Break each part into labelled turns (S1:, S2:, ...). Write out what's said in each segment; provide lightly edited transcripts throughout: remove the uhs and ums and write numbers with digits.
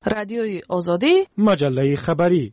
S1: رادیوی آزادی،
S2: مجله خبری.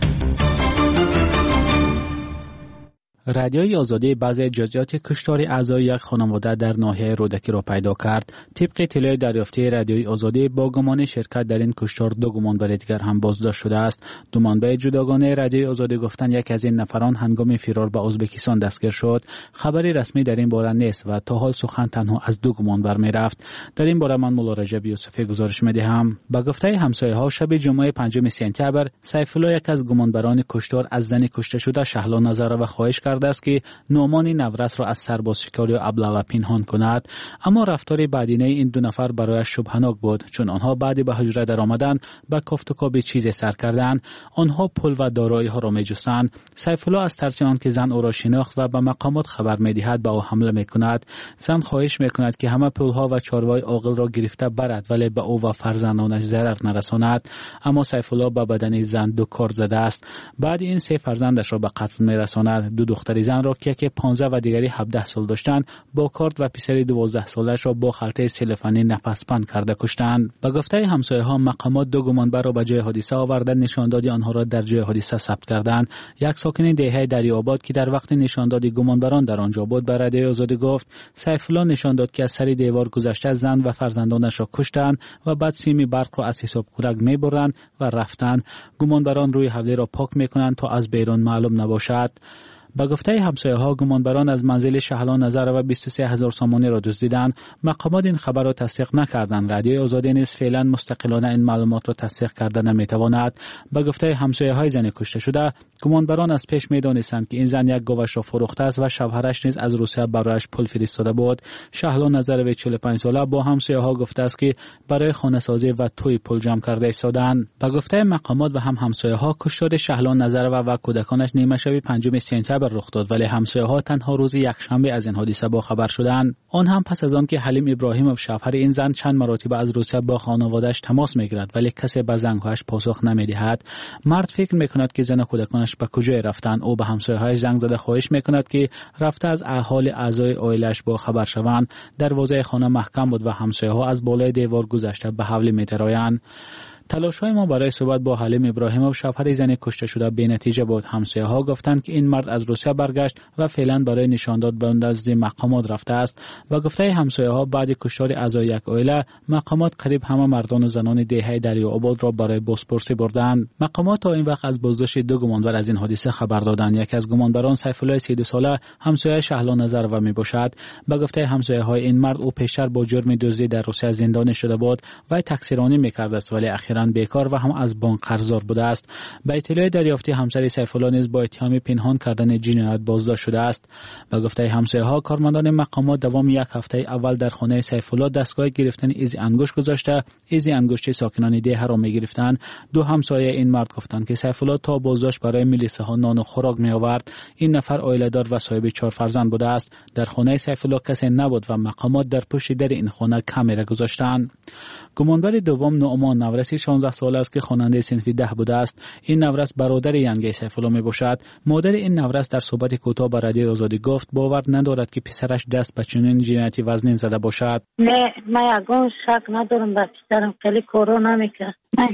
S2: رادیوی آزادی بعضی جزئیات کشتار اعضای یک خانواده در ناحیه رودکی را پیدا کرد. طبق اطلاع دریافتی رادیوی آزادی با گمان شرکت در این کشتار دو گمانبر دیگر هم بازداشت شده است. دو منبع جداگانه رادیوی آزادی گفتند یک از این نفران هنگام فرار به ازبکستان دستگیر شد. خبری رسمی در این باره نیست و تا حال سخن تنها از دو گمانبر می‌رفت. در این باره من مولا رجب یوسفی گزارش می‌دهم. به گفته همسایه‌ها شب جمعه 5 سپتامبر سیف الله یک از گمانبران کشتار از زنی کشته شده شهلا نظر و خواهش است که نعمان نورس را از سرباز شکاری و ابلغ پنهان کند، اما رفتار بعدینه این دو نفر برایش شبهناک بود، چون آنها بعد به حجره در آمدن به کفت و کاب چیزی سر کردند. آنها پول و دارایی ها را می‌جستند. سیف الله از ترس آنکه زن او را شناخت و به مقامات خبر می‌دهد به او حمله می‌کند. زن خواهش می‌کند که همه پول ها و چاروای عاقل را گرفته برد ولی به او و فرزندانش ضرر نرساند، اما سیف الله به بدن زن دو کار زده است. بعد این سه فرزندش را به قتل می‌رساند. دو دختر زن را که 15 و دیگری 17 سال داشتند با کارت و پسری 12 سالش را با خلطه سلفانی نفس بند کرده کشتند. به گفته همسایه‌ها مقامات دو گمانبر را به جای حادثه آورده نشاندادی آنها را در جای حادثه ثبت کردند. یک ساکن دهه دریاباد که در وقت نشاندادی گمانبران در آنجا بود به رادیوی آزادی گفت سیف الله نشان داد که از سر دیوار گذشته زن و فرزندانش را کشتند و بعد سیم برق را از حساب کورک میبرند و رفتند. گمانبران روی حوله را پاک میکنند تا از بیرون معلوم نباشد. با گفته همسایه‌ها گمانبران از منزل شهلا نظر و 23,000 سامانی را دزدیدند. مقامات این خبر را تصدیق نکردند. رادیوی آزادی نیز فعلا مستقلانه این معلومات را تصدیق کرده نمیتواند. با گفته همسایه‌های زن کشته شده گمانبران از پیش میدانستند که این زن یک گاوش را فروخته است و شوهرش نیز از روسیه برایش پول فرستاده بود. شهلا نظر و 45 ساله با همسایه‌ها گفته است که برای خانه‌سازی و توی پول جمع کرده ایستادند. با گفته مقامات و هم همسایه‌ها کشتار شهلا نظر و کودکانش نیمه شب 5 سپتامبر رخ داد، ولی همسایه‌ها تنها روز یکشنبه از این حادثه با خبر شدند. آن هم پس از آن که حلیم ابراهیموف شوهر این زن چند مرتبه از روسیه با خانواده‌اش تماس می‌گیرد ولی کسی به زنگ‌هایش پاسخ نمی‌دهد. مرد فکر می‌کند که زن و کودکانش به کجا رفتند. او به همسایه‌هایش زنگ زده خواهش می‌کند که رفته از احوال اعضای عائله‌اش با خبر شوند. دروازه خانه محکم بود و همسایه‌ها از بالای دیوار گذشته به حوله می‌درآیند. تلاش‌های ما برای صحبت با حلیم ابراهیموف شوهر زن کشته شده بی‌نتیجه بود. همسایه‌ها گفتند که این مرد از روسیه برگشت و فعلا برای نشانداد به نزد مقامات رفته است. و گفته همسایه‌ها بعد کشتار اعضای یک عائله مقامات قریب همه مردان و زنان دهه دریاباد را برای بازپرسی بردند. مقامات تا این وقت از بازداشت دو گمانبر از این حادثه خبر دادند. یکی از گمانبران سیف الله 32 ساله همسایه شهلا نظر و میباشد. به گفته همسایه‌های این مرد او پیشتر با جرم دزدی در روسیه زندانی شده بود و تقصیرانی می‌کرد است ولی اخیراً بیکار و هم از بانک قرضدار بوده است. به اطلاع دریافتی همسر سیف الله نیز با اتهام پنهان کردن جنایت بازداشت شده است. به گفته همسایه‌ها کارمندان مقامات دوام یک هفته اول در خانه سیف الله دستگاه گرفتن ایز انگشت گذاشته. ایز انگشت ساکنان ده را می‌گرفتند. دو همسایه این مرد گفتند که سیف الله تا بازداشت برای ملیسه‌ها نان و خوراک می‌آورد. این نفر عائله‌دار و صاحب 4 فرزند بوده است. در خانه سیف الله کسی نبود و مقامات در پشت در این خانه کامera گذاشتند. گمانبر دوم نعمان نورسی 16 ساله است که خواننده صنف 10 بوده است. این نورس برادر ینگی سیف الله میباشد. مادر این نورس در صحبت کوتاه با رادیوی آزادی گفت باور ندارد که پسرش دست به چنین جنایتی وزنین زده باشد.
S3: نه من یگان شک ندارم به پسرم خیلی کارا نمیکرد. من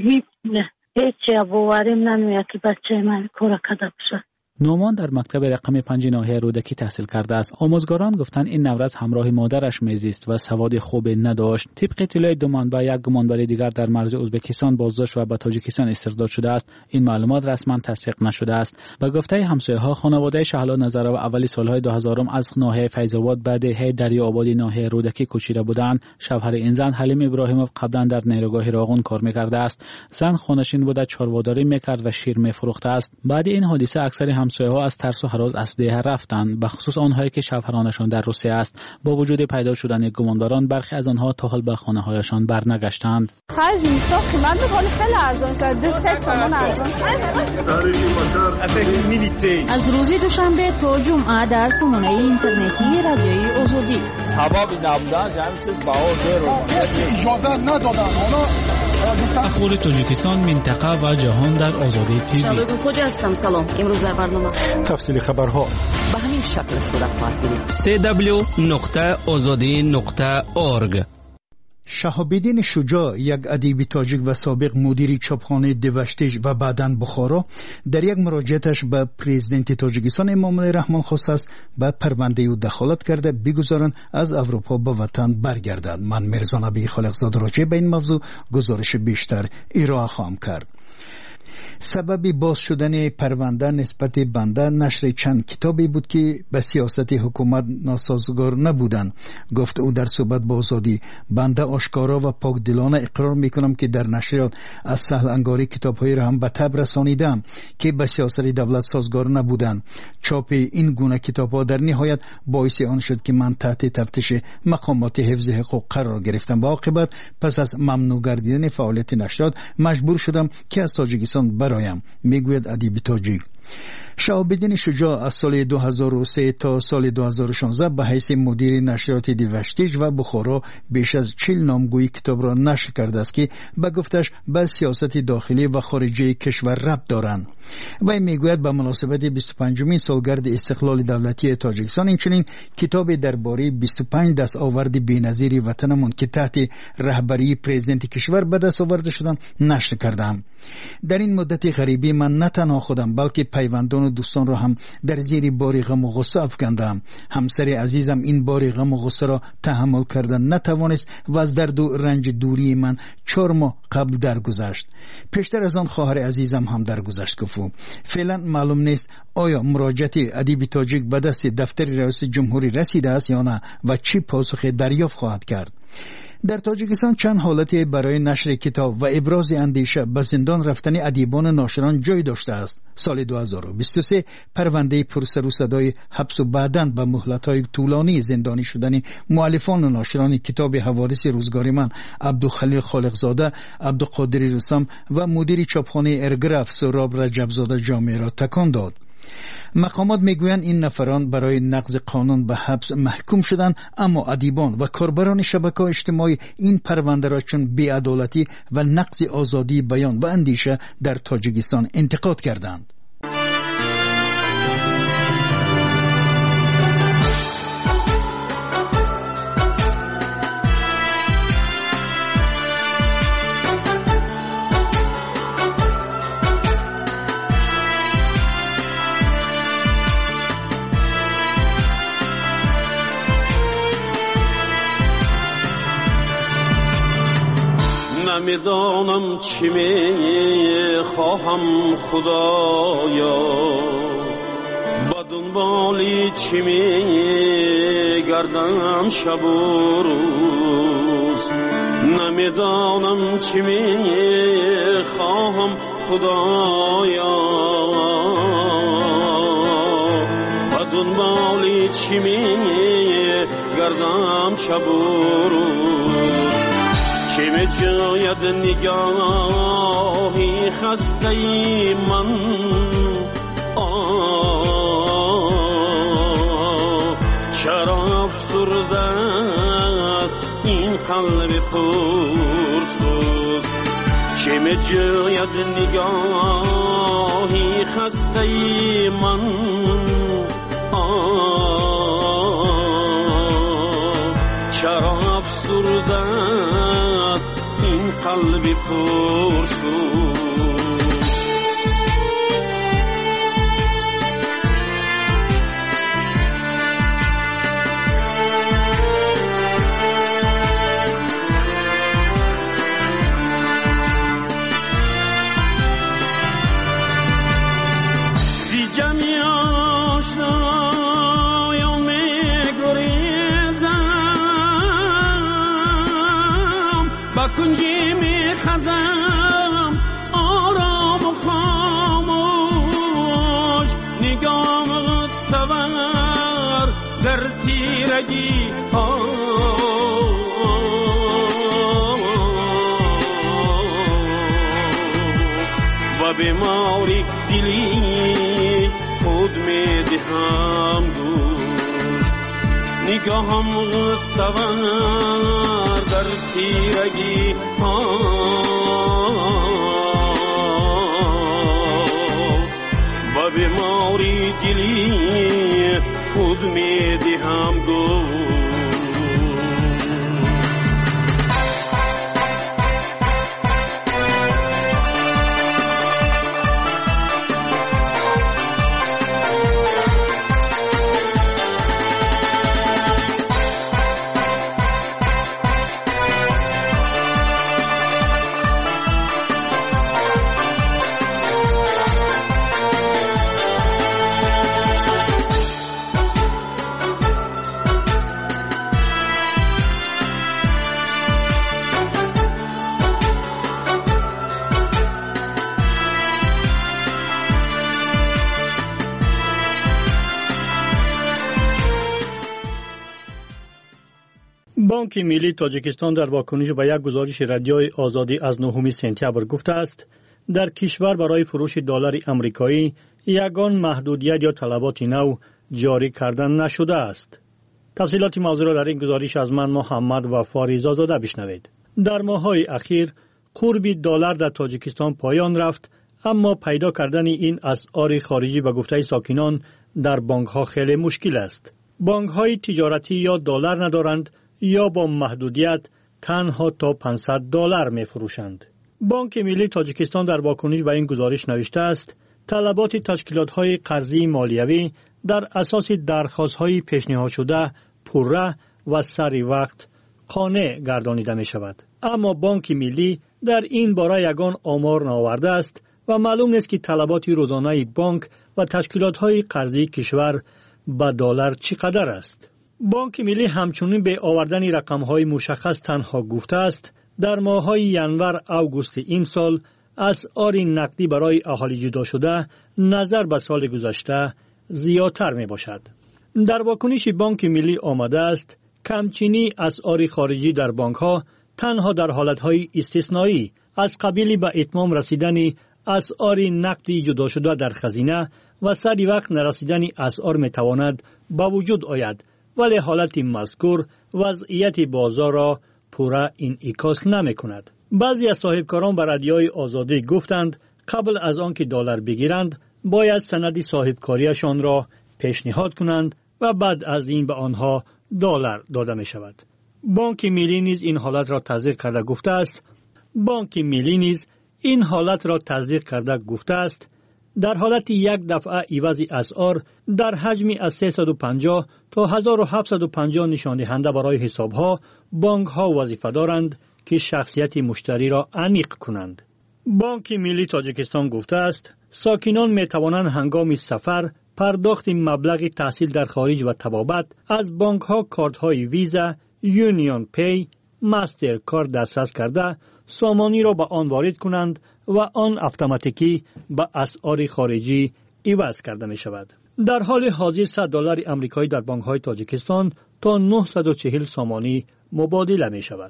S3: هیچ باوریم نمیاد که بچه من کارا کرده باشه.
S2: نعمان در مکتب رقم 5 ناحیه رودکی تحصیل کرده است. آموزگاران گفتند این نورس همراه مادرش میزیست و سواد خوبی نداشت. طبق اطلاع دو منبع یک گمانبر دیگر در مرز ازبکستان بازداشت و به تاجیکستان استرداد شده است. این معلومات رسما تصدیق نشده است. به گفته همسایه‌ها خانواده شهلا نظر و اولی سالهای 2000 از ناحیه فیض‌آباد به دهه دریابادی ناحیه رودکی کوچیده بودند. شوهر این زن حلیم ابراهیموف قبلا در نیروگاه راغون کار می‌کرده است. زن خانشین بوده، چارواداری می‌کرد و شیر می‌فروخته است. بعد این حادثه اکثر همسایه‌ها از ترس و هراس از ده رفتند، به خصوص آنهایی که شوهرانشان در روسیه است. با وجود پیدا شدن گمانبران برخی از آنها تا حال به خانه‌هایشان برنگشتند.
S4: از روز دوشنبه تا جمعه در سامانه اینترنتی رادیوی آزادی.
S2: اخبار تاجیکستان، منطقه و جهان در آزادی تیوی.
S4: شبکه خوج هستم. سلام. امروز در برنامه
S2: تفصیل خبرها
S4: به همین شکل صورت خواهد گرفت.
S5: www.azadi.org
S1: شهاب‌الدین شجاع، یک ادیب تاجیک و سابق مدیر چاپخانه دوشتیج و بعداً بخارا، در یک مراجعتش به پرزیدنت تاجیکستان امامعلی رحمان خواسته است به پرونده او دخالت کرده بگذارند از اروپا به وطن برگردد. من میرزا نبی خالقزاده راجع به این موضوع گزارش بیشتر ارائه خواهم کرد. سبب باز شدن پرونده نسبت بنده نشر چند کتابی بود که به سیاست حکومت ناسازگار نبودند. گفت او در صحبت با آزادی: بنده آشکارا و پاکدلانه اقرار میکنم که در نشریات از سهل انگاری کتابهایی را هم به تب رسانیدم که به سیاست دولت سازگار نبودند. چاپ این گونه کتابها در نهایت باعث آن شد که من تحت تفتیش مقامات حفظ حقوق قرار گرفتم و عاقبت پس از ممنوع گردیدن فعالیت نشریات مجبور شدم که از تاجیکستان برایم، میگوید ادیب تاجیک. شهاب‌الدین شجاع از سال 2003 تا سال 2016 به حیث مدیر نشریات دوشتیج و بخارا بیش از 40 نامگویی کتاب را نشر کرده است که به گفتش به سیاست داخلی و خارجی کشور ربط دارند. و میگوید به مناسبت 25مین سالگرد استقلال دولتی تاجیکستان اینچنین کتاب درباره 25 دستاورد بی‌نظیر وطنمان که تحت رهبری پرزیدنت کشور به دست آورده شدند نشر کردم. در این مدت غریبی من نه تنها خودم بلکه پیوندان و دوستان را هم در زیر بار غم و غصه افکندم. همسر عزیزم این بار غم و غصه را تحمل کردن نتوانست و از درد و رنج دوری من 4 ماه قبل درگذشت. پیشتر از آن خواهر عزیزم هم درگذشت. گفت فعلا معلوم نیست آیا مراجعت ادیب تاجیک به دست دفتر رئیس جمهوری رسیده است یا نه و چی پاسخ دریافت خواهد کرد. در تاجیکستان چند حالت برای نشر کتاب و ابراز اندیشه به زندان رفتن ادیبان ناشران جای داشته است. سال 2023 پرونده پرسر و صدای حبس و بعداً به مهلت‌های طولانی زندانی شدن مؤلفان و ناشران کتاب حوادث روزگار من عبدالخلیل خالقزاده، عبدالقادر رستم و مدیر چاپخانه ارگراف سهراب رجبزاده جامعه را تکان داد. مقامات میگویند این نفران برای نقض قانون به حبس محکوم شدند، اما ادیبان و کاربران شبکه‌های اجتماعی این پرونده را چون بی‌عدالتی و نقض آزادی بیان و اندیشه در تاجیکستان انتقاد کردند.
S5: نمیدانم چی میخواهم خدایا، با دنبالی چی میگردم شب و روز. نمیدانم چی میخواهم خدایا، با دنبالی چی میگردم شب و روز. چه می جاید نگاهی خسته ای من، چرا افسرده است این قلب پرسوز. چه می جاید نگاهی خسته ای من، چرا افسرده است این قلب پرسوز. زی جمعی آشنایم می‌گریزم، با کنجی می‌خزم آرام و خاموش. نگاه تور در تیرگی ها، و بیماری دلی خود می‌دهم دوش. نگاهم تور در تیرگی ها، و بیماری دلی خود می‌دهم دوش.
S6: بانک ملی تاجیکستان در واکنش به یک گزارش رادیوی آزادی از 9 سپتامبر گفته است در کشور برای فروش دلار آمریکایی یگان محدودیت یا طلبات نو جاری کردن نشده است. تفصیلات موضوع را در این گزارش از من محمد وفاریزا زاده بشنوید. در ماه‌های اخیر قرب دلار در تاجیکستان پایان رفت، اما پیدا کردن این اسعار خارجی به گفته ساکنان در بانک‌ها خیلی مشکل است. بانک‌های تجارتی یا دلار ندارند یا با محدودیت تنها تا $500 می‌فروشند. بانک ملی تاجیکستان در واکنش به این گزارش نوشته است طلبات تشکیلات‌های قرضی مالیوی در اساس درخواست‌های پیشنهاد شده پوره و سری وقت قانع گردانیده می‌شود. اما بانک ملی در این باره یگان آمار نآورده است و معلوم نیست که طلبات روزانه بانک و تشکیلات‌های قرضی کشور به دلار چقدر است. بانک ملی همچنین به آوردن رقم‌های مشخص تنها گفته است در ماه‌های ینور آگوست این سال اسعار نقدی برای اهالی جدا شده نظر به سال گذشته زیادتر می باشد. در واکنش بانک ملی آمده است کمچینی اسعار خارجی در بانک‌ها تنها در حالت‌های استثنایی از قبیل به اتمام رسیدن اسعار نقدی جدا شده در خزینه و سری وقت نرسیدن اسعار می تواند با وجود آید، ولی حالت مذکور وضعیت بازار را پورا انعکاس نمی کند. بعضی از صاحبکاران به رادیوی آزادی گفتند قبل از آنکه دلار بگیرند باید سند صاحبکاریشان را پیشنهاد کنند و بعد از این به آنها دلار داده می شود. بانک ملی نیز این حالت را تصدیق کرده گفته است در حالت یک دفعه عوض اسعار در حجمی از 350 تا 1750 نشان دهنده برای حساب‌ها بانک‌ها وظیفه دارند که شخصیت مشتری را انیق کنند. بانک ملی تاجیکستان گفته است ساکنان می توانند هنگام سفر پرداخت مبلغ تحصیل در خارج و طبابت از بانک‌ها کارت‌های ویزا، یونیون پی، ماستر کارت دسترس کرده سامانی را به آن وارد کنند و آن اتوماتیکی به اسعار خارجی عوض کرده می شود. در حال حاضر $100 آمریکایی در بانک‌های تاجیکستان تا 940 سامانی مبادله می شود.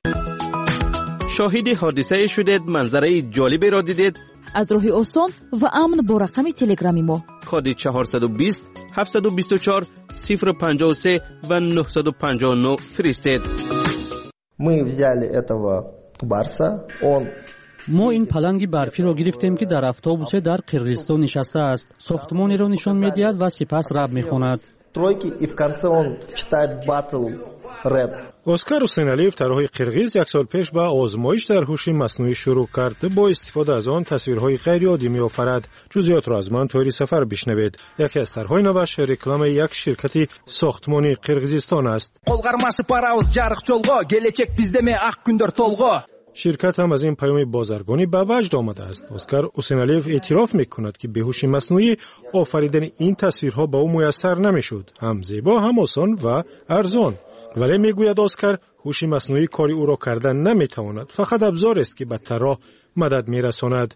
S7: شاهد حادثه شدید، منظره جالبی را دیدید؟
S4: از راه آسان و امن با رقم تلگرامی ما
S7: کد 420 724 053 و 959 فرستید.
S8: Мы взяли этого барса, он
S9: ما این پلنگ برفی را گرفتیم که در اتوبوس در قرقیزستان نشسته است. ساختمانی را نشان می‌دهد و سپس رپ می‌خواند.
S8: тройки и в конце он читает батл рэп.
S10: اسکار حسینعلیف طراح قرقیز یک سال پیش با آزمایش در هوش مصنوعی شروع کرد. با استفاده از آن تصویرهای غیر عادی می‌آفرد. جزئیات را از من طوری سفر بشنوید. یکی از طرح‌های نوش رکلام یک شرکت ساختمانی قرقیزستان است.
S11: Қолғармашы парауыз жарық жолға, келечек біздеме ақ күндер толға.
S10: شرکت هم از این پیام بازرگانی به وجد آمده است. اسکار حسینعلیف اعتراف می‌کند که به هوش مصنوعی آفریدن این تصویرها به او میسر نمی‌شد. هم زیبا، هم آسان و ارزان. ولی میگوید اسکار هوش مصنوعی کاری او را کردن نمیتواند، فقط ابزار است که به طراح مدد میرساند.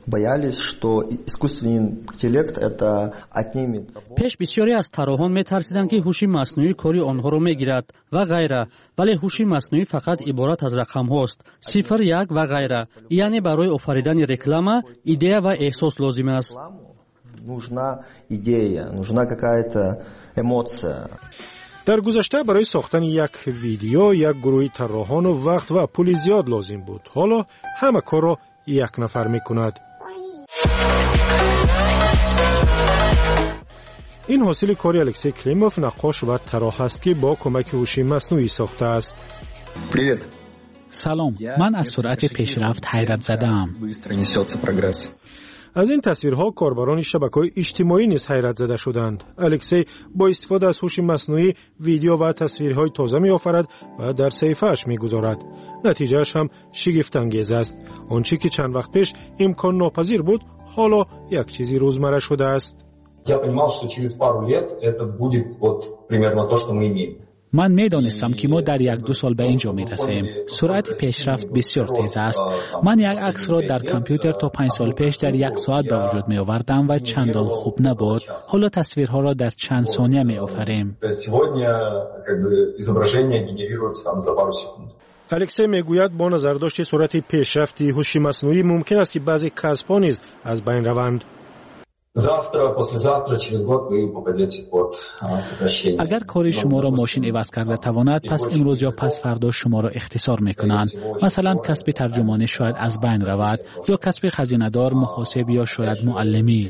S9: پیش بسیاری از طراحان میترسیدند که هوش مصنوعی کاری آنها را میگیرد و غیره، ولی هوش مصنوعی فقط عبارت از رقم هاست، 0 1 و غیره. یعنی برای آفریدن رکلام ایده و احساس لازم است.
S10: در گذشته برای ساختن یک ویدیو یک گروه طراحان و وقت و پول زیاد لازم بود. حالا همه کار را یک نفر میکند. این حاصل کاری الکسی کریموف، نقاش و طراح است که با کمک هوش مصنوعی ساخته است.
S2: سلام، من از سرعت پیشرفت حیرت زده‌ام.
S10: از این تصویرها کاربران شبکه‌های اجتماعی نیز حیرت زده شدند. الکسی با استفاده از هوش مصنوعی ویدیو و تصویرهای تازه می‌آفرد و در صفحه‌اش می‌گذارد. نتیجه‌اش هم شگفت‌انگیز است. آنچه که چند وقت پیش امکان ناپذیر بود، حالا یک چیزی روزمره شده است.
S12: Я понимал, что через пару лет это будет вот примерно то, что мы имеем.
S2: من میدانستم که ما در 1-2 سال به اینجا میرسیم. سرعت پیشرفت بسیار تیز است. من یک عکس را در کامپیوتر تا 5 سال پیش در 1 ساعت به وجود می آوردم و چندان خوب نبود. حالا تصویرها را در چند ثانیه می آفریم.
S10: الکسی میگوید با نظرداشت سرعت پیشرفتی هوش مصنوعی ممکن است که بعضی کسب‌ها نیز از بین روند.
S2: اگر کار شما را ماشین عوض کرده تواند، پس امروز یا پس فردا شما را اختصار میکنند. مثلا کسب ترجمانی شاید از بین رود، یا کسب خزینه‌دار، محاسب یا شاید معلمی.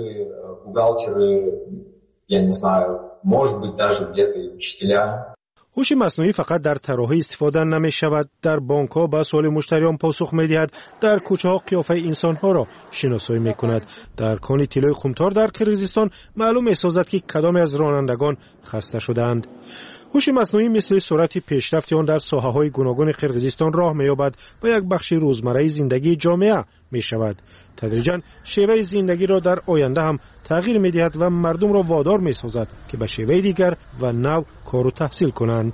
S10: هوش مصنوعی فقط در طراحی استفاده نمی شود، در بانک ها به سوال مشتریان پاسخ می دهد، در کوچه ها قیافه انسان ها را شناسایی می کند. در کان طلای خمتار در قرقیزستان معلوم می سازد که کدام از رانندگان خسته شدند. هوش مصنوعی مثل سرعت پیشرفت آن در ساحه های گوناگون قرقیزستان راه می یابد و یک بخش روزمره زندگی جامعه می شود. تدریجاً شیوه زندگی را در آینده هم تغییر می دهد و مردم را وادار می سازد که به شیوه دیگر و نو کار و تحصیل کنند.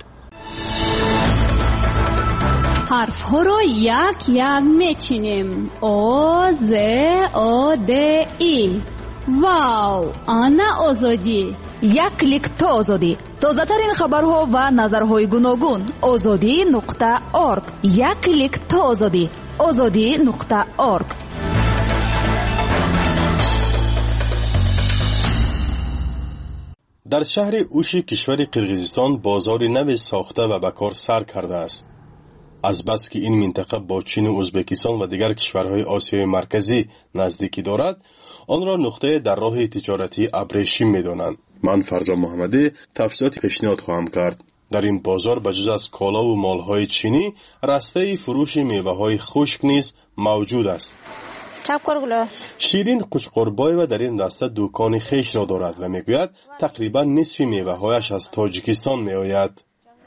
S4: حرف ها را یک یک می چینیم. آ ز آ د ای. واو، آنا آزادی.
S12: یک کلیک تا آزادی. تازه ترین خبرها و نظرهای گوناگون. azadi.org. یک کلیک تا آزادی. azadi.org.
S13: در شهر اوش کشور قرقیزستان بازار نو ساخته و به کار سر کرده است. از بس که این منطقه با چین و ازبکستان و دیگر کشورهای آسیای مرکزی نزدیکی دارد، آن را نقطه در راه تجارتی ابریشم می‌دانند. من فرزان محمدی تفصیلات پیشنهاد خواهم کرد. در این بازار بجز از کالا و مالهای چینی، رسته فروش میوه‌های خشک نیز موجود است. شیرین قشقربایو در این راسته دکان خیش را دارد و میگوید تقریبا نصف میوه‌هایش از تاجیکستان میآید.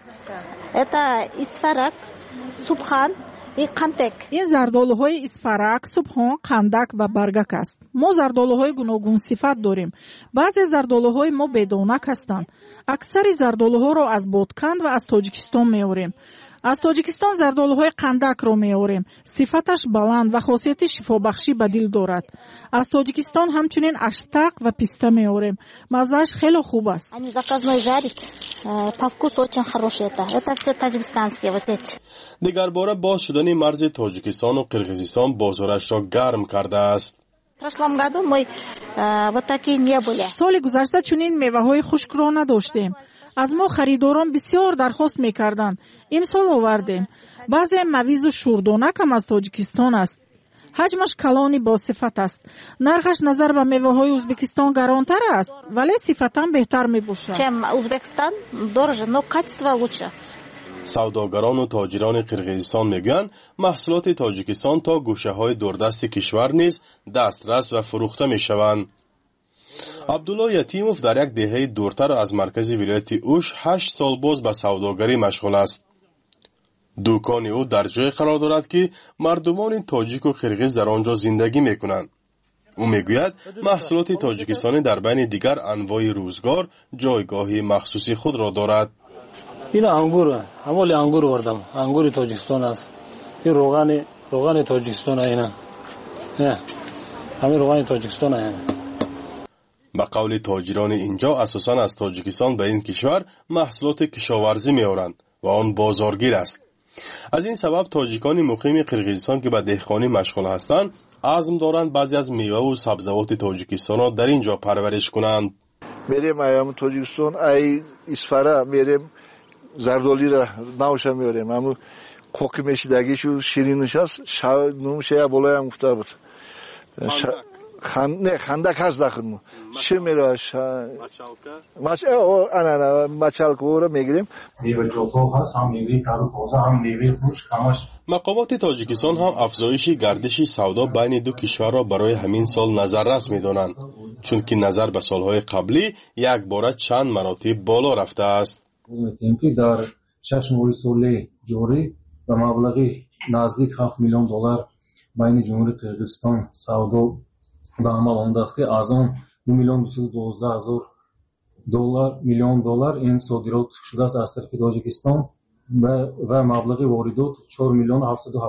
S14: این زردآلوهای اسفرک، سبحان، قندک و برگک است. ما زردآلوهای گوناگون صفت داریم. بعضی زردآلوهای ما بدانک هستند. اکثر زردآلوها را از بادکند و از تاجیکستان میآوریم. از تاجیکستان زردآلوهای قندک را میآوریم. صفتش بلند و خاصیت شفابخشی به دل دارد. از تاجیکستان همچنین اشتق و پیسته میآوریم. مزه‌اش خیلی خوب است.
S13: دیگر باره باز شدن مرز تاجیکستان و قرقیزستان بازارش را گرم کرده است.
S14: سال گذشته چنین میوه‌های خشک را نداشتیم. از ما خریداران بسیار درخواست می‌کردند. امسال آوردیم. بعضی مویز و شوردانک هم از تاجیکستان است. حجمش کلانی با صفت است. نرخش نظر به میوه‌های ازبکستان گرانتر است، ولی صفتاً بهتر می‌باشد.
S13: سوداگران و تاجران قرقیزستان میگویند محصولات تاجیکستان تا گوشه‌های دوردست کشور نیز دسترس و فروخته می‌شوند. عبدالله یتیموف در یک دهه دورتر از مرکز ولایت اوش 8 سال باز به سوداگری مشغول است. دکان او در جای قرار دارد که مردمان تاجیک و قرقیز در آنجا زندگی میکنند. او میگوید محصولات تاجیکستانی در بین دیگر انواع روزگار جایگاهی مخصوصی خود را دارد.
S15: این انگور، همول انگور وردم. انگور تاجیکستان است. این روغن تاجیکستان اینا. همین روغن تاجیکستان اینا.
S13: به قول تاجران اینجا اساساً از تاجیکستان به این کشور محصولات کشاورزی میآورند و آن بازارگیر است. از این سبب تاجیکان مقیم قرقیزستان که به دهقانی مشغول هستند عزم دارند بعضی از میوه و سبزوات تاجیکستان را در اینجا پرورش کنند.
S16: میریم ایام تاجیکستان ای اسفره میریم زردالی را نوشا میاریم. اما کوکی میشیدگیشو شیرینش است. نوشه بالای هم گفته بود. نه خندک هست داخل چه میراش مچالکه رو میگیریم.
S15: میوه جوتو هست، هم میوه تازه تازه، هم میوه خشک همش.
S13: مقامات تاجیکستان هم افزایش گردش سودا بین دو کشور را برای همین سال نظررس میدانند، چون که نظر به سالهای قبلی یک باره چند مراتب بالا رفته است.
S15: اینکه در چشم سال جاری به مبلغی نزدیک 7 میلیون دلار بین جمهوری قرقیزستان سودا به عمل آمده است که از آن 2,212,000 миллион доллар ин содирот шудааст аз тарафи тоҷикистон ва маблағи воридот 4 миллион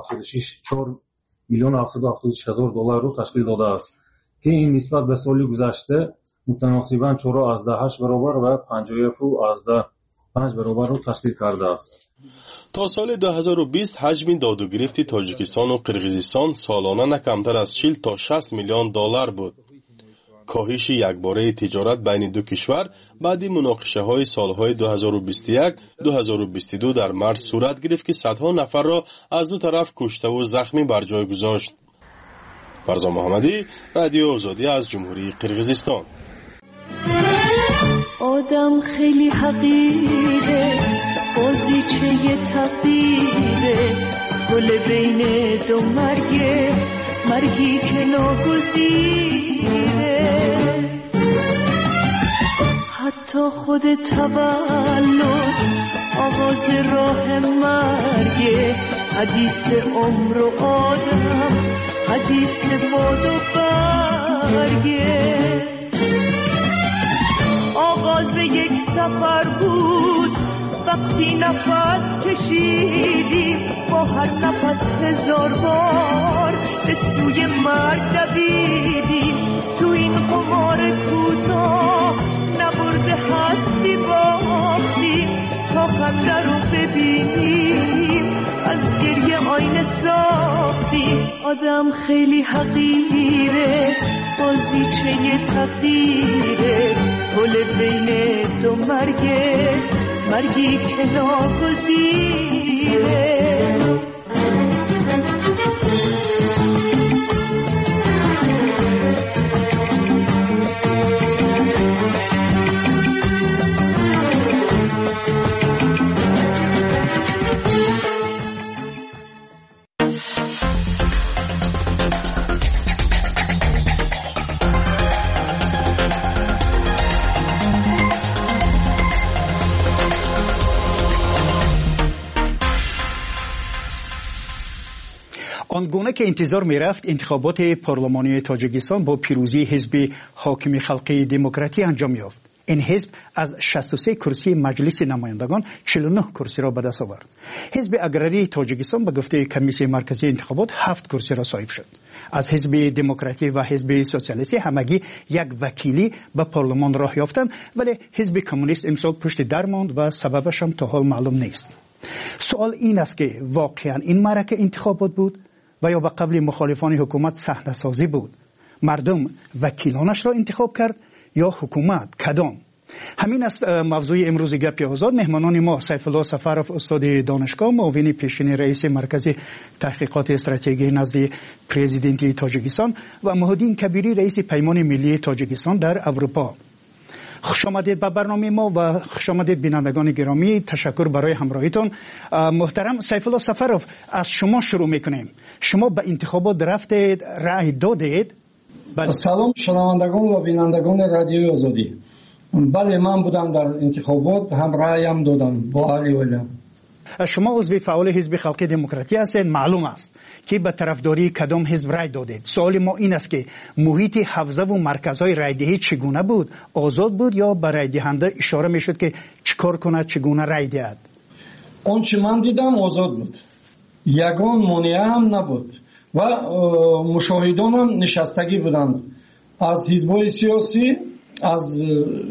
S15: 776 ҳазор долларро ташкил додааст ки ин нисбат ба соли гузашта мутаносибан 4.8 баробар ва 57.5 баробарро ташкил кардааст.
S13: تا سال 2020 حجم دادوگرفت تاجیکستان و قرقیزستان سالانه نه کمتر از 40 تا 60 میلیون دلار بود. کاهش یکباره تجارت بین دو کشور بعد مناقشه های سالهای 2021-2022 در مارس صورت گرفت که صدها نفر را از دو طرف کشته و زخمی بر جای گذاشت. فرزان محمدی، رادیو آزادی از جمهوری قرقیزستان.
S17: آدم خیلی حقیره، بازیچه تقدیره، گل بین دو مرگی که ناگزیره. حتی خود تولد آغاز راه مرگه، حدیث عمر و آدم، حدیث باد و برگه. آغاز یک سفر بود وقتی نفس کشیدیم، با هر نفس 1000 بار به سوی مرگ دویدیم. تو این قمار کوتاه نبرده هستی باختیم، تا خنده رو ببینیم از گریه آینه ساختیم. آدم خیلی حقیره، بازیچه تقدیره، گل بین دو مرگی که ناگزیره.
S1: آنگونه که انتظار می رفت انتخابات پارلمانی تاجیکستان با پیروزی حزب حاکم خلقی دموکراتی انجام یافت. این حزب از 63 کرسی مجلس نمایندگان 49 کرسی را به دست آورد. حزب اگراری تاجیکستان به گفته کمیسیون مرکزی انتخابات 7 کرسی را صاحب شد. از حزب دموکراتی و حزب سوسیالیستی همگی یک وکیلی به پارلمان راه یافتند، ولی حزب کمونیست امسال پشت در ماند و سببش هم تا حال معلوم نیست. سوال این است که واقعا این معرکه انتخابات بود و یا به قبل مخالفان حکومت صحنه سازی بود؟ مردم وکیلانش را انتخاب کرد یا حکومت؟ کدام؟ همین است موضوع امروز گپ آزاد. مهمانان ما سیف الله سفرов استاد دانشگاه، معاون پیشین رئیس مرکز تحقیقات استراتژی نزد پرزیدنت تاجیکستان و مهدی کبیری رئیس پیمان ملی تاجیکستان در اروپا. خوش آمدید به برنامه ما و خوش آمدید بینندگان گرامی. تشکر برای همراهیتون. محترم سیف الله سفرов، از شما شروع میکنیم. شما به انتخابات رفتید، رأی دادید؟
S18: سلام شنوندگان و بینندگان رادیوی آزادی. بله، من بودم در انتخابات، هم رأیم دادم با علی ولیم.
S1: شما عضو فعال حزب خلقی دموکراتی هستید. معلوم است که به طرفداری کدام حزب رأی دادید. سوال ما این است که محیط حوزه و مرکزهای رأیدهی چگونه بود؟ آزاد بود یا به رأی دهنده اشاره میشد که چیکار کند، چگونه رأی دهد؟
S18: آنچه من دیدم آزاد بود، یگان مانع هم نبود و مشاهدان هم نشستگی بودند از حزب‌های سیاسی، از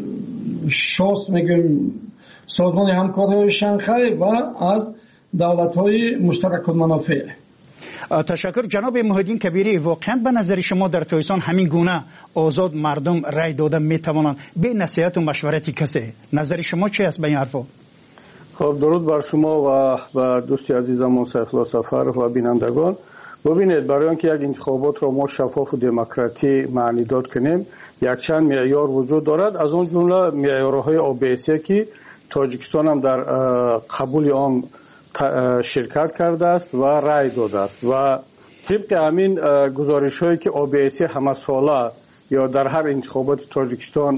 S18: شاس میگیم سازمان همکاری شانگهای و از دولت‌های مشترک المنافع.
S1: تشکر جناب مهدی کبیری. واقعا به نظر شما در تاجیکستان همین گونه آزاد مردم رأی دادن میتوانند به نصیحت و مشورت کسی؟ نظر شما چی است به این حرفا؟
S19: خب درود بر شما و دوستی عزیزم سیف الله سفرов و بینندگان. ببینید، برای اینکه یک انتخابات را ما شفاف و دموکراتی معنی داد کنیم، یک چند معیار وجود دارد. از اون جمله معیارهای OBSE که تاجیکستان هم در قبول آن شرکت کرده است و رأی داده است و طبق همین گزارش هایی که OBSE همه ساله یا در هر انتخابات تاجیکستان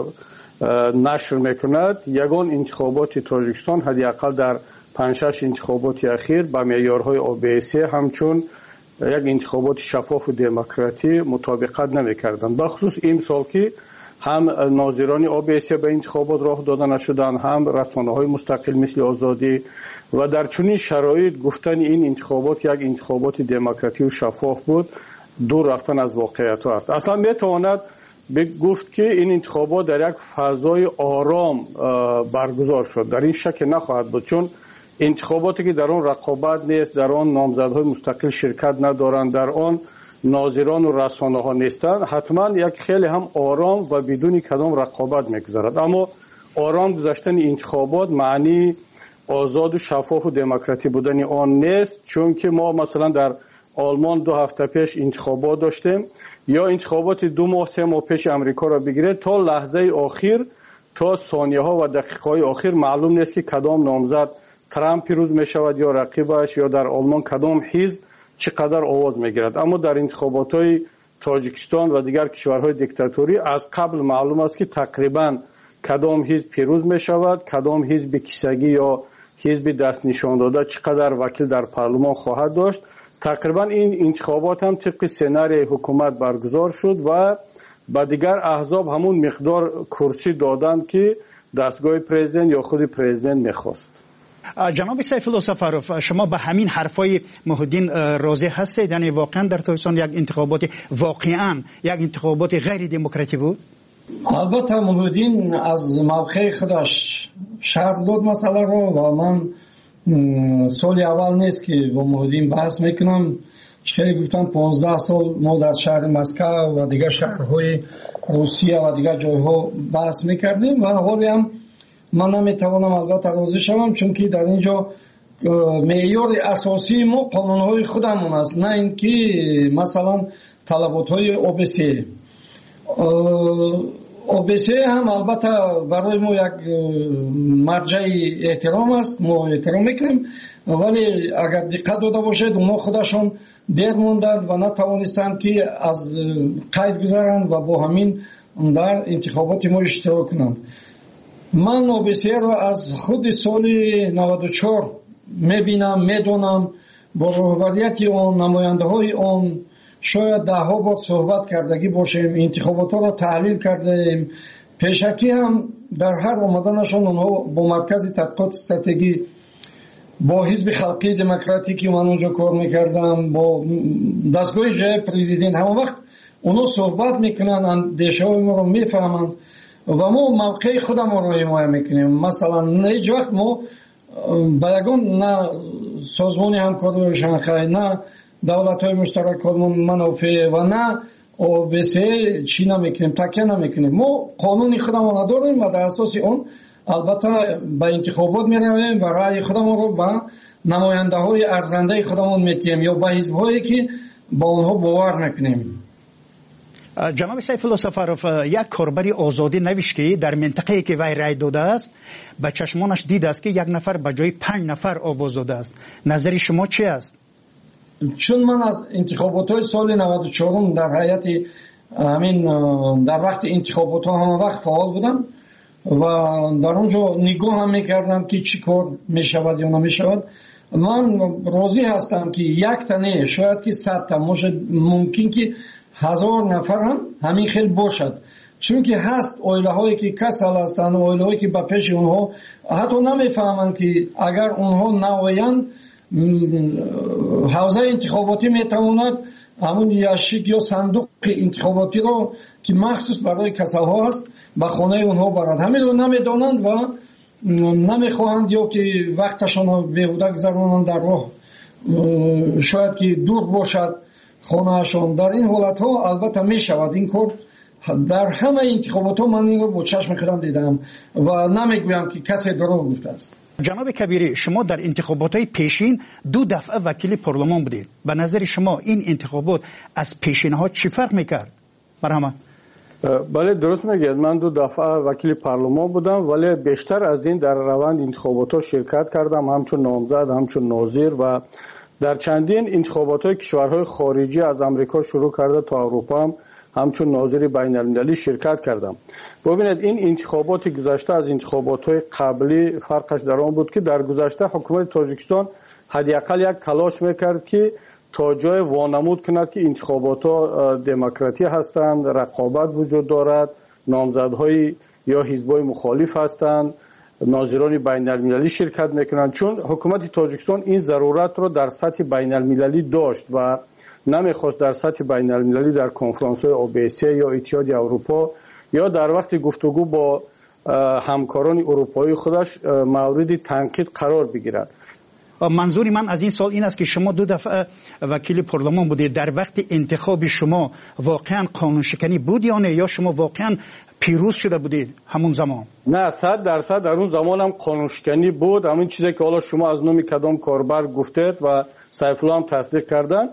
S19: نشر میکند، یگان انتخابات تاجیکستان حداقل در 5-6 انتخابات اخیر با معیارهای OBSE همچون یک انتخابات شفاف و دموکراتی مطابقت نمیکردند. بخصوص این سال که هم ناظران OBSE به انتخابات راه داده نشدن، هم رسانه‌های مستقل مثل آزادی و در چنین شرایط گفتن این انتخابات یک انتخابات دموکراتی و شفاف بود دور رفتن از واقعیت است. اصلا میتواند گفت که این انتخابات در یک فضای آرام برگزار شد. در این شک نخواهد بود، چون انتخاباتی که در آن رقابت نیست، در آن نامزدهای مستقل شرکت ندارند، در آن ناظران و رسانه ها نیستند، حتما یک خیلی هم آرام و بدون کدام رقابت میگذرد. اما آرام گذشتن انتخابات معنی آزاد و شفاف و دموکراتی بودن آن نیست، چون که ما مثلا در آلمان 2 هفته پیش انتخابات داشتیم، یا انتخابات 2 ماه 3 ماه پیش امریکا را بگیرید، تا لحظه آخر، تا ثانیه ها و دقیقه های آخر معلوم نیست که کدام نامزد ترامپ پیروز می شود یا رقیبش، یا در آلمان کدام حزب چقدر آواز می گیرد. اما در انتخابات های تاجیکستان و دیگر کشورهای دیکتاتوری از قبل معلوم است که تقریبا کدام حزب پیروز می شود، کدام حزب کیسگی یا حزب دست نشان داده چقدر وکیل در پارلمان خواهد داشت. تقریبا این انتخابات هم طبق سناریوی حکومت برگزار شد و با دیگر احزاب همون مقدار کرسی دادند که دستگاه پرزیدنت یا خود پرزیدنت میخواست.
S1: جناب سیف الله سفرов، شما به همین حرفای محیدین راضی هستید؟ یعنی واقعا در تاجیکستان یک انتخابات واقعا یک انتخابات غیر دموکراتی بود؟
S18: البته محیدین از موقع خودش شرح داد مسئله رو و من سال اول نیست که با محیدین بحث میکنم. چه گفتم 15 سال ما در شهر مسکو و دیگر شهرهای روسیه و دیگر جایها بحث میکردیم و حالی هم من نمیتوانم البته راضی شوم، چون که در اینجا معیار اساسی ما قانونهای خودمون است، نه اینکه مثلا طلباتهای OBSE. OBSE هم البته برای ما یک مرجع احترام است، ما احترام میکنیم، ولی اگر دقت داده باشید اونا خودشون دیر موندند و نتوانستند که از قید گذارند و با همین در انتخابات ما اشتراک کنند. من OBSE را از خود سال 94 میبینم، میدونم، با رهبریت آن، نماینده های آن شاید 10 بار صحبت کردگی باشیم، انتخابات را تحلیل کردیم. پیشکی هم در هر آمدنشان اونها با مرکز تحقیقات استراتژی، با حزب خلقی دموکراتیک که من اونجا کار میکردم، با دستگاه جای پرزیدنت، همه وقت اونها صحبت میکنن، اندیشه های ما رو میفهمند و ما موقع خودم رو حمایت میکنیم. مثلا هیچ وقت ما با یگان نه سازمان همکاری شانگهای، نه دولت های مشترک منافع و نه OBSE چی نمیکنیم، تکیه نمیکنیم. ما قانون خودمون رو داریم و در اساس اون البته به انتخابات میرویم و رأی خودمون رو به نماینده های ارزنده خودمون میتیم یا به حزب هایی که با اونها باور میکنیم.
S1: جناب سیف الله سفرов، یک کاربری آزادی نوشت که در منطقه‌ای که وی رای داده است به چشمانش دید است که 1 نفر به جای 5 نفر آواز داده است. نظر شما چی است؟
S18: چون من از انتخابات های سال 94 در هیئت همین در وقت انتخابات ها همه وقت فعال بودم و در اونجا نگاه هم میکردم که چی کار میشود یا نمیشود. من راضی هستم که 1 تنه شاید که 100 تا ممکن که 1000 نفر هم همین خیلی باشد، چون که هست اویله هایی که کسل هستند، اویله هایی که به پیش اونها حتی نمیفهمند که اگر اونها نویند حوزه انتخاباتی میتواند همون یاشیک یا صندوق انتخاباتی رو که مخصوص برای کسل ها هست به خانه اونها برند. همین رو نمیدانند و نمیخواهند یا که وقتشان رو بیهوده گذرانند در راه، شاید که دور باشد خانهشان. در این حالت ها البته می شود این کار در همه انتخابات ها من این رو با چشم خودم دیدم و نمیگویم که کسی دروغ گفته است.
S1: جناب کبیری، شما در انتخابات های پیشین 2 دفعه وکیل پارلمان بودید. به نظر شما این انتخابات از پیشین ها چی فرق میکرد؟ برهمه.
S19: بله درست میگید، من 2 دفعه وکیل پارلمان بودم، ولی بیشتر از این در روند انتخابات ها شرکت کردم، همچون نامزد، همچون ناظر و در چندین انتخابات های کشورهای خارجی از امریکا شروع کرده تا اروپا هم همچون ناظر بین المللی شرکت کردم. ببینید این انتخابات گذشته از انتخابات های قبلی فرقش در آن بود که در گذشته حکومت تاجیکستان حداقل یک تلاش میکرد که تا جای وانمود کند که انتخابات ها دموکراتی هستند، رقابت وجود دارد، نامزدهای یا حزب‌های مخالف هستند، ناظران بین المللی شرکت میکنند، چون حکومت تاجیکستان این ضرورت رو در سطح بین المللی داشت و نمیخواست در سطح بین المللی در کنفرانس های OBSE یا اتحاد اروپا یا در وقت گفتگو با همکاران اروپایی خودش مورد تنقید قرار بگیرد.
S1: منظور من از این سال این است که شما 2 دفعه وکیل پارلمان بودید، در وقت انتخاب شما واقعا قانون شکنی بود یا نه، یا شما واقعا پیروز شده بودید همون زمان؟
S19: نه، 100% در اون زمان هم قانون شکنی بود. همین چیزی که حالا شما از نام کدام کاربر گفتید و سیف الله هم تصدیق کردن،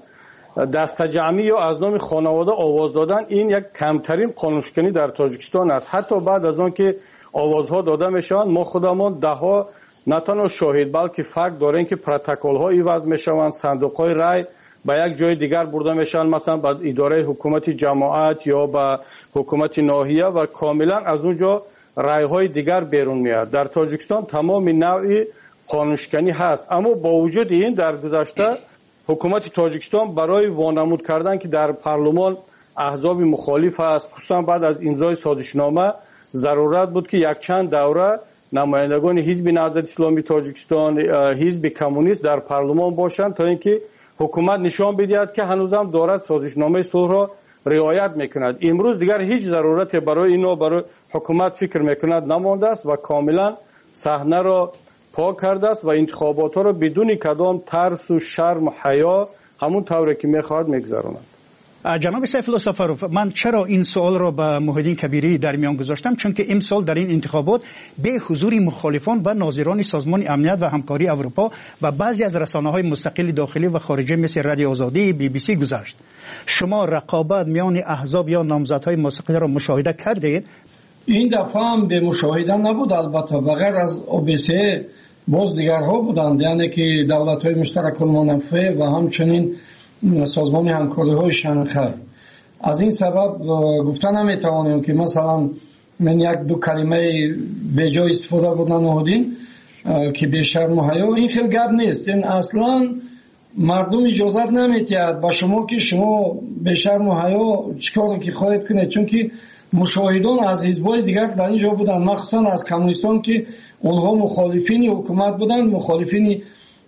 S19: دست جمعی یا از نام خانواده آواز دادن، این یک کمترین قانون شکنی در تاجیکستان است. حتی بعد از آن که آوازها داده میشوند، ما خودمان دهها نه تنها شاهد بلکه فکت داریم که پروتکل ها ایواز میشوند، صندوق های رای به یک جای دیگر برده میشن، مثلا به اداره حکومت جماعت یا به حکومت ناحیه و کاملا از اونجا رای های دیگر بیرون میاد. در تاجیکستان تمام نوع قانون شکنی هست، اما با وجود این در گذشته حکومت تاجیکستان برای وانمود کردن که در پارلمان احزاب مخالف است، خصوصا بعد از امضای سازشنامه ضرورت بود که یک چند دوره نمایندگان حزب نهضت اسلامی تاجیکستان، حزب کمونیست در پارلمان باشند تا اینکه حکومت نشان بدهد که هنوزم دارد سازشنامه صلح را رعایت میکند. امروز دیگر هیچ ضرورت برای اینا برای حکومت فکر میکند نمانده است و کاملا صحنه را پاک کرده است و انتخابات را بدون کدام ترس و شرم و حیا همون طوری که میخواهد میگذراند.
S1: جناب سیف الله سفروف، من چرا این سوال را به محیدین کبیری در میان گذاشتم؟ چون که امسال در این انتخابات به حضور مخالفان و ناظران سازمان امنیت و همکاری اروپا و بعضی از رسانه‌های مستقل داخلی و خارجی مثل رادیو آزادی، BBC گذشت. شما رقابت میان احزاب یا نامزدهای مستقل را مشاهده کردید؟
S18: این دفعه هم به مشاهده نبود، البته بغیر از OBSE باز دیگرها بودند، یعنی که دولت‌های مشترک المنافع و همچنین سازمان همکاری های شنغهای. از این سبب گفتن نمیتوانیم که مثلا من 1-2 کلمه به جای استفاده بودن نهادین که به شرم و حیا، این خیلی گپ نیست. این اصلا مردم اجازت نمیدهد با شما که شما به شرم و حیا چیکار که خواهید کنید، چون که مشاهدان از حزب‌های دیگر در اینجا بودن، مخصوصا از کمونیستان که اونها مخالفین حکومت بودند، مخالفین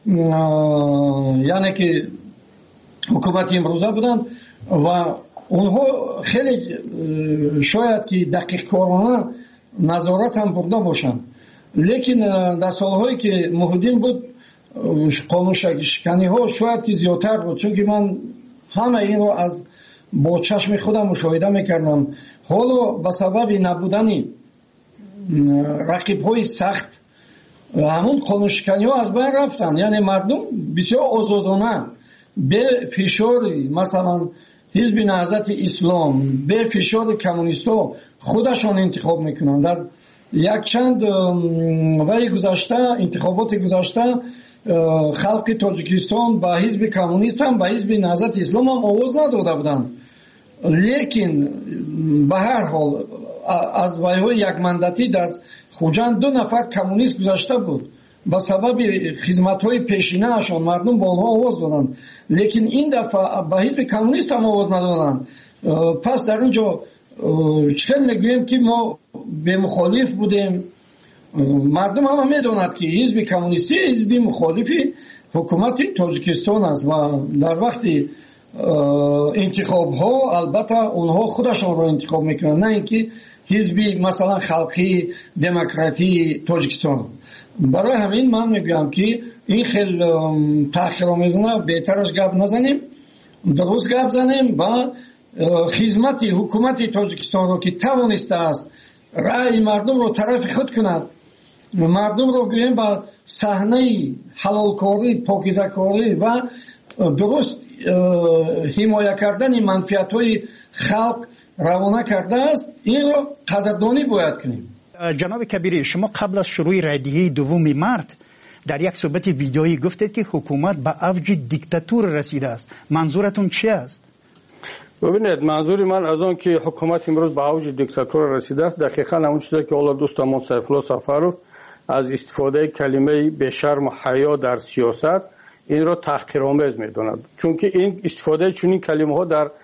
S18: یعنی که حکومت امروزه بودند و اونها خیلی شاید که دقیق کارانه نظارت هم برده باشند، لیکن در سالهایی که محدودین بود قانون شکنی ها شاید که زیادتر بود، چون که من همه این رو از با چشم خودم مشاهده میکردم. حالا به سبب نبودن رقیب های سخت همون قانون شکنی ها از بین رفتن، یعنی مردم بسیار آزادانه به فشار مثلا حزب نهضت اسلام، به فشار کمونیستا خودشان انتخاب میکنن. در یک چند وقت گذشته، انتخابات گذشته، خلق تاجیکستان با حزب کمونیست هم با حزب نهضت اسلام هم آواز نداده بودند، لیکن به هر حال از ویهای یک مندتی در خوجند 2 نفر کمونیست گذشته بود، با سبب خدمت‌های پیشینه اشان مردم با آنها آواز دادند، لیکن این دفعه با حزب کمونیست هم آواز ندادند. پس در اینجا چطور میگوییم که ما به مخالف بودیم؟ مردم هم میدونند که حزب کمونیستی حزب مخالفی حکومت تاجیکستان است و در وقت انتخاب ها البته اونها خودشان را انتخاب میکنند، نه اینکه حزب مثلا خلقی دموکراتی تاجیکستان. برای همین من میگم که این خیلی تأخیرآمیزانه بهترش گپ نزنیم، درست گپ زنیم و خدمت حکومت تاجیکستان رو که توانسته است رأی مردم رو طرف خود کند، مردم رو گوییم با صحنه حلالکاری، پاکیزه‌کاری و درست حمایت کردن منفعت‌های خلق روانه کرده است، این رو قدردانی باید کنیم.
S1: جناب کبیری، شما قبل از شروع رایدهی 2 مارس در یک صحبت ویدیویی گفتید که حکومت به اوج دیکتاتور رسیده است. منظورتون چی است؟
S19: ببینید، منظور من از آن که حکومت امروز به اوج دیکتاتور رسیده است دقیقاً همون چیزی که حالا دوستمون سیف الله سفروف از استفاده کلمه به شرم و حیا در سیاست این را تحقیرآمیز می‌داند، چون که این استفاده چنین کلمه ها در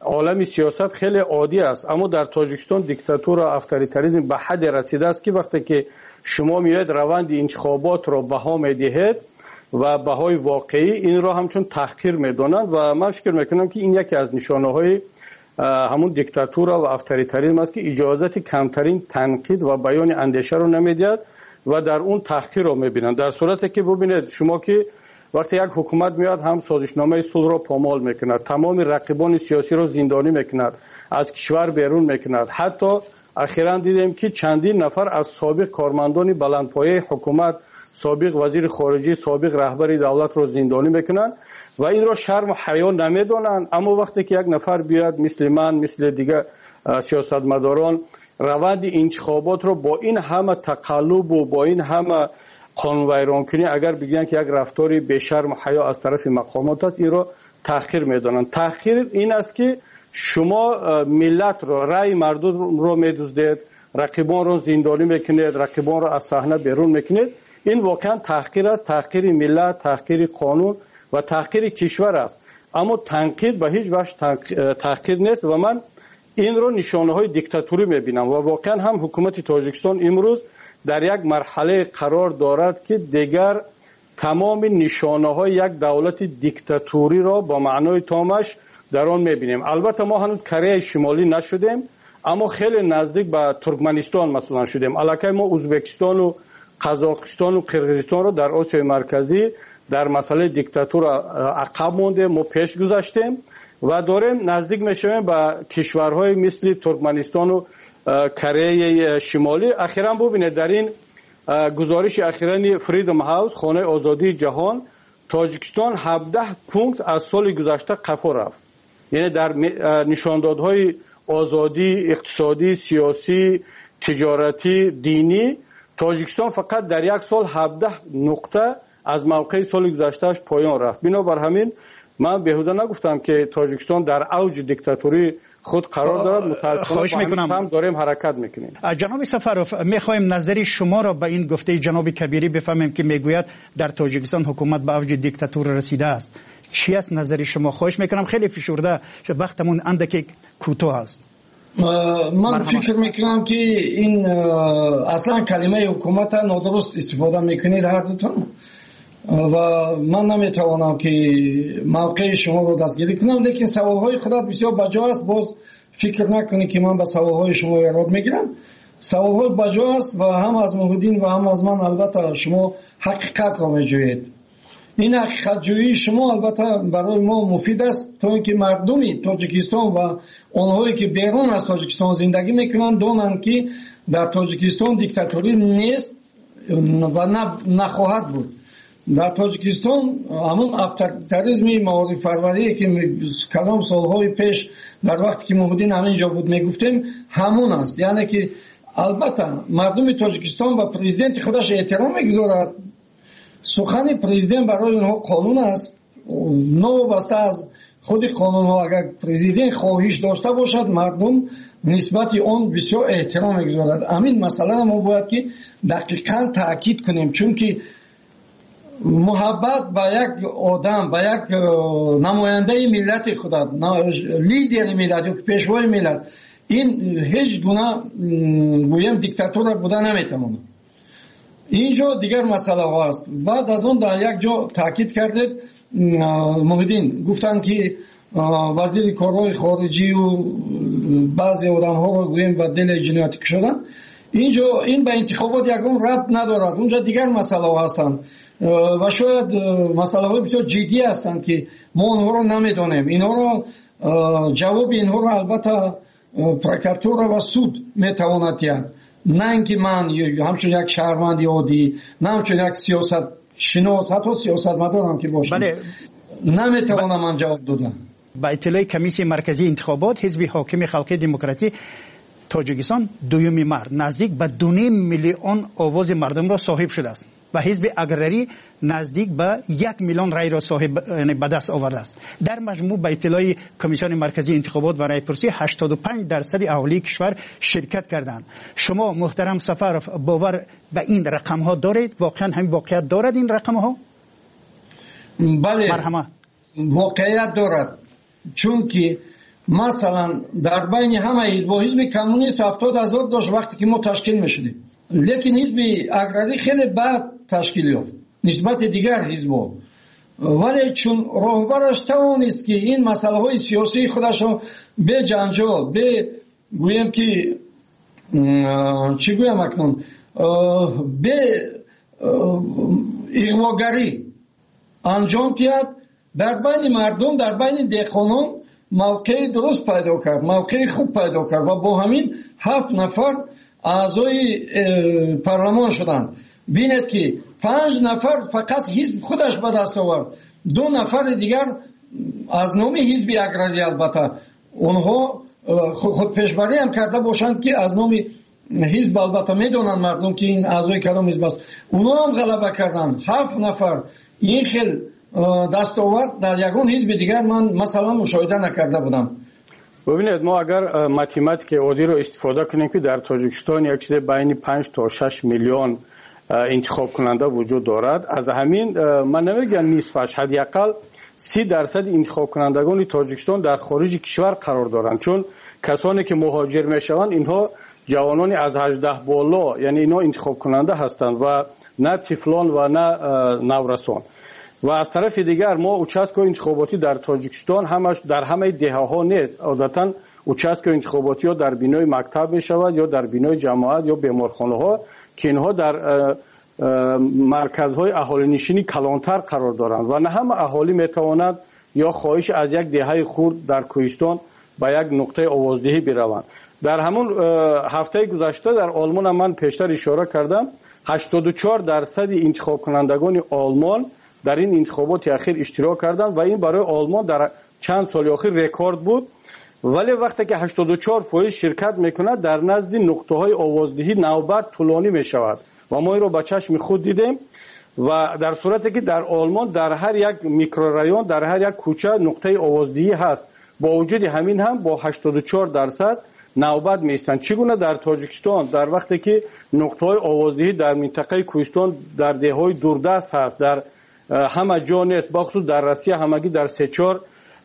S19: عالم سیاست خیلی عادی است، اما در تاجیکستان دیکتاتور و افطاریتاریسم به حد رسیده است که وقتی که شما میاید روند انتخابات را بها میدهید و بهای واقعی این را همچون تحقیر میدانند و من فکر میکنم که این یکی از نشانه های همون دیکتاتور و افطاریتاریسم است که اجازت کمترین تنقید و بیان اندیشه رو نمیدهد و در اون تحقیر رو میبینند. در صورتی که ببینید شما که وقتی یک حکومت میاد هم سازشنامه صلح را پامال میکند، تمام رقیبان سیاسی را زندانی میکند، از کشور بیرون میکند. حتی اخیراً دیدیم که چندین نفر از سابق کارمندان بلندپایه حکومت، سابق وزیر خارجه، سابق رهبر دولت را زندانی میکنند و این را شرم و حیا نمیدانند. اما وقتی که یک نفر بیاد مثل من، مثل دیگه سیاستمداران روند انتخابات را با این همه تقلب و با این همه قانون ویران کنی اگر بگن که یک رفتاری به شرم و حیا از طرف مقامات است، این را تحقیر میدانند. تحقیر این است که شما ملت را، رأی مردم را میدزدید، رقیبان را زندانی میکنید، رقیبان را از صحنه بیرون میکنید. این واقعا تحقیر است، تحقیر ملت، تحقیر قانون و تحقیر کشور است. اما تنقید به هیچ وجه تحقیر نیست و من این را نشانه های دیکتاتوری میبینم و واقعا هم حکومت تاجیکستان امروز در یک مرحله قرار دارد که دیگر تمام نشانه های یک دولت دیکتاتوری را با معنای تامش در آن میبینیم. البته ما هنوز کره شمالی نشدیم، اما خیلی نزدیک به ترکمنستان مثلا شدیم. الکی ما ازبکستان و قزاقستان و قرقیزستان را در آسیای مرکزی در مسئله دیکتاتور عقب مونده، ما پیش گذاشتیم و داریم نزدیک میشویم به کشورهای مثل ترکمنستان و کره شمالی. اخیراً ببینید در این گزارش اخیراً فریدم هاوس، خانه آزادی جهان، تاجیکستان 17 پونکت از سال گذشته قفا رفت. یعنی در نشاندادهای آزادی اقتصادی، سیاسی، تجارتی، دینی تاجیکستان فقط در یک سال 17 نقطه از موقع سال گذشتهش پایان رفت. بنابر همین من بهوده نگفتم که تاجیکستان در اوج دیکتاتوری خود قرار دارد. متاسفانه هم داریم حرکت میکنیم.
S1: جناب سفروف، میخوایم نظری شما را به این گفته جناب کبیری بفهمیم که میگوید در تاجیکستان حکومت به اوج دیکتاتور رسیده است. چی است نظری شما؟ خواهش میکنم، خیلی فشرده وقتمون اندکی کوتاه است.
S18: من فکر میکنم که این اصلا کلمه حکومت نادرست استفاده میکنید هر دوتون و من نمیتوانم که موقع شما رو دستگیری کنم، لیکن سوالهای خودت بسیار بجا است. باز فکر نکنید که من به سوالهای شما ایراد میگیرم. سوالهای بجا است و هم از موحدین و هم از من البته شما حقیقت را میجویید. این حقیقت جویی شما البته برای ما مفید است تا اینکه مردمی تاجیکستان و آنهایی که بیرون از تاجیکستان زندگی میکنند دانند که در تاجیکستان دیکتاتوری نیست و نخواهد بود. در تاجیکستان همون افطاریتاریسم معارف پروری که کلام سالهای پیش در وقتی که موحدین همینجا بود میگفتیم همون است. یعنی که البته مردم تاجیکستان و پرزیدنت خودش احترام میگذارد. سخن پرزیدنت برای اونها قانون است. نوابسته از خود قانون ها اگر پرزیدنت خواهش داشته باشد مردم نسبت آن بسیار احترام میگذارد. همین مسئله ما باید که دقیقاً تاکید کنیم، چون که محبت با یک آدم، با یک نماینده ملت خودت، لیدر ملت یا پیشوای ملت، این هیچ گونه گویم دیکتاتور بوده نمیتونه. اینجا دیگر مسئله هست. بعد از اون در یک جا تاکید کرده موحدین گفتن که وزیر کارهای خارجی و بعضی آدم ها رو گویم به دل جنایت کشیدن. اینجا این به انتخابات یکم ربط ندارد. اونجا دیگر مسئله هستند و شاید مسئله های بسیار جدی هستند که ما اونها رو نمیدونیم. اینها رو جواب اینها رو البته پروکراتور و سود میتواند دهد، نه اینکه من همچون یک شهروند عادی، نه همچون یک سیاست شناس، حتی سیاستمدارم که باشم نمیتوانم من جواب دادم.
S1: با اطلاع کمیسیون مرکزی انتخابات حزب حاکم خلق دموکراتی تاجیکستان دویمین مرد نزدیک به 2.5 میلیون آواز مردم را صاحب شده است و حزب اگرری نزدیک به 1 میلیون رای را صاحب به دست آورده است. در مجموع به اطلاع کمیسیون مرکزی انتخابات و رایپرسی 85% اهالی کشور شرکت کردند. شما محترم سفروف باور به این رقم ها دارید؟ واقعا هم واقعیت دارد این رقم ها؟
S18: بله، مرحمت واقعیت دارد، چون که مثلا در بین همه حزب حزب کمونیست 70,000 داشت وقتی که ما تشکیل میشدیم، لیکن حزب اگراری خیلی بعد تشکیل یافت نسبت دیگر حزب‌ها. ولی چون راهبرش توانست که این مسئله های سیاسی خودش رو به جنجال، به گویم که چی گویم اکنون، به اغواگری انجام داد، در بین مردم، در بین دهقانان موقع درست پیدا کرد، موقع خوب پیدا کرد و با همین 7 نفر اعضای پارلمان شدند. بینید که 5 نفر فقط حزب خودش به دست آورد، 2 نفر دیگر از نام حزب اگراری، البته اونها خود پیشبری هم کرده باشند که از نام حزب، البته میدونن مردم که این اعضای کدام حزب است، اونها هم غلبه کردن. 7 نفر این خیل دستاورد در یگان حزب دیگر من مثلا مشاهده نکرده بودم.
S19: ببینید ما اگر ماتماتیک عادی رو استفاده کنیم که در تاجیکستان یک چیز بین 5 تا 6 میلیون انتخاب کننده وجود دارد، از همین من نمیگم نصفش، حداقل 30% انتخاب کنندگان تاجیکستان در خارج کشور قرار دارند، چون کسانی که مهاجر میشوند اینها جوانانی از 18 بالا، یعنی اینا انتخاب کننده هستند و نه طفلان و نه نورسان. و از طرف دیگر ما اوچسکو انتخاباتی در تاجیکستان همش در همه دهه‌ها نیست، عادتاً اوچسکو انتخاباتی ها در بینای مکتب می شود یا در بینای جماعت یا بیمارخانه ها که اینها در مرکزهای اهالی نشینی کلانتر قرار دارند و نه همه اهالی می توانند یا خواهش از یک دهه خرد در کوهستان به یک نقطه آوازدهی بروند. در همون هفته گذشته در آلمان من پیشتر اشاره کردم 84% انتخاب کنندگان آلمان در این انتخابات اخیر اشتراک کردند و این برای آلمان در چند سال اخیر رکورد بود. ولی وقتی که 84% شرکت میکند در نزد نقطه های آوازدهی نوبت طولانی میشود و ما این رو با چشم خود دیدیم و در صورتی که در آلمان در هر یک میکرورایون، در هر یک کوچه نقطه آوازدهی هست، با وجود همین هم با 84% نوبت میستند. چگونه در تاجیکستان در وقتی که نقطه های آوازدهی در منطقه کوهستان در دههای دوردست هست، در همه جا نیست، بخصوص در روسیه همگی در 3-4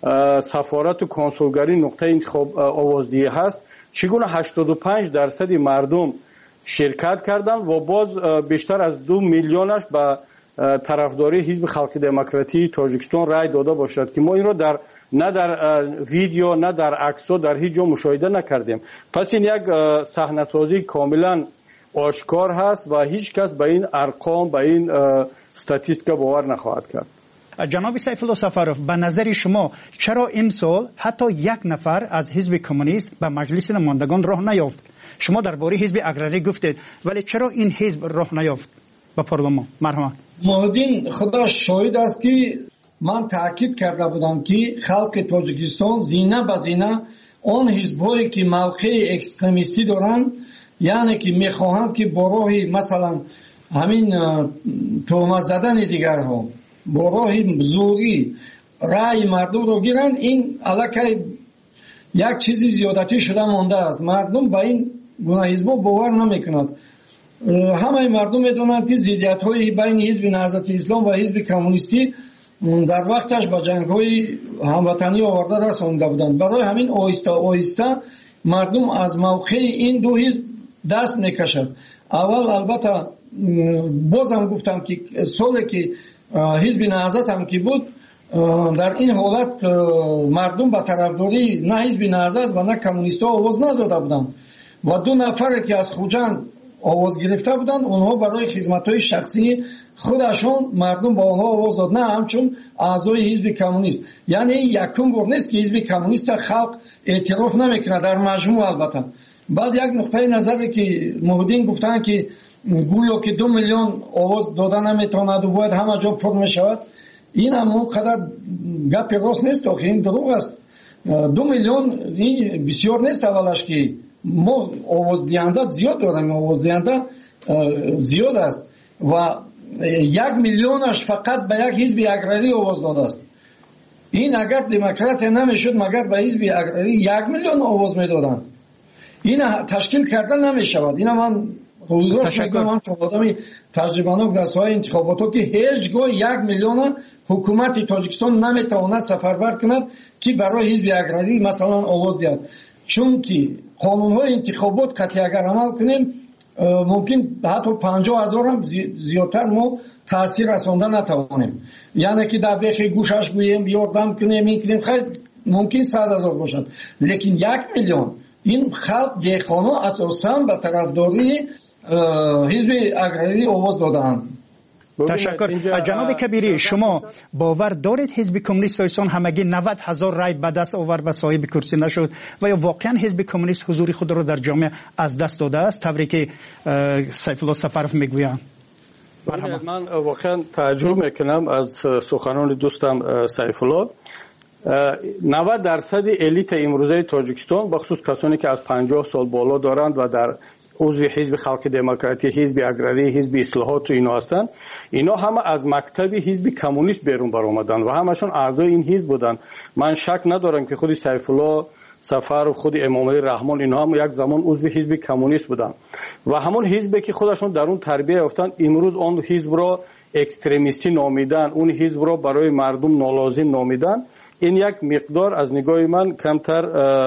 S19: سفارت و کنسولگری نقطه انتخاب آوازدهی هست، چگونه 85% مردم شرکت کردند و باز بیشتر از 2 میلیونش به طرفداری حزب خلق دموکراتی تاجیکستان رای داده باشد که ما این را در نه در ویدیو نه در عکس‌ها در هیچ جا مشاهده نکردیم. پس این یک صحنه‌سازی کاملا آشکار هست و هیچ کس به این ارقام، به این استاتیستیکا باور نخواهد کرد.
S1: جناب سیف الله سفرов، به نظر شما چرا امسال حتی یک نفر از حزب کمونیست به مجلس نمایندگان راه نیافت؟ شما درباره حزب اگراری گفتید، ولی چرا این حزب راه نیافت به پارلمان؟ مرحبا.
S18: مهدین خدا شاهد است که من تاکید کرده بودم که خلق تاجیکستان زینه به زینه آن حزب‌هایی که موقع اکستریمیستی دارند، یعنی که میخواهند که با راه مثلا همین تهمت زدن دیگرها، با راه زوری رأی مردم رو گیرند، این علاقه یک چیزی زیادتی شده مانده است. مردم با این گونه حزب‌ها باور نمیکنند. همه مردم میدونند که ضدیت‌های بین حزب نهضت اسلام و حزب کمونیستی در وقتش با جنگ‌های هموطنی آورده رسانده بودند. برای همین آهسته آهسته مردم از موقع این دو حزب دست میکشد. اول البته بازم گفتم که سالی که حزب نهضت هم که بود، در این حالت مردم به طرفداری نه حزب نهضت و نه کمونیست‌ها آواز نداده بودند و 2 نفر که از خوجند آواز گرفته بودند، اونها برای خدمت‌های شخصی خودشون مردم با آنها آواز داد، نه همچون اعضای حزب کمونیست. یعنی یکم بار نیست که حزب کمونیست خلق اعتراف نمیکنه در مجموع. البته بعد یک نقطه نظری که مهدین گفتن که گویا که 2 میلیون آواز دادن نمیتواند و باید همه جا پر میشود، این هم اونقدر گپ راست نیست، آخه این دروغ است. 2 میلیون این بسیار نیست. اولش که ما آواز دهنده زیاد داریم، آواز دهنده زیاد است و 1 میلیونش فقط به یک حزب اگراری آواز داده است. این اگر دموکرات نمیشد مگر به حزب اگراری 1 میلیون آواز میدادن. این تشکیل کردن نمیشود. این من روزگار میگم هم چون آدمی تجربه‌ناک در ساحه انتخابات که هیچگاه 1 میلیون حکومت تاجیکستان نمیتواند سفربر کند که برای حزب اگراری مثلا آواز دهد. چون که قانون‌های انتخابات قطعی اگر عمل کنیم ممکن حتی 50,000 هم زیادتر ما تاثیر رساندن نتوانیم. یعنی که در بیخ گوشش گوییم یاردم کنیم این کنیم خیلی ممکن 100,000 باشد، لیکن 1 میلیون این خلق دیخانه اساساً به طرفداری حزب اگراری آواز دادند.
S1: تشکر. جناب کبیری، شما باور دارید حزب کمونیست ایران همگی 90,000 رای به دست آورد و صاحب کرسی نشد و یا واقعا حزب کمونیست حضور خود را در جامعه از دست داده است طوری که سیف الله سفرف میگوید؟
S19: من واقعا تعجب میکنم از سخنان دوستم سیف الله. 90% الیت امروزه تاجیکستان بخصوص کسانی که از 50 سال بالا دارند و در عضو حزب خلق دموکراتی، حزب اگراری، حزب اصلاحات و اینا هستند، اینا همه از مکتب حزب کمونیست بیرون برآمدن و همشون اعضای این حزب بودن. من شک ندارم که خود سیف الله سفر و خود امام علی رحمان اینا هم یک زمان عضو حزب کمونیست بودن و همون حزبی که خودشون در اون تربیت یافتن امروز اون حزب را اکستریمیستی نامیدن، اون حزب را برای مردم نالازم نامیدن. این یک مقدار از نگاه من کمتر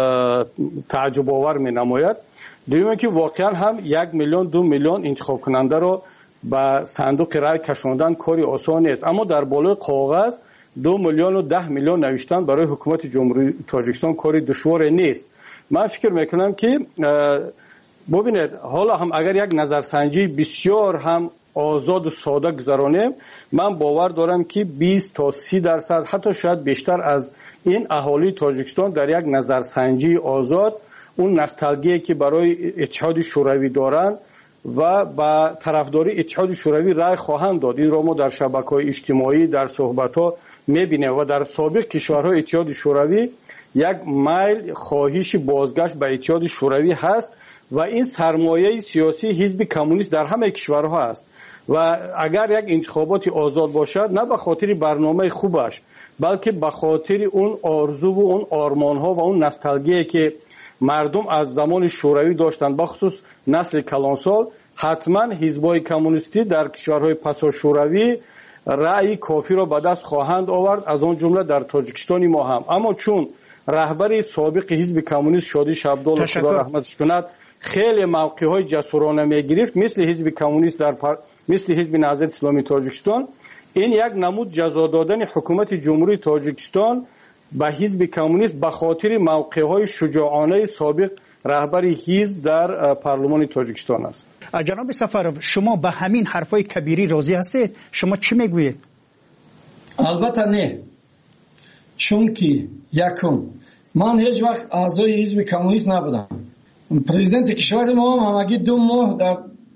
S19: تعجب آور می نماید. دویمه که واقعا هم 1 میلیون 2 میلیون انتخاب کننده رو به صندوق رای کشاندن کاری آسان نیست، اما در بالای کاغذ 2 میلیون و 10 میلیون نوشتن برای حکومت جمهوری تاجیکستان کاری دشوار نیست. من فکر میکنم که ببینید حالا هم اگر یک نظرسنجی بسیار هم آزاد و ساده گذرانیم، من باور دارم که 20 تا 30% حتی شاید بیشتر از این اهالی تاجیکستان در یک نظرسنجی آزاد اون نوستالژی که برای اتحاد شوروی دارند و با طرفداری اتحاد شوروی رای خواهند داد. این را ما در شبکه‌های اجتماعی در صحبت‌ها می‌بینیم و در سابق کشورهای اتحاد شوروی یک میل خواهش بازگشت به اتحاد شوروی هست و این سرمایه سیاسی حزب کمونیست در همه کشورها است و اگر یک انتخابات آزاد باشد نه به خاطر برنامه خوبش بلکه به خاطر اون آرزو و اون آرمان‌ها و اون نوستالژی که مردم از زمان شوروی داشتند، بخصوص نسل کلانسال، حتما حزب‌های کمونیستی در کشورهای پسا شوروی رأی کافی را به دست خواهند آورد، از آن جمله در تاجیکستان ما هم. اما چون رهبر سابق حزب کمونیست شادی شبدال خدا رحمتش کند خیلی موقع‌های جسورانه می‌گرفت مثل حزب کمونیست مثل حزب نهضت اسلامی تاجیکستان، این یک نمود جزا دادن حکومت جمهوری تاجیکستان به حزب کمونیست به خاطر موقع‌های شجاعانه سابق رهبر حزب در پارلمان تاجیکستان است.
S1: جناب سفرов شما به همین حرفای کبیری راضی هستید؟ شما چی میگویید؟
S18: البته نه، چون که یکم من هیچ وقت اعضای حزب کمونیست نبودم. پرزیدنت کشور ما همگی 2 ماه در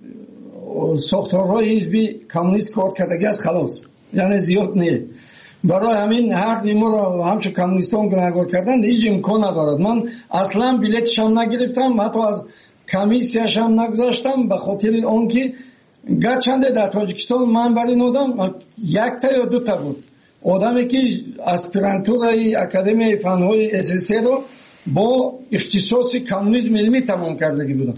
S18: ساختارهای حزب کمونیست کار کردگی است، خلاص، یعنی زیاد نه. برای همین هر نیمو را همچون کمونیستان گناهکار کردن هیچ امکان ندارد. من اصلا بلیتش هم نگرفتم، حتی از کمیسیش هم نگذاشتم به خاطر آنکه گرچنده در تاجیکستان من برای نودم 1 تا یا 2 تا بود آدمی که اسپرانتورای اکادمی فنهای SSC رو با اختصاص کمونیسم علمی تمام کردگی بودم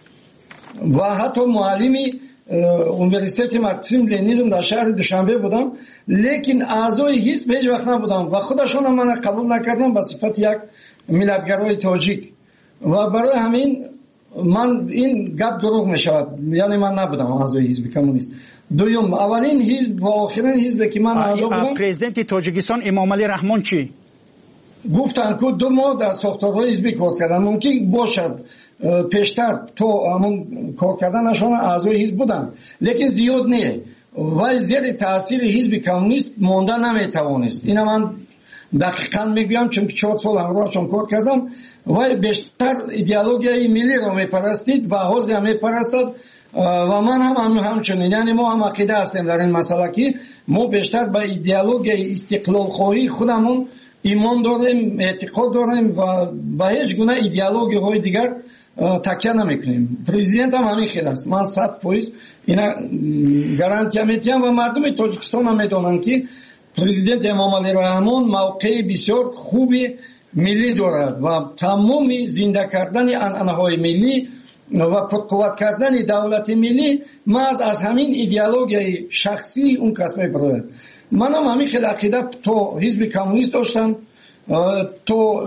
S18: و حتی معلمی اونیورسیت مارکسیسم لنینیسم در شهر دوشنبه بودم، لیکن اعضای حزب هیچ وقت نبودم و خودشون هم من قبول نکردم به صفت یک ملتگرای تاجیک و برای همین من این گپ دروغ می شود، یعنی من نبودم اعضای حزب کمونیست. دوم، اولین حزب و آخرین حزب که من اعضا بودم
S1: پرزیدنت تاجیکستان امام علی رحمان چی
S18: گفتن که 2 ماه در ساختارهای حزبی کار کردن، ممکن باشد پیشتر تو همون کار کردنشان اعضای حزب بودن لیکن زیاد نه و زیر تاثیر حزب کمونیست مانده نمیتوانست. اینا من دقیقاً میگم چون 4 سال همراهشون کار کردم و بیشتر ایدئولوژی ملی رو میپرستید و حزب هم میپرستد و من هم همچنین، یعنی ما هم عقیده هستیم در این مسئله که ما بیشتر به ایدئولوژی استقلال خواهی خودمون ایمان داریم، اعتقاد داریم و به هیچ گونه ایدئولوژی های دیگر تکیه نمیکنیم. پرزیدنت هم همین خیلی است، من 100% اینا گارانتی میدم و مردم تاجیکستان هم میدونن که پرزیدنت امام علی رحمان موقع بسیار خوبی ملی دارد و تمام زنده کردن عنعنه‌های ملی و پرقوت کردن دولت ملی محض از همین ایدئولوژی شخصی اون کس میبرد. منم همین خیلی عقیده تو حزب کمونیست داشتم، تو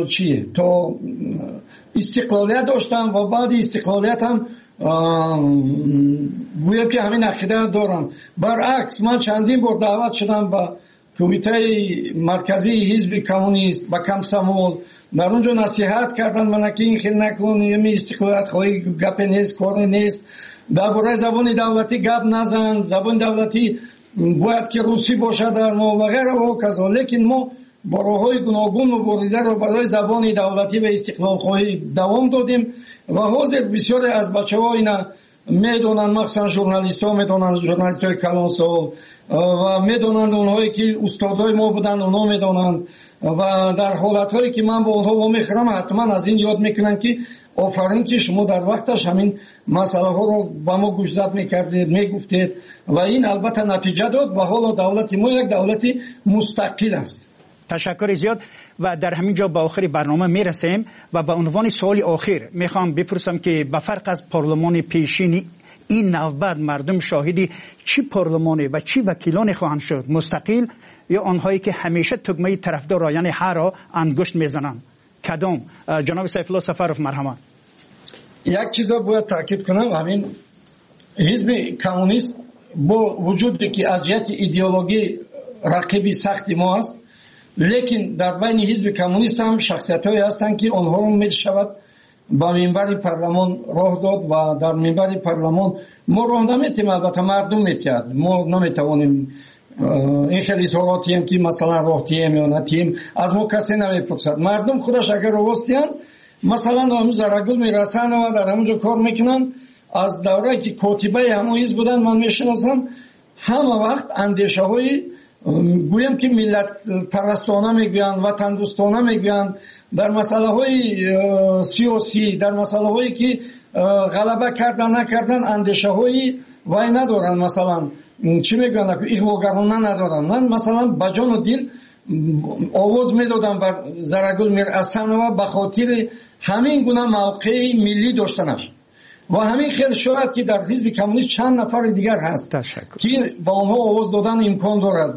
S18: استقلالیت داشتم و بعد استقلالیت هم گویم که همین عقیده دارم. برعکس من چندین بار دعوت شدم به کمیته مرکزی حزب کمونیست با کمسمول، در اونجا نصیحت کردن من که این خیلی نکن، یمی استقلالیت خواهی گپ نیست، کار نیست، درباره زبان دولتی گپ نزن، زبان دولتی باید که روسی باشه در ما و غیره و کذا. لیکن ما با راه‌های گوناگون مبارزه را برای زبان دولتی و استقلال خواهی دوام دادیم و حاضر بسیاری از بچه‌ها اینا میدونن، مخصوصا ژورنالیست‌ها میدونن، ژورنالیست‌های کلانسال و میدونن، اونهایی که استادای ما بودن اونا میدونن و در حالت‌هایی که من با اونها میخرم حتما از این یاد میکنن که آفرین که شما در وقتش همین مسئله ها رو با ما گوشزد میکردید، میگفتید و این البته نتیجه داد و حالا دولت ما یک دولت مستقل است.
S1: تشکر زیاد و در همین جا به آخر برنامه میرسیم و به عنوان سوال آخر میخوام بپرسم که به فرق از پارلمان پیشین این نوبت مردم شاهدی چی پارلمانی و چی وکیلانی خواهند شد، مستقل یا آنهایی که همیشه تگمه طرفدار یعنی هر را انگشت میزنند؟ کدام؟ جناب سیف الله سفرов مرحمت.
S18: یک چیز باید تاکید کنم، همین حزب کمونیست با وجودی که از جهت ایدئولوژی رقیبی سخت ما است، لیکن در بین حزب کمونیست هم شخصیت‌هایی هستند که آنها رو میشود با منبر پارلمان راه داد و در منبر پارلمان ما راه نمیتیم، البته مردم میتید، ما نمیتوانیم این خیلی سوالاتی هم که مثلا راه تیم یا نتیم از ما کسی نمیپرسد. مردم خودش اگر راستین مثلا همون زرگل میرسن و در همونجا کار میکنن. از دوره که کاتبه همون حزب بودن من میشناسم، همه وقت اندیشه های گویم که ملت پرستانه میگویند، وطن دوستانه میگویند، در مسئله های سیاسی، در مسئله هایی که غلبه کردن نکردن اندیشه های وای ندارن، مثلا چی میگویند ایغواگرانه ندارن. من مثلا با جان و دل آواز میدادم بر زرگل میرسن و به خاطر همین گونه موقع ملی داشتنش و همین خیلی شاید که در حزب کمونیست چند نفر دیگر هست که با آنها آواز دادن امکان دارد.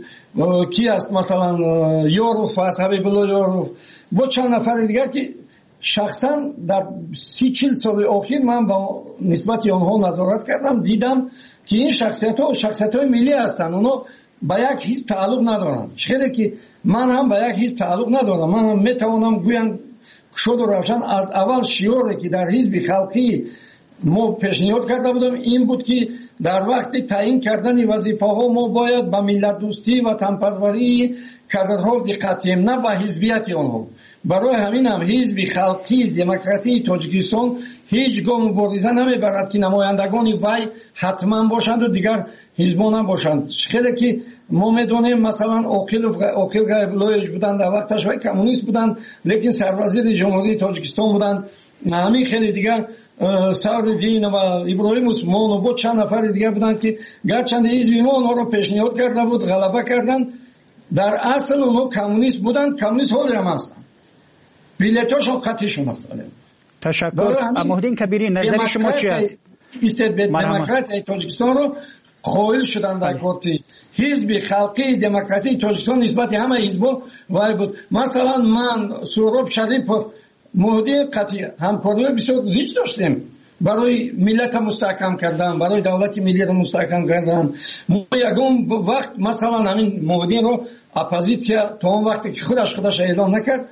S18: کی است مثلا یاروف است، حبیب الله یاروف، با چند نفر دیگر که شخصا در 30-40 سال اخیر من با نسبت آنها نظارت کردم، دیدم که این شخصیت‌های ملی هستند، اونا با یک حزب تعلق ندارن. چرا که من هم با یک حزب تعلق ندارم، من هم میتوانم گویم شد و روشن از اول شیوری که در حزب خلقی ما پیشنهاد کرده بودم این بود که در وقت تعیین کردن وظیفه‌ها ما باید به ملت دوستی و وطنپروری کادرها دقت کنیم، نه به حزبیت آنها. برای همین هم حزب خلقی دموکراتی تاجیکستان هیچ گاه مبارزه نمیبرد که نمایندگان وی حتما باشند و دیگر حزبان هم باشند. خیلی که ما میدونیم مثلا عاقل غیب‌الله بودند، در وقتش وی کمونیست بودند لیکن سروزیر جمهوری تاجیکستان بودند. همین خیلی دیگر سعدالدین و ابراهیم عثمان و با چند نفر دیگر بودند که گرچند حزب ما اونها رو پیشنهاد کرده بود، غلبه کردند، در اصل اونها کمونیست بودند، کمونیست حالی هم هستند، بیلیتاشون خطیشون هست.
S1: تشکر. مهدین کبیری نظر شما چی است؟
S18: دموکراتی تاجیکستان رو قائل شدن در کارتی حزب خلقی دموکراتی تاجیکستان نسبت همه حزب‌ها وای بود. مثلا من سهراب شریف مهدی قطعی همکاری بسیار زیاد داشتیم برای ملت مستحکم کردن، برای دولت ملی رو مستحکم کردن. ما یکم وقت مثلا همین مهدی رو اپوزیسیا تا اون وقتی که خودش اعلام نکرد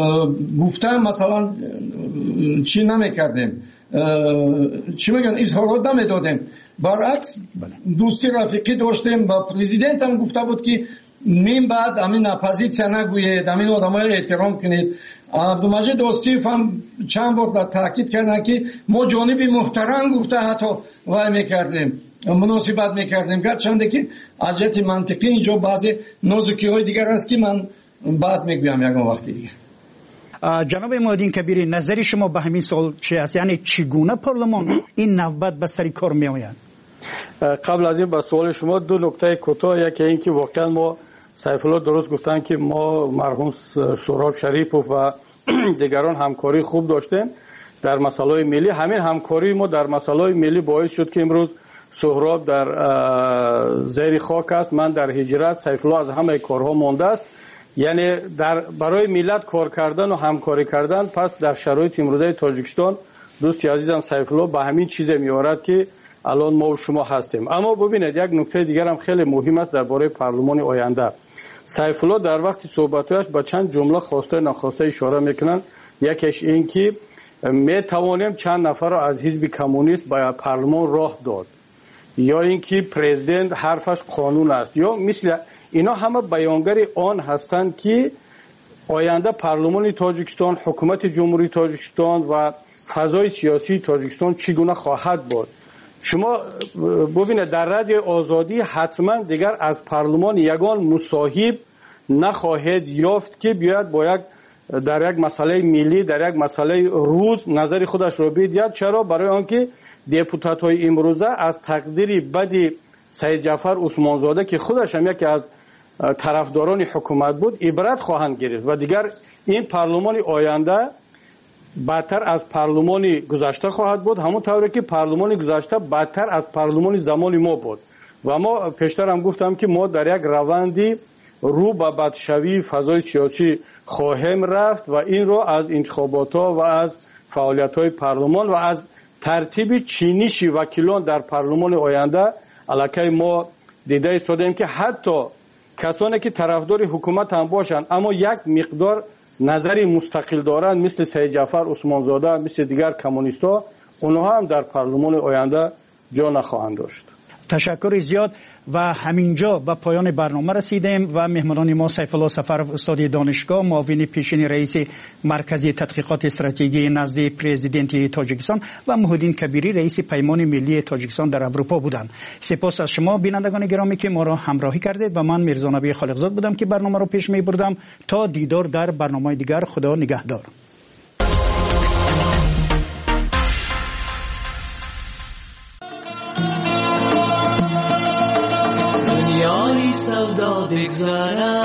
S18: گفتم مثلا چی نمیکردیم، چی میگن اظهارات نمیدادیم، برعکس دوستی رفیقی داشتیم. با پرزیدنت هم گفته بود که من بعد همین اپوزیسیا نگویید، همین آدمای احترام کنید. عبدالمجید دوستیف هم چند بار تاکید کردن که ما جانب محترم گفته حتی وای میکردیم، مناسبت میکردیم، گرچنده که از جهت منطقی اینجا بعضی نازکی های دیگر هست که من بعد میگویم یکم وقتی دیگه.
S1: جناب مهدین کبیری نظری شما به همین سوال چی است؟ یعنی چگونه پارلمان این نوبت به سر کار می آید؟
S19: قبل از این به سوال شما دو نکته کوتاه، یکی این که واقعا ما سیف الله درست گفتن که ما مرحوم سهراب شریف و دیگران همکاری خوب داشتیم. در مسائل ملی. همین همکاری ما در مسائل ملی باعث شد که امروز سهراب در زیر خاک است، من در هجرت، سیف الله از همه کارها مانده است. یعنی برای ملت کار کردن و همکاری کردن. پس در شرایط امروزه تاجیکستان دوستی عزیزم سیف الله به همین چیز میارد که الان ما و شما هستیم. اما ببینید یک نکته دیگر هم خیلی مهم است درباره پارلمان آینده. سیف الله در وقت صحبتش با چند جمله خواسته ناخواسته اشاره میکنن. یکیش این که می توانیم چند نفر را از حزب کمونیست به پارلمان راه داد، یا اینکه پرزیدنت حرفش قانون است، یا مثل اینا همه بیانگر آن هستند که آینده پارلمان تاجیکستان، حکومت جمهوری تاجیکستان و فضای سیاسی تاجیکستان چگونه خواهد بود. شما ببینید در رادیو آزادی حتما دیگر از پارلمان یگان مصاحب نخواهد یافت که بیاید با در یک مسئله ملی، در یک مسئله روز نظر خودش رو بدهد. چرا؟ برای آنکه دپوتات های امروزه از تقدیر بد سید جعفر عثمانزاده که خودش هم یکی از طرفداران حکومت بود عبرت خواهند گرفت و دیگر این پارلمان آینده بدتر از پارلمان گذشته خواهد بود، همون طوری که پارلمان گذشته بدتر از پارلمان زمان ما بود. و ما پیشتر هم گفتم که ما در یک روندی رو به بدشوی فضای سیاسی خواهیم رفت و این رو از انتخابات ها و از فعالیت های پارلمان و از ترتیب چینیش وکیلان در پارلمان آینده علاقه ما دیده ایستادیم که حتی کسانی که طرفدار حکومت هم باشند اما یک مقدار نظری مستقل دارند مثل سید جعفر عثمانزاده، مثل دیگر کمونیست‌ها، اونها هم در پارلمان آینده جا نخواهند داشت.
S1: تشکر زیاد. و همینجا به پایان برنامه رسیدیم و مهمانان ما سیف الله صفر استاد دانشگاه، معاون پیشین رئیس مرکز تحقیقات استراتژی نزد پرزیدنت تاجیکستان و محمدین کبیری رئیس پیمان ملی تاجیکستان در اروپا بودند. سپاس از شما بینندگان گرامی که ما را همراهی کردید و من میرزا نبی خالقزاد بودم که برنامه را پیش می بردم. تا دیدار در برنامه دیگر، خدا نگهدار.
S20: دنیای سودا بگذارد،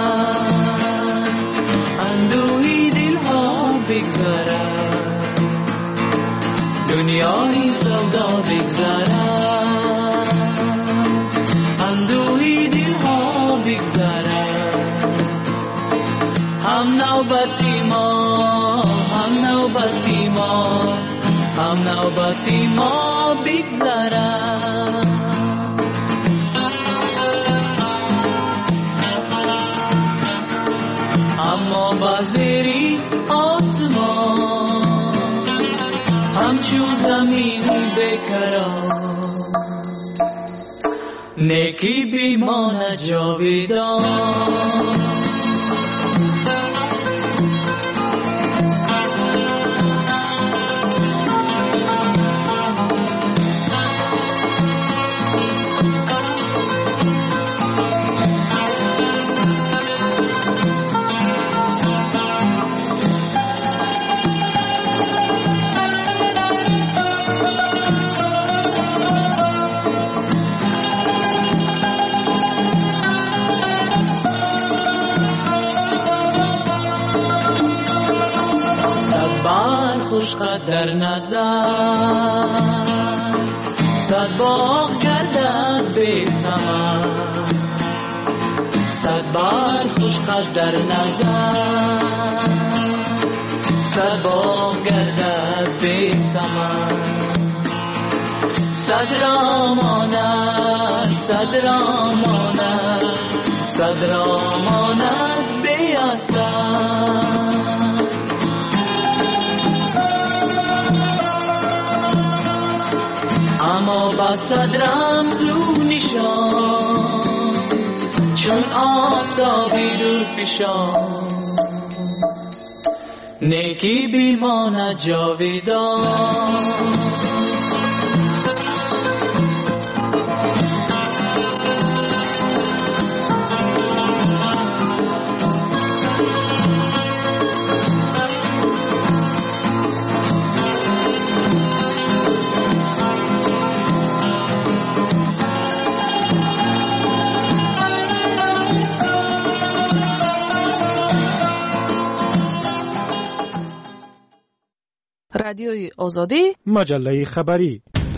S20: اندوهی دلها بگذارد، دنیای سودا بگذارد، اندوهی دلها بگذارد. هم نوبتی ما، هم نوبتی ما، هم نوبتی ما بگذارد. اما بازری آسمان همچو زمین بکران، نیکی بیمانه جاویدان. در نظر صد باغ گردد بی ثمر، صد بار خوش قد در نظر صد باغ گردد بی ثمر. صد را ماند، صد را ماند، صد را ماند بی اثر. اما با صد رمزو نشان چون آفتابی دور پیشان، نیکی بیماند جاویدان.
S12: رادیوی آزادی،
S10: مجله خبری.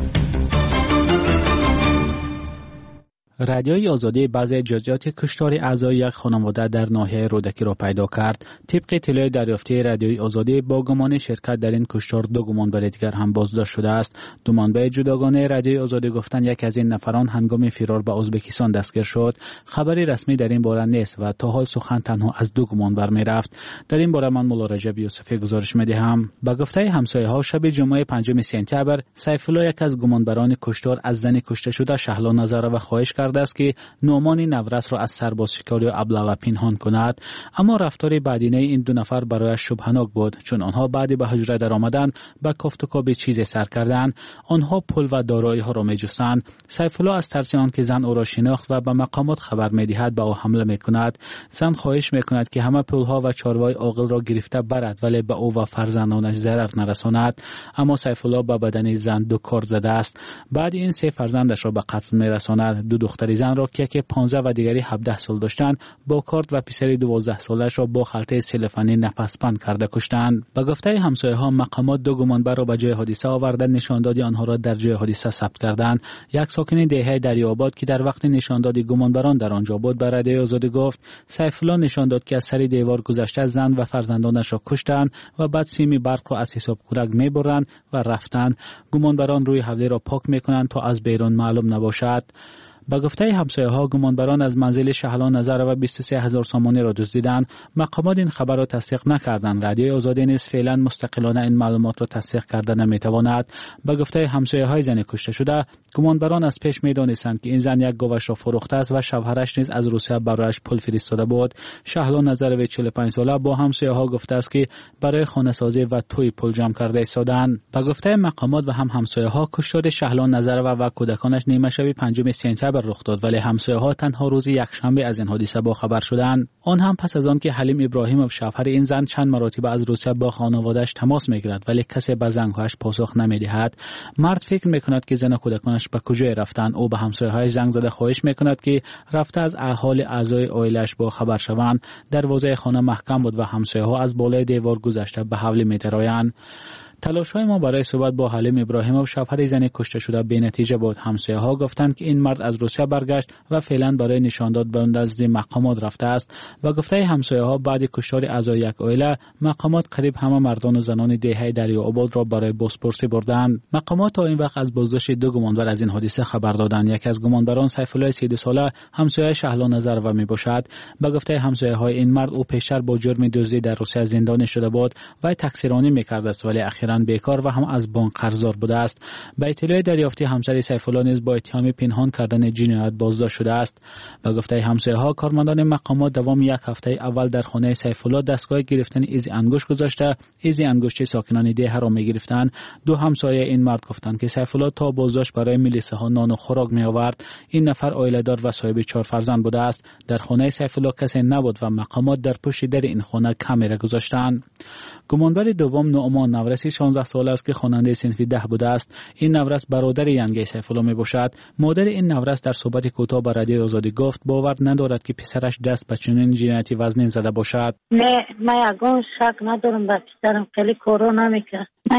S2: رادیوی آزادی بعضی جزئیات کشتار اعضای یک خانواده در ناحیه رودکی را پیدا کرد. طبق اطلاع دریافتی رادیوی آزادی با گمان شرکت در این کشتار دو گمانبر دیگر هم بازداشت شده است. دو منبع جداگانه رادیوی آزادی گفتند یک از این نفران هنگام فرار به ازبکستان دستگیر شد. خبری رسمی در این باره نیست و تا حال سخن تنها از دو گمانبر می رفت. در این باره من مولا رجب یوسفی گزارش می دهم. به گفته همسایه‌ها شب جمعه 5 سپتامبر سیف الله یک از گمانبران کشتار از زنی کشته شده شهلا نظرова خواهش کرده است که نعمان نورس را از سربازشکاری و ابله پنهان کند، اما رفتار بعدینه این دو نفر برایش شبهناک بود، چون آنها بعد به حجره در آمدن به کافت و کاب چیزی سر کردند. آنها پول و دارایی ها را می جستند. سیف الله از ترس آن که زن او را شناخت و به مقامات خبر می دهد به او حمله می کند. زن خواهش می کند که همه پول ها و چاروای عاقل را گرفته برد ولی به او و فرزندانش ضرر نرساند، اما سیف الله به بدن زن دو کار زده است. بعد این سه فرزندش را به قتل می رساند. دو دختر زن را که 15 و دیگری 17 سال داشتند با کارت و پسری 12 سالش را با خلطه سلفانی نفس‌بند کرده کشتند. به گفته همسایه‌ها مقامات دو گمانبر را به جای حادثه آورده نشاندادی آنها را در جای حادثه ثبت کردند. یک ساکن دهه دریاباد که در وقت نشاندادی گمانبران در آنجا بود به رادیوی آزادی گفت سیف الله نشان داد که از سر دیوار گذشته زن و فرزندانش را کشتند و بعد سیم برق را از حساب کودک می‌برند و رفتند. گمانبران روی حوله را پاک می‌کنند تا از بیرون معلوم نباشد. با گفته همسایه‌ها گمانبران از منزل شهلا نظرova 23000 سامانی را دزدیدند. مقامات این خبر را تصدیق نکردند. رادیوی آزادی نیز فعلا مستقلانه این معلومات را تصدیق کرده نمیتواند. با گفته همسایه‌های زن کشته شده گمانبران از پیش میدانستند که این زن یک گاوش را فروخته است و شوهرش نیز از روسیه برایش پول فرستاده بود. شهلا نظرova 45 ساله با همسایه‌ها گفته است که برای خانه‌سازی و توی پول جمع کرده ایستادند. با گفته مقامات و هم همسایه‌ها کشتار شهلا نظرova و کودکانش نیمه شب 5 سپتامبر رخ داد، ولی همسایه‌ها تنها روز یکشنبه از این حادثه با خبر شدند. آن هم پس از آن که حلیم ابراهیمov شوهر این زن چند مرتبه از روسیه با خانواده‌اش تماس می‌گیرد ولی کسی به زنگ‌هایش پاسخ نمی‌دهد. مرد فکر می‌کند که زن و کودکانش به کجا رفتند. او به همسایه‌های زنگ زده خواهش می‌کند که رفته از حال اعضای عائله‌اش با خبر شوند. دروازه خانه محکم بود و همسایه‌ها از بالای دیوار گذشته به حوله می‌درآیند. تلاش‌های ما برای صحبت با حلیم ابراهیمov شوهر زن کشته شده بی‌نتیجه بود. همسایه‌ها گفتند که این مرد از روسیه برگشت و فعلا برای نشان داد به نزد مقامات رفته است. و گفته همسایه‌ها بعد کشتار اعضای یک عائله مقامات قریب همه مردان و زنان دهه دریاباد را برای بازپرسی بردند. مقامات تا این وقت از بازداشت دو گمانبر از این حادثه خبر دادند. یک از گمانبران سیف الله 32 ساله همسایه شهلا نظرova میباشد. به گفته همسایه‌های این مرد او پیشتر با جرم دزدی در روسیه زندانی شده بود و تقصیرانی می‌کرد است ولی اخیراً بیکار و هم از بانک قرضدار بوده است. به اطلاع دریافتی همسر سیف الله نیز با اتهام پنهان کردن جنایت بازداشت شده است. به گفته همسایه‌ها کارمندان مقامات دوام یک هفته اول در خانه سیف الله دستگاه گرفتن ایزی انگشت گذاشته. ایزی انگشتی ساکنان ده را می‌گرفتند. دو همسایه این مرد گفتند که سیف الله تا بازداشت برای ملیسه‌ها نان و خوراک می‌آورد. این نفر عائله‌دار و صاحب 4 فرزند بوده است. در خانه سیف الله کسی نبود و مقامات در پشت در این خانه کامera گذاشتند. گمانبر دوم نعمان نورسی 16 سال است که خواننده صنف 10 بوده است. این نورس برادر ینگی سیف الله میباشد. مادر این نورس در صحبت کوتاه با رادیوی آزادی گفت باور ندارد که پسرش دست به چنین جنایتی وزنین زده باشد.
S3: من یگان شک ندارم به پسرم خیلی کرونا میکرد. من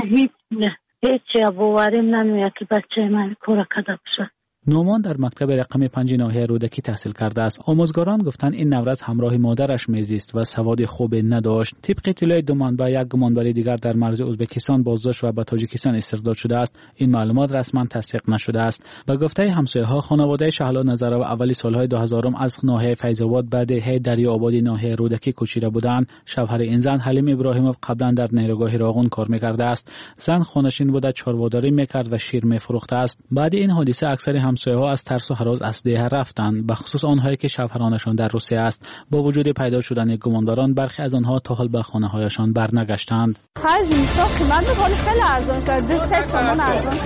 S3: هیچ باوریم نمیاد که بچه من کار کرده باشد.
S2: نعمان در مکتب رقم 5 ناحیه رودکی تحصیل کرده است. آموزگاران گفتند این نورس همراه مادرش میزیست و سواد خوب نداشت. طبق اطلاع دو منبع یک گمانبر دیگر در مرز ازبکستان بازداشت و به تاجیکستان استرداد شده است. این معلومات رسما تصدیق نشده است. به گفته همسایه‌ها خانواده شهلا نظرova اولی سالهای 2000 از ناحیه فیض‌آباد به دهه دریاباد ناحیه رودکی کوچیده بودند. شوهر این زن حلیم ابراهیمov قبلا در نیروگاه راغون کار می‌کرده است. زن خانه‌نشین بوده، چارواداری می‌کرد و شیر می‌فروخته است. بعد این حادثه اکثر همسایه‌ها از ترس و هراس از ده رفتند، به خصوص آنهایی که شوهرانشان در روسیه است. با وجود پیدا شدن گمانداران برخی از آنها تا حال به خانه‌هایشان برنگشتند.
S21: هر جنسا قیمت می‌کنه خیلی ارزان است. 2 تومان ارزان.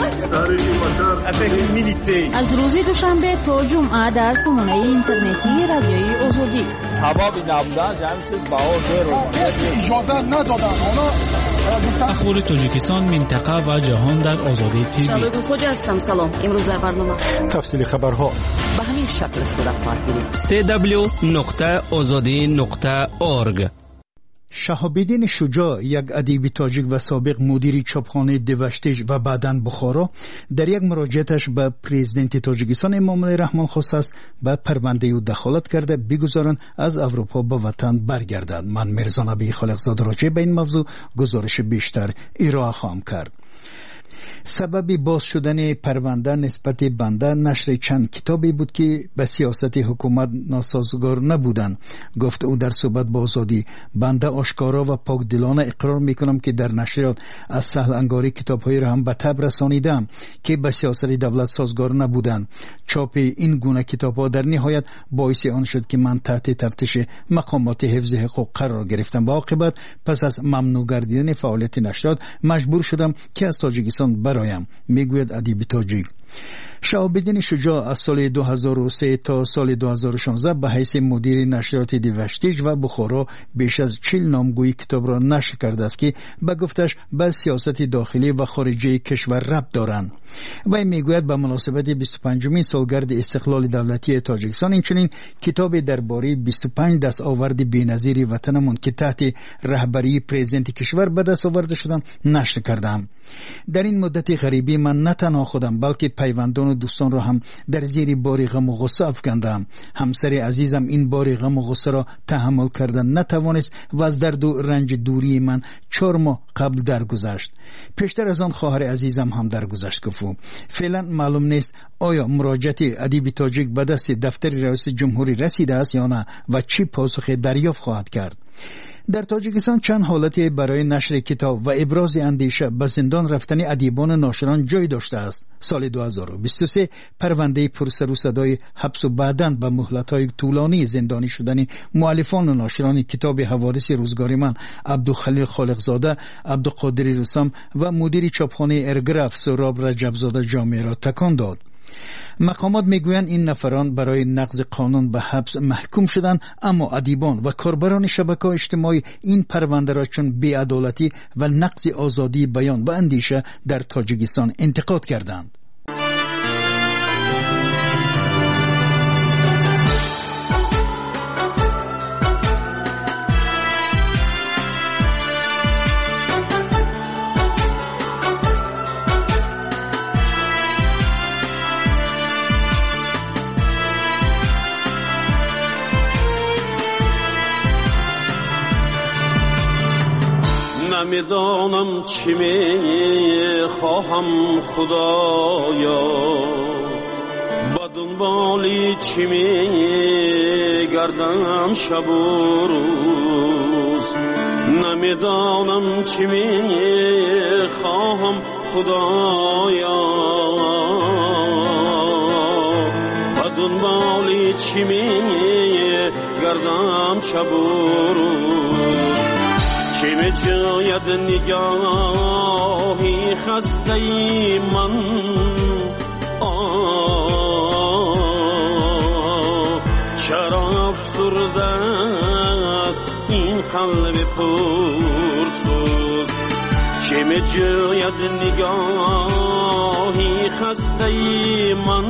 S4: از روز دوشنبه تا جمعه در سامانه اینترنتی رادیوی آزادی.
S22: ثوابی نبودن جمعش باور اجازه ندادن.
S2: اخبار تاجیکستان، منطقه و جهان در آزادی تیوی.
S23: شباب خوج هستم. سلام. امروز در برنامه
S10: تفصیل خبرها
S23: به همین شکل صورت خواهد گرفت.
S7: www.azadi.org
S1: شهاب‌الدین شجاع، یک ادیب تاجیک و سابق مدیر چاپخانه دوشتیج و بعداً بخارا، در یک مراجعتش به پرزیدنت تاجیکستان امامعلی رحمان خواسته است به پرونده او دخالت کرده بگذارند از اروپا به وطن برگردد. من میرزا نبی خالقزاده راجع به این موضوع گزارش بیشتر ارائه خواهم کرد. سبب باز شدن پرونده نسبت بنده نشر چند کتابی بود که به سیاست حکومت ناسازگار نبودند. گفت او در صحبت با آزادی: بنده آشکارا و پاکدلانه اقرار میکنم که در نشریات از سهل انگاری کتابهایی را هم به تب رسانیدم که به سیاست دولت سازگار نبودند. چاپ این گونه کتابها در نهایت باعث آن شد که من تحت تفتیش مقامات حفظ حقوق قرار گرفتم و عاقبت پس از ممنوع گردیدن فعالیت نشریات مجبور شدم که از تاجیکستان برایم، میگوید ادیب تاجیک. شهاب‌الدین شجاع از سال 2003 تا سال 2016 به حیث مدیر نشریات دوشتیج و بخارا بیش از 40 نامگویی کتاب را نشر کرده است که به گفتش به سیاست داخلی و خارجی کشور ربط دارند. و میگوید به مناسبت 25مین سالگرد استقلال دولتی تاجیکستان اینچنین کتاب درباره 25 دستاورد بی‌نظیر وطنمان که تحت رهبری پرزیدنت کشور به دست آورده شدند نشر کردم. در این مدت غریبی من نه تنها خودم بلکه پیوندان و دوستان را هم در زیر بار غم و غصه افکندم. همسر عزیزم این بار غم و غصه را تحمل کردن نتوانست و از درد و رنج دوری من 4 ماه قبل درگذشت. پیشتر از آن خواهر عزیزم هم درگذشت. گفت فعلا معلوم نیست آیا مراجعت ادیب تاجیک به دست دفتر رئیس جمهوری رسیده است یا نه و چی پاسخ دریافت خواهد کرد. در تاجیکستان چند حالت برای نشر کتاب و ابراز اندیشه به زندان رفتن ادیبان و ناشران جای داشته است. سال 2023 پرونده پرسر و صدای حبس و بعداً به مهلت‌های طولانی زندانی شدن مؤلفان و ناشران کتاب حوادث روزگار من عبدالخلیل خالقزاده، عبدالقادر رسام و مدیر چاپخانه ارگراف سهراب رجبزاده جامعه را تکان داد. مقامات میگویند این نفران برای نقض قانون به حبس محکوم شدند، اما ادیبان و کاربران شبکه‌های اجتماعی این پرونده را چون بی‌عدالتی و نقض آزادی بیان و اندیشه در تاجیکستان انتقاد کردند.
S5: نمیدانم چی می خواهم خدایا، با دنبالی چی می گردم شب و روز. نمیدانم چی می خواهم خدایا، با دنبالی چی می گردم شب و روز. چه می جاید نگاهی خسته من، چرا افسرده است این قلب پرسوز. چه می جاید نگاهی خسته من،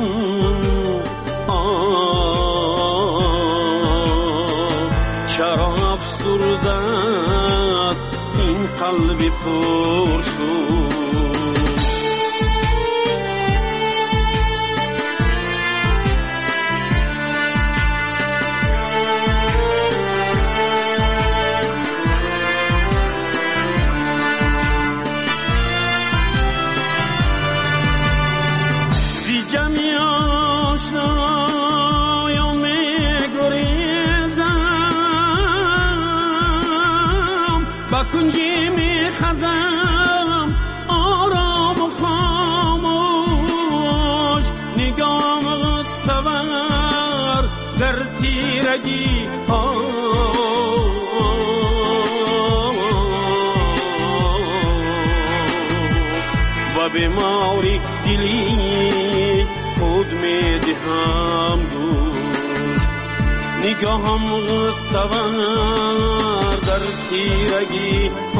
S5: چرا افسرده است این قلب پرسوز. زی جمعی آشنایم می‌گریزم، با کنجی می‌خزم آرام و خاموش. نگام تور در تیرگی و بیماری دلی خود می‌دهم دوش. نگاهم تور در تیرگی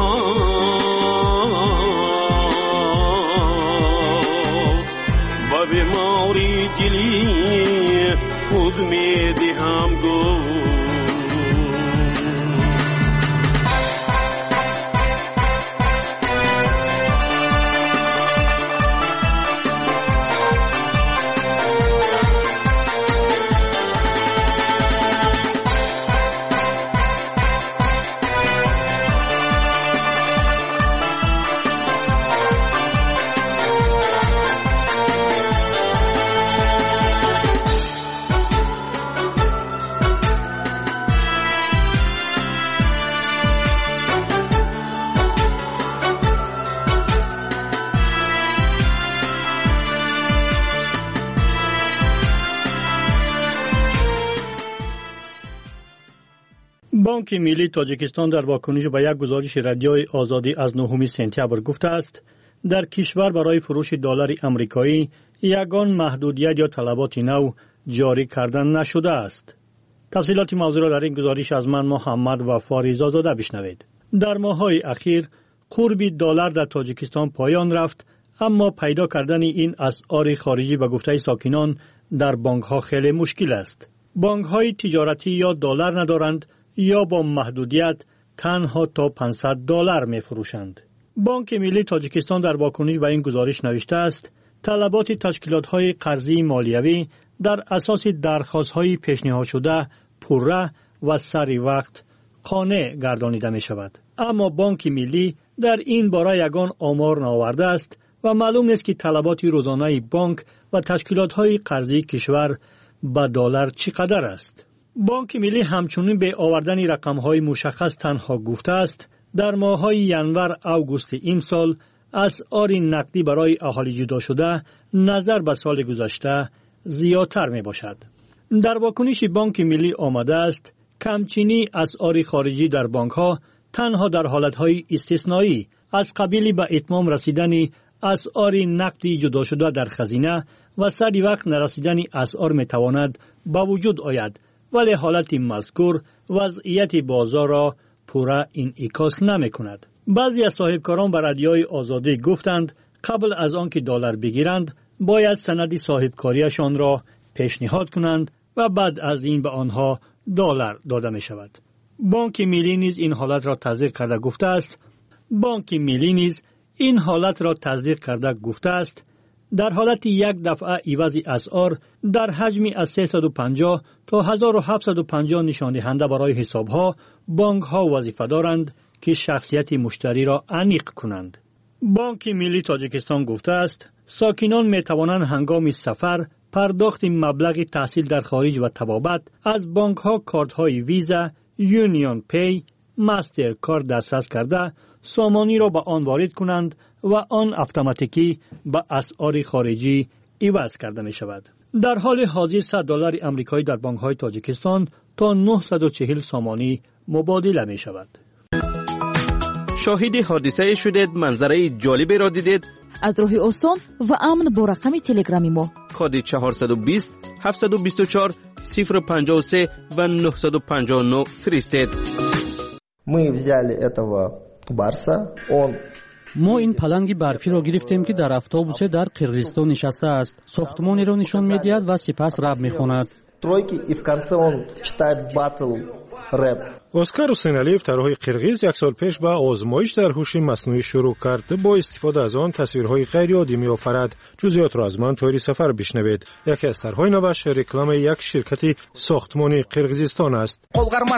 S5: و بیماری دلی خود می‌دهم دوش.
S9: بانک ملی تاجیکستان در واکنش به یک گزارش رادیوی آزادی از 9 سپتامبر گفته است در کشور برای فروش دلار آمریکایی یگان محدودیت یا طلبات نو جاری کردن نشده است. تفصیلات موضوع را در این گزارش از من محمد وفا رضازاده بشنوید. در ماه‌های اخیر قرب دلار در تاجیکستان پایان رفت، اما پیدا کردن این اسعار خارجی به گفته ساکنان در بانک‌ها خیلی مشکل است. بانک‌های تجارتی یا دلار ندارند یا با محدودیت تنها تا $500 می‌فروشند. بانک ملی تاجیکستان در واکنش به این گزارش نوشته است طلبات تشکیلات‌های قرضی مالیوی در اساس درخواست‌های پیشنهاد شده پوره و سری وقت قانع گردانیده می‌شود. اما بانک ملی در این باره یگان آمار نآورده است و معلوم نیست که طلبات روزانه بانک و تشکیلات‌های قرضی کشور به دلار چقدر است. بانک ملی همچنین به آوردن رقم‌های مشخص تنها گفته است در ماه‌های ینور اوگوست این سال اسعار نقدی برای اهالی جدا شده نظر به سال گذشته زیادتر می باشد. در واکنش بانک ملی آمده است کمچینی اسعار خارجی در بانک‌ها تنها در حالت‌های استثنایی از قبیل به اتمام رسیدن اسعار نقدی جدا شده در خزینه و سری وقت نرسیدن اسعار می تواند با وجود آید، ولی حالت مذکور وضعیت بازار را پورا انعکاس نمی کند. بعضی از صاحبکاران به رادیوی آزادی گفتند قبل از آنکه دلار بگیرند باید سند صاحبکاریشان را پیشنهاد کنند و بعد از این به آنها دلار داده می شود. بانک ملی نیز این حالت را تصدیق کرده گفته است در حالت یک دفعه عوض اسعار در حجمی از 350 تا 1750 نشان دهنده برای حساب‌ها بانک‌ها وظیفه دارند که شخصیت مشتری را انیق کنند. بانک ملی تاجیکستان گفته است ساکنان می توانند هنگام سفر پرداخت مبلغ تحصیل در خارج و طبابت از بانک‌ها کارت‌های ویزا، یونیون پی، ماستر کارت دسترس کرده سامانی را به آن وارد کنند و آن اتوماتیکی به اسعار خارجی عوض کرده می شود. در حال حاضر $100 آمریکایی در بانک‌های تاجیکستان تا 940 سامانی مبادله می شود.
S7: شاهد حادثه شدید، منظره جالبی را دیدید؟
S12: از راه آسان و امن با رقم تلگرامی ما
S7: کد 420 724 053 و 959 فرستید.
S6: Мы взяли этого барса,
S9: ما این پلنگ برفی را گرفتیم که در اتوبوس در قرقیزستان نشسته است. ساختمانی را نشان می‌دهد و سپس رپ می‌خواند.
S10: اسکار حسینعلیف طراح قرقیز یک سال پیش با آزمایش در هوش مصنوعی شروع کرد. با استفاده از آن تصویرهای غیر عادی می‌آفرد. جزئیات را از من طوری سفر بشنوید. یکی از طرح‌های نوش رکلام یک شرکت ساختمانی قرقیزستان است.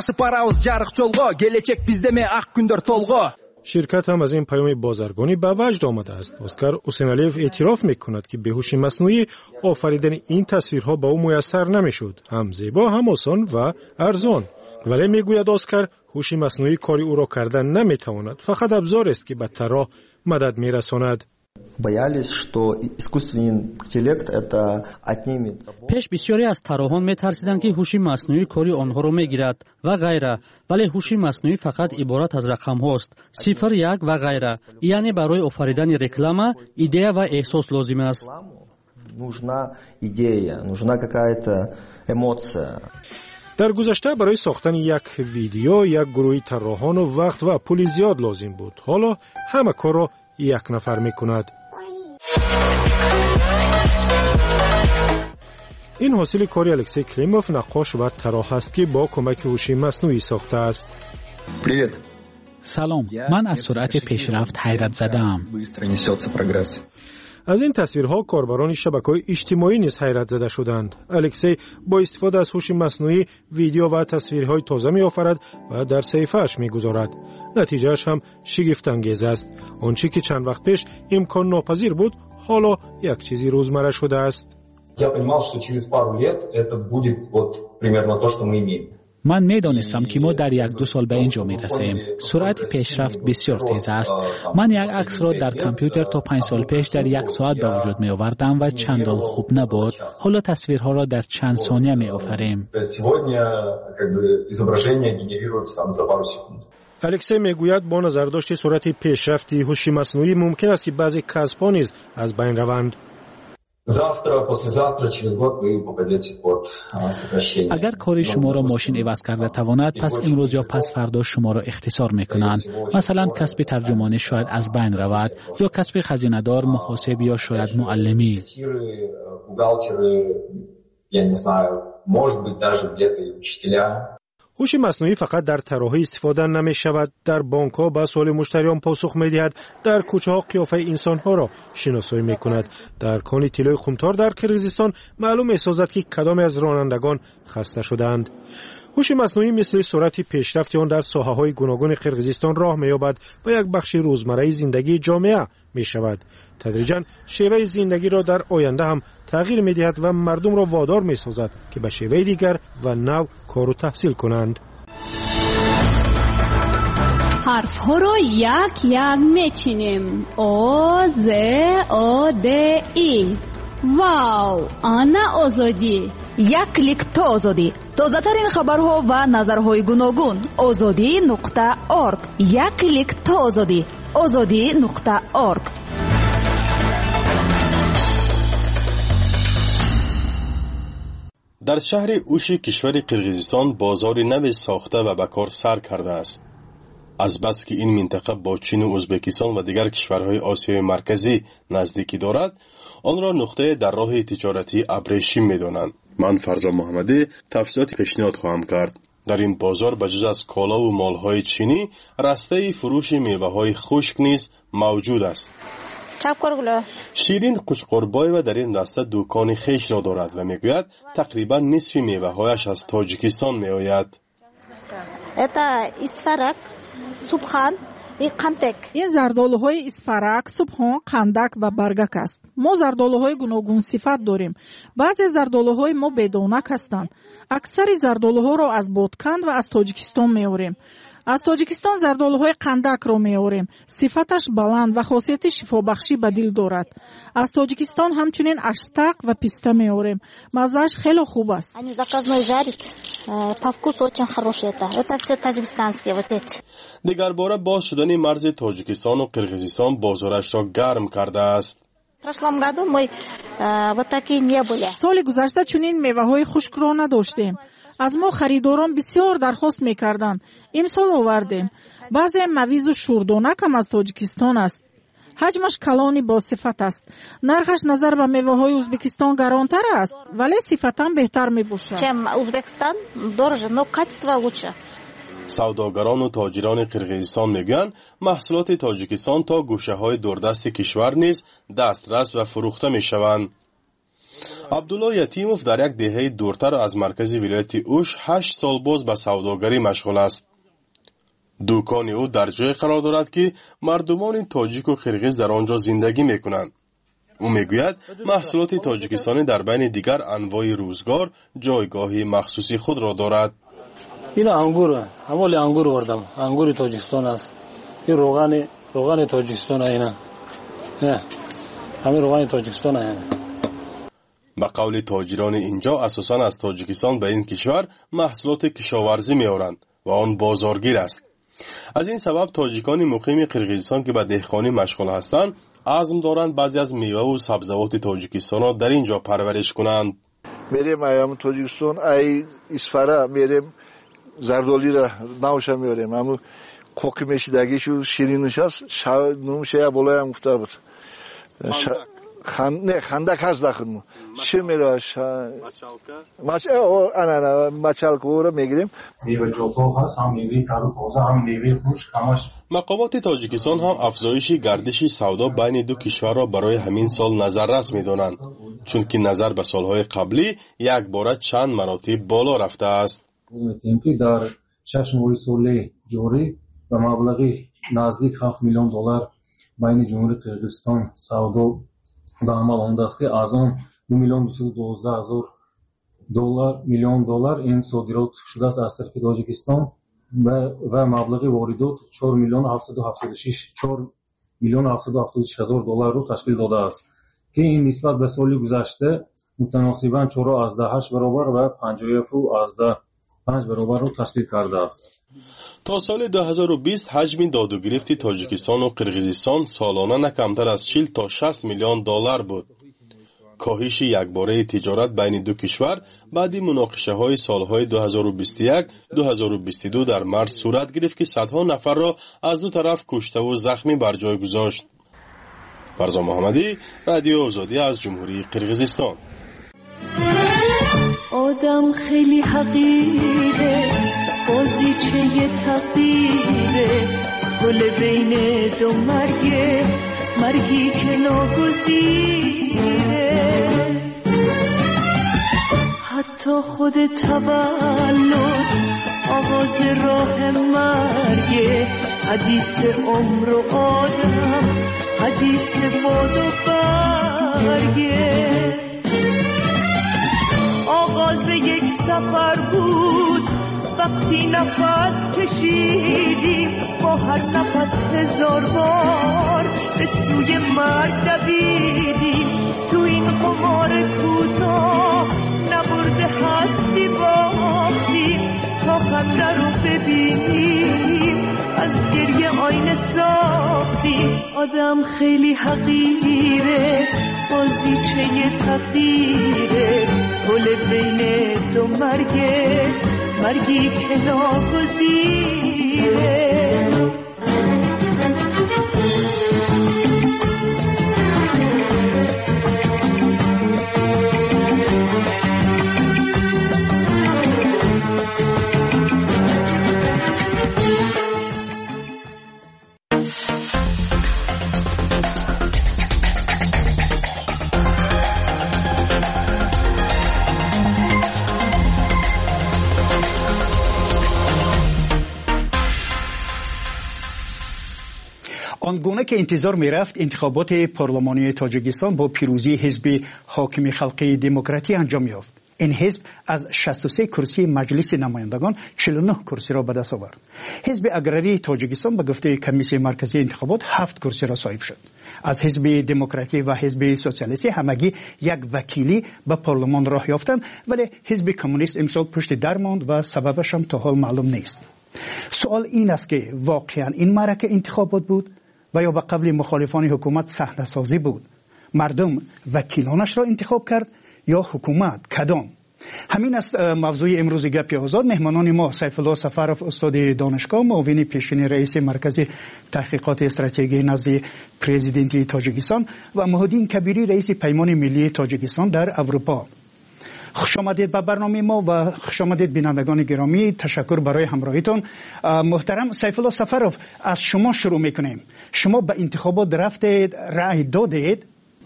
S10: شرکت هم از این پیام بازرگانی به وجد آمده است. اسکار حسینعلیف اعتراف می‌کند که به هوش مصنوعی آفریدن این تصویرها به او میسر نمی‌شد. هم زیبا، هم آسان و ارزان. ولی میگوید اسکار هوش مصنوعی کاری او را کردن نمیتواند، فقط ابزار است که به طراح مدد میرساند.
S9: پیش بسیاری از طراحان میترسیدند که هوش مصنوعی کاری آنها را میگیرد و غیره، ولی هوش مصنوعی فقط عبارت از رقم هاست، 0 1 و غیره. یعنی برای آفریدن رکلام ایده و احساس لازم است.
S10: در گذشته برای ساختن یک ویدیو یک گروه طراحان و وقت و پول زیاد لازم بود. حالا همه کار را یک نفر میکند. این حاصل کاری الکسی کلیموف، نقاش و طراح است که با کمک هوش مصنوعی ساخته است.
S2: سلام، من از سرعت پیشرفت حیرت زده‌ام.
S10: از این تصویرها کاربران شبکه‌های اجتماعی نیز حیرت زده شدند. الکسی با استفاده از هوش مصنوعی ویدیو و تصویرهای تازه می‌آفرد و در صفحه‌اش می‌گذارد. نتیجه‌اش هم شگفت‌انگیز است. آنچه که چند وقت پیش امکان ناپذیر بود، حالا یک چیزی روزمره شده است.
S2: من میدانستم که ما در 1-2 سال به اینجا میرسیم. سرعت پیشرفت بسیار تیز است. من یک عکس را در کامپیوتر تا 5 سال پیش در 1 ساعت به وجود می آوردم و چندان خوب نبود. حالا تصویرها را در چند ثانیه می آفریم.
S10: الکسی میگوید با نظرداشت سرعت پیشرفت هوش مصنوعی ممکن است که بعضی کسب‌ها نیز از بین روند.
S2: اگر کار شما را ماشین عوض کرده تواند، پس امروز یا پس فردا شما را اختصار میکنند. مثلا کسب ترجمانی شاید از بین رود، یا کسب خزینه‌دار، محاسب یا شاید معلمی.
S10: هوش مصنوعی فقط در طراحی استفاده نمی شود، در بانک ها به سوال مشتریان پاسخ می دهد، در کوچه ها قیافه انسان ها را شناسایی می کند. در کان طلای خمتار در کرغیزستان معلوم می سازد که کدام از رانندگان خسته شدند. هوش مصنوعی مثل سرعت پیشرفت آن در ساحه های گوناگون قرقیزستان راه می یابد و یک بخش روزمره زندگی جامعه می شود. تدریجاً شیوه زندگی را در آینده هم تغییر می دهد و مردم را وادار می سازد که به شیوه دیگر و نو کار و تحصیل کنند.
S4: حرف ها را یک یک می چینیم. آ ز آ د ای. واو، آنا آزادی.
S12: یک کلیک تا آزادی. تازه ترین خبرها و نظرهای گوناگون. azadi.org. یک کلیک تا آزادی. azadi.org.
S13: در شهر اوش کشور قرقیزستان بازار نو ساخته و به کار سر کرده است. از بس که این منطقه با چین و ازبکستان و دیگر کشورهای آسیای مرکزی نزدیکی دارد، آن را نقطه در راه تجارتی ابریشم می‌دانند. من فرزاد محمدی تفصیلات پیشنهاد خواهم کرد. در این بازار بجز از کالا و مالهای چینی، رسته فروش میوه‌های خشک نیز موجود است. شیرین قشقربای و در این راسته دکان خیش را دارد و میگوید تقریبا نصف میوه‌هایش از تاجیکستان میآید.
S8: این زردآلوهای اسفرک، سبحان، قندک و برگک است. ما زردآلوهای گوناگون صفت داریم. بعضی زردآلوهای ما بدانک هستند. اکثر زردآلوها را از بادکند و از تاجیکستان میاریم. از تاجیکستان زردآلوهای قندک را میاریم. صفتش بلند و خاصیت شفابخشی به دل دارد. از تاجیکستان همچنین اشتق و پیسته میاریم. مزهش خیلی خوب است.
S13: دیگر باره باز شدن مرز تاجیکستان و قرقیزستان بازارش را گرم کرده است.
S8: سال گذشته چنین میوه‌های خشک را نداشتیم. از ما خریداران بسیار درخواست میکردند. امسال آوردیم. بعضی مویز و شوردانک هم از تاجیکستان است. حجمش کلانی با صفت است. نرخش نظر به میوه‌های ازبکستان گرانتر است، ولی صفتاً بهتر میباشد.
S13: سوداگران و تاجران قرقیزستان میگویند محصولات تاجیکستان تا گوشه‌های دوردست کشور نیز دسترس و فروخته میشوند. عبدالله یتیموف در یک دهه دورتر از مرکز ولایت اوش 8 سال باز به سوداگری مشغول است. دکان او در جای قرار دارد که مردمان تاجیک و قرقیز در آنجا زندگی میکنند. او میگوید محصولات تاجیکستانی در بین دیگر انواع روزگار جایگاهی مخصوصی خود را دارد.
S15: این انگور، همال انگور وردم. انگور تاجیکستان است. این روغن تاجیکستان اینا. همین روغن تاجیکستان اینا.
S13: به قول تاجران اینجا اساساً از تاجیکستان به این کشور محصولات کشاورزی میآورند و آن بازارگیر است. از این سبب تاجیکان مقیم قرقیزستان که به دهقانی مشغول هستند عزم دارند بعضی از میوه و سبزوات تاجیکستان را در اینجا پرورش کنند.
S16: میریم ایام تاجیکستان ای اسفره میریم زردالی را نوش میاریم. همون کوکی میشیدگیشو شیرینش است. نوشه بالای هم گفته بود. خندک هست داخل چه میره مچالکو رو میگیریم.
S15: میوه جوتو هست، هم میوه تازه، هم میوه خشک، همش.
S13: مقامات تاجیکستان هم افزایش گردش سودا بین دو کشور را برای همین سال نظررس میدانند، چون که نظر به سالهای قبلی یک باره چند مراتب بالا رفته است.
S15: میگیم در چشم سالی جاری به مبلغی نزدیک 7 میلیون دلار بین جمهوری قرقیزستان سودا به عمل آمده است که از آن 2,212,000 миллион доллар ин содирот шудааст аз тарафи тоҷикистон ва маблағи воридот 4 миллион 776 ҳазор долларро ташкил додааст ки ин нисбат ба соли гузашта мутаносибан 4.8 баробар ва 57.5 баробарро ташкил кардааст.
S13: تا سال 2020 حجم دادوگریفت تاجیکستان و قرقیزستان سالانه نه کمتر از 40 تا 60 میلیون دلار بود. کاهش یکباره تجارت بین دو کشور بعد مناقشه های سالهای 2021-2022 در مارس صورت گرفت که صدها نفر را از دو طرف کشته و زخمی بر جای گذاشت. فرزان محمدی، رادیو آزادی از جمهوری قرقیزستان.
S20: آدم خیلی حقیره، بازیچه تقدیره، گل بین دو مرگی که ناگزیره. حتی خود تولد آغاز راه مرگه، حدیث عمر و آدم، حدیث باد و برگه. آغاز یک سفر بود وقتی نفس کشیدیم، با هر نفس 1000 بار به سوی مرگ دویدیم. تو این قمار کوتاه نبرده هستی باختیم، تا خنده رو ببینیم از گریه آینه ساختیم. آدم خیلی حقیره، بازیچه تقدیره، گل بین دو مرگی که ناگزیره.
S1: آنگونه که انتظار می رفت انتخابات پارلمانی تاجیکستان با پیروزی حزب حاکم خلقی دموکراتی انجام یافت. این حزب از 63 کرسی مجلس نمایندگان 49 کرسی را به دست آورد. حزب اگراری تاجیکستان به گفته کمیسیون مرکزی انتخابات 7 کرسی را صاحب شد. از حزب دموکراتی و حزب سوسیالیستی همگی یک وکیلی به پارلمان راه یافتند، ولی حزب کمونیست امسال پشت در ماند و سببش هم تا حال معلوم نیست. سوال این است که واقعا این معرکه انتخابات بود و یا به قبل مخالفان حکومت صحنه سازی بود؟ مردم وکیلانش را انتخاب کرد یا حکومت؟ کدام؟ همین است موضوع امروز گپ آزاد. مهمانان ما سیف الله سفرов استاد دانشگاه، معاون پیشین رئیس مرکز تحقیقات استراتژی نزد پرزیدنت تاجیکستان و مهدین کبیری رئیس پیمان ملی تاجیکستان در اروپا. خوش آمدید به برنامه ما و خوش آمدید بینندگان گرامی. تشکر برای همراهیتون. محترم سیف الله سفرов، از شما شروع میکنیم. شما به انتخابات رفتید، رأی دادید؟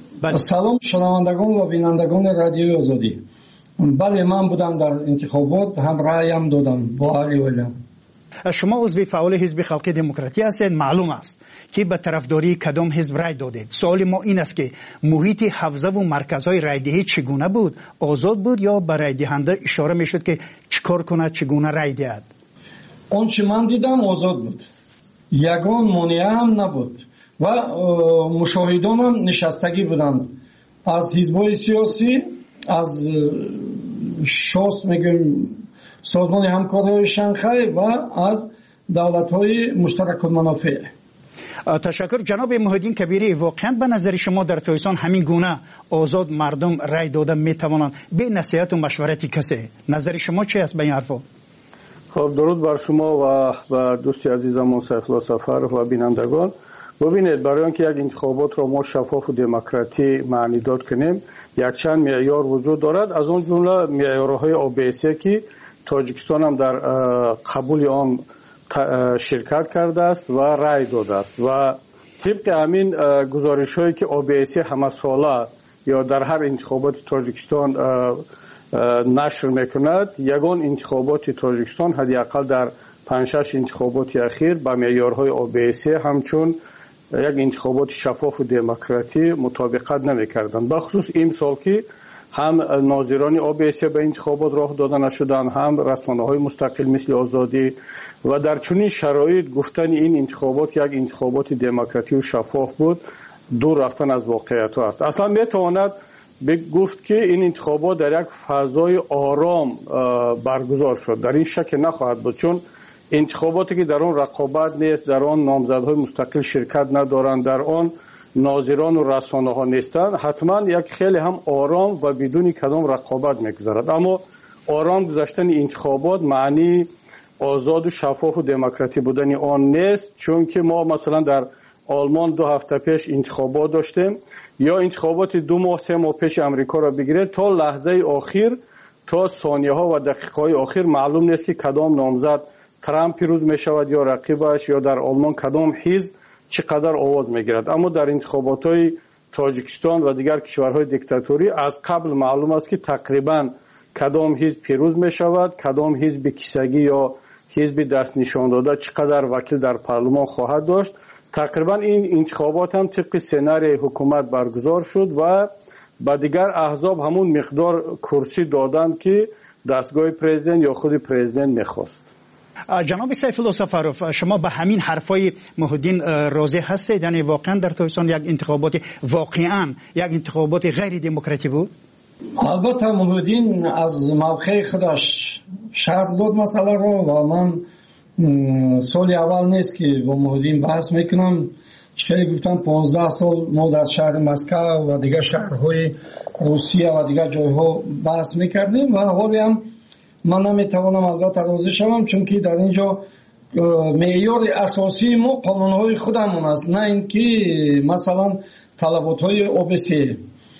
S18: سلام شنوندگان و بینندگان رادیوی آزادی. بله، من بودم در انتخابات، هم رأیم دادم با علی ولیان.
S1: شما عضو فعال حزب خلقی دموکراتی هستید. معلوم است که به طرفداری کدام حزب رای دادید. سوال ما این است که محیط حوزه و مرکزهای رایدهی چگونه بود؟ آزاد بود یا به رای دهنده اشاره میشد که چیکار کنه، چگونه رای دهد؟
S18: آنچه من دیدم آزاد بود، یگان مانع هم نبود و مشاهدان هم نشستگی بودند از حزب‌های سیاسی، از شاست میگیم سازمان همکاری شانگهای و از دولت‌های مشترک المنافع.
S1: تشکر جناب مهدین کبیری. واقعا به نظر شما در تاجیکستان همین گونه آزاد مردم رای دادن میتوانند به نصیحت و مشورت کسی؟ نظر شما چی است به این حرفا؟
S19: خب درود بر شما و دوستی عزیزم سیف الله سفرов و بینندگان. ببینید، برای اینکه یک انتخابات را ما شفاف و دموکراتی معنی داد کنیم، یک چند معیار وجود دارد. از اون جمله معیارهای OBSE که تاجیکستان هم در قبول آن شرکت کرده است و رای داده است و طبق همین گزارش هایی که OBSE همه ساله یا در هر انتخابات تاجیکستان نشر میکند، یگان انتخابات تاجیکستان حداقل در 5-6 انتخابات اخیر با معیارهای OBSE همچون یک انتخابات شفاف و دموکراتی مطابقت نمیکردند. بخصوص این سال که هم ناظران OBSE به انتخابات راه داده نشدند، هم رسانه‌های مستقل مثل آزادی. و در چنین شرایط گفتن این انتخابات یک انتخابات دموکراتی و شفاف بود دور رفتن از واقعیت است. اصلا میتواند گفت که این انتخابات در یک فضای آرام برگزار شد. در این شک نخواهد بود، چون انتخاباتی که در آن رقابت نیست، در آن نامزدهای مستقل شرکت ندارند، در آن ناظران و رسانه ها نیستند، حتما یک خیلی هم آرام و بدون کدام رقابت میگذرد. اما آرام گذشتن انتخابات معنی آزاد و شفاف و دموکراتی بودن آن نیست، چون که ما مثلا در آلمان 2 هفته پیش انتخابات داشتیم، یا انتخابات 2 ماه 3 ماه پیش امریکا را بگیرید، تا لحظه آخر، تا ثانیه ها و دقیقه های آخر معلوم نیست که کدام نامزد ترامپ پیروز می شود یا رقیبش، یا در آلمان کدام حزب چقدر آواز می گیرد. اما در انتخابات های تاجیکستان و دیگر کشورهای دیکتاتوری از قبل معلوم است که تقریبا کدام حزب پیروز می شود، کدام حزب کیسگی یا حزب دست نشان داده چقدر وکیل در پارلمان خواهد داشت. تقریبا این انتخابات هم طبق سناریوی حکومت برگزار شد و با دیگر احزاب همون مقدار کرسی دادند که دستگاه پرزیدنت یا خود پرزیدنت میخواست.
S1: جناب سیف الله سفروف، شما به همین حرفای محدین راضی هستید؟ یعنی واقعا در تاجیکستان یک انتخابات واقعا یک انتخابات غیر دموکراتی بود؟
S18: البته محدین از موقع خودش شرح داد مسئله رو و من سال اول نیست که با محدین بحث میکنم. چه گفتم 15 سال ما در شهر مسکو و دیگر شهرهای روسیه و دیگر جایها بحث میکردیم و حالی هم من نمیتوانم البته راضی شوم، چون که در اینجا معیار اساسی ما قانونهای خودمون است، نه اینکه مثلا طلباتهای OBSE.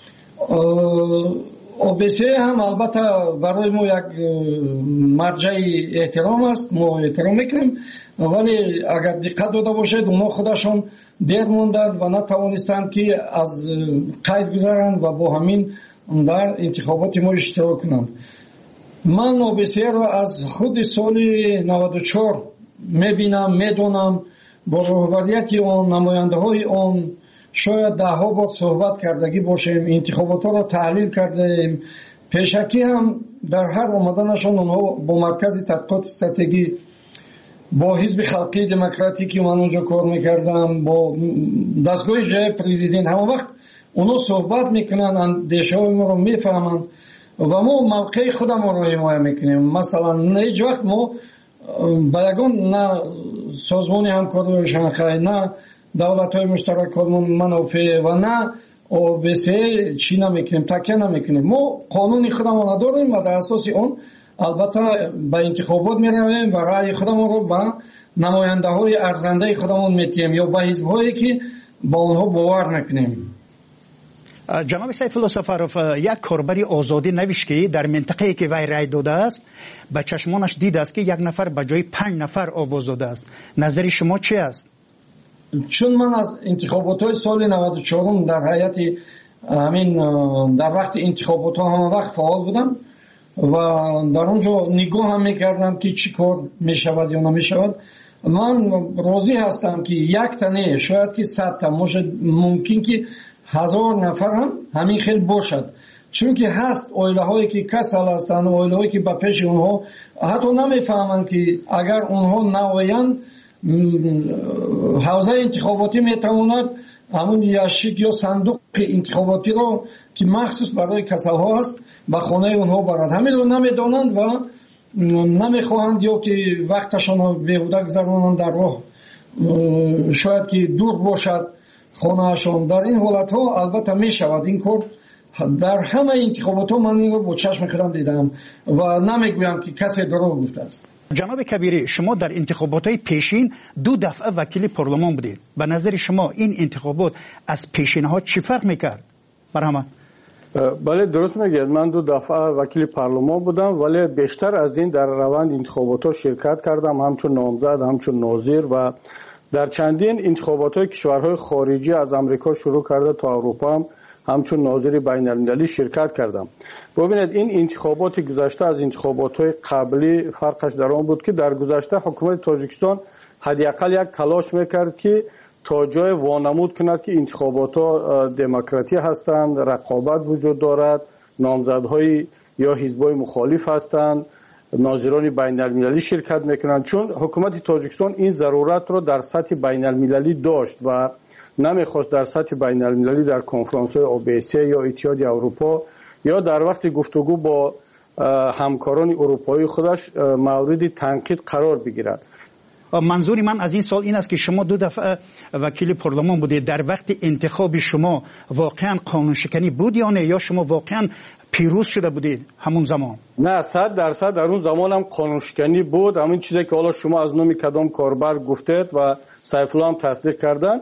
S18: OBSE هم البته برای ما یک مرجع احترام است، ما احترام میکنیم، ولی اگر دقت داده باشید اونا خودشون دیر موندند و نتوانستند که از قید گذارند و با همین در انتخابات ما اشتراک کنند. من OBSE را از خود سال 94 میبینم، میدونم، با رهبریت آن، نماینده های آن شاید 10 بار صحبت کردگی باشیم، انتخابات را تحلیل کردیم. پیشکی هم در هر آمدنشان اونها با مرکز تحقیقات استراتژی، با حزب خلقی دموکراتیکی من اونجا کار میکردم، با دستگاه جای پرزیدنت، همه وقت اونها صحبت میکنن، اندیشه های ما رو میفهمند و ما موقع خودم رو حمایت میکنیم. مثلا هیچ وقت ما با یگان نه سازمان همکاری شنغهای، نه دولت های مشترک منافع و نه OBSE چی نمیکنیم، تکیه نمیکنیم. ما قانون خودمون داریم و در اساس اون البته به انتخابات میرویم و رأی خودمون رو به نماینده های ارزنده خودمون میتیم یا به حزب هایی که با اونها باور میکنیم.
S1: جناب سیف الله سفروف، یک کاربری آزادی نوشت که در منطقه‌ای که وی رای داده است به چشمانش دید است که 1 نفر به جای 5 نفر آواز داده است. نظر شما چی است؟
S18: چون من از انتخابات های سال 94 در هیئت همین در وقت انتخابات ها همه وقت فعال بودم و در اونجا نگاه هم میکردم که چی کار میشود یا نمیشود. من راضی هستم که 1 تنه شاید که 100 تا ممکن که 1000 نفر هم همین خیلی باشد، چون که هست اویله هایی که کسل هستند، اویله هایی که به پیش اونها حتی نمیفهمند که اگر اونها نویند حوزه انتخاباتی میتواند همون یاشیک یا صندوق انتخاباتی رو که مخصوص برای کسل ها هست به خانه اونها برند. همین رو نمیدانند و نمیخواهند یا که وقتشان رو بیهوده گذرانند در راه، شاید که دور باشد خانهشان. در این حالت ها البته میشود این کار. در همه انتخابات ها من این رو با چشم خودم دیدم و نمیگویم که کسی دروغ گفته است.
S1: جناب کبیری، شما در انتخابات های پیشین 2 دفعه وکیل پارلمان بودید. به نظر شما این انتخابات از پیشین ها چی فرق میکرد؟ برهمه؟
S19: بله درست میگید، من 2 دفعه وکیل پارلمان بودم، ولی بیشتر از این در روند انتخابات ها شرکت کردم، همچون نامزد، همچون ناظر و در چندین انتخابات های کشورهای خارجی از امریکا شروع کرده تا اروپا همچون ناظر بین المللی شرکت کردم. ببینید این انتخابات گذشته از انتخابات های قبلی فرقش در آن بود که در گذشته حکومت تاجیکستان حداقل یک تلاش میکرد که تا جای وانمود کند که انتخابات ها دموکراتی هستند، رقابت وجود دارد، نامزدهای یا حزب‌های مخالف هستند، ناظران بین المللی شرکت میکنند، چون حکومت تاجیکستان این ضرورت رو در سطح بین المللی داشت و نمیخواست در سطح بین المللی در کنفرانس‌های OBSE یا اتحادیه اروپا یا در وقت گفتگو با همکاران اروپایی خودش مورد تنقید قرار بگیرد.
S1: منظور من از این سال این است که شما 2 دفعه وکیل پارلمان بودید، در وقت انتخاب شما واقعا قانون شکنی بود یا نه، یا شما واقعا پیروز شده بودید همون زمان؟
S19: نه، 100% در اون زمان هم قانون شکنی بود. همین چیزی که حالا شما از نام کدام کاربر گفتید و سیف الله هم تصدیق کردن،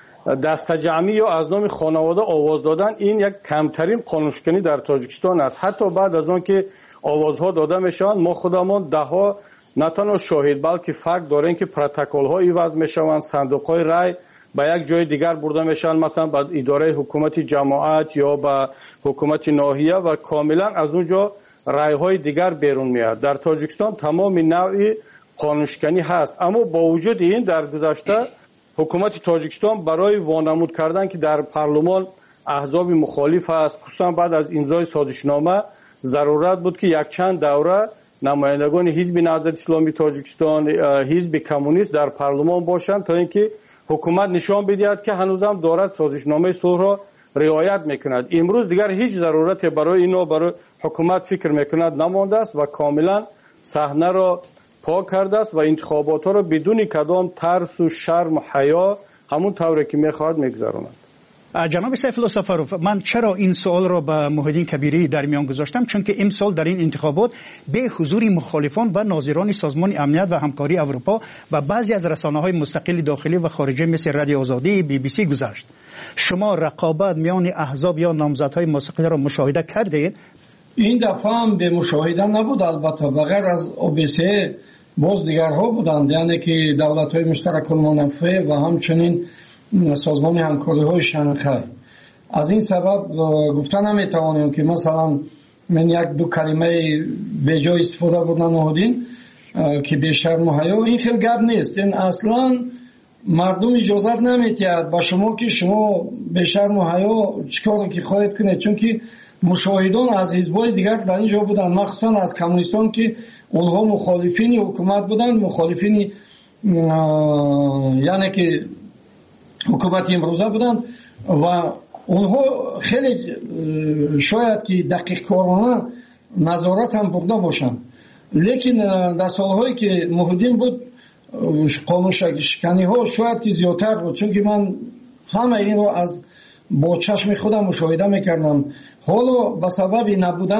S19: دست جمعی یا از نام خانواده آواز دادن، این یک کمترین قانون شکنی در تاجیکستان است. حتی بعد از آن که آوازها داده میشوند، ما خودمان دهها نه تنها شاهد بلکه فکت داریم که پروتکل ها ایواز میشوند، صندوق های رای به یک جای دیگر برده میشن، مثلا به اداره حکومت جماعت یا به حکومت ناحیه و کاملا از اونجا رای های دیگر بیرون میاد. در تاجیکستان تمام نوعی قانون شکنی هست، اما با وجود این در گذشته حکومت تاجیکستان برای وانمود کردن که در پارلمان احزاب مخالف است، خصوصا بعد از امضای سازشنامه ضرورت بود که یک چند دوره نمایندگان حزب نهضت اسلامی تاجیکستان، حزب کمونیست در پارلمان باشند تا اینکه حکومت نشان بدهد که هنوزم دارد سازشنامه صلح را رعایت میکند. امروز دیگر هیچ ضرورت برای اینو برای حکومت فکر میکند نمانده است و کاملا صحنه را پاک کرده است و انتخابات را بدون کدام ترس و شرم و حیا همون طوری که میخواهد میگذراند.
S1: جناب سیف الله سفروف، من چرا این سوال را به محیدین کبیری در میان گذاشتم؟ چون که امسال در این انتخابات به حضور مخالفان و ناظران سازمان امنیت و همکاری اروپا و بعضی از رسانه‌های مستقل داخلی و خارجی مثل رادیو آزادی، BBC گذشت. شما رقابت میان احزاب یا نامزدهای مستقل را مشاهده کردید؟
S18: این دفعه هم به مشاهده نبود، البته بغیر از OBSE باز دیگرها بودند، یعنی که دولت‌های مشترک المنافع و همچنین سازمان همکاری های شانگهای. از این سبب گفتن نمیتوانیم که مثلا من یک دو کلمه به جای استفاده بودن نهادین که به شرم و حیا، این خیلی گپ نیست. این اصلا مردم اجازت نمیتید با شما که شما به شرم و حیا چیکار که خواهید کنید، چون که مشاهدان از حزب‌های دیگر در اینجا بودن، مخصوصا از کمونیستان که اونها مخالفین حکومت بودن، مخالفین یعنی که حکومت امروزه بودن و اونها خیلی شاید که دقیق کارانه نظارت هم برده باشن، لیکن در سالهایی که محیدین بود قانون شکنی ها شاید که زیادتر بود، چون که من همه این رو از با چشم خودم مشاهده میکردم. حالا به سبب نبودن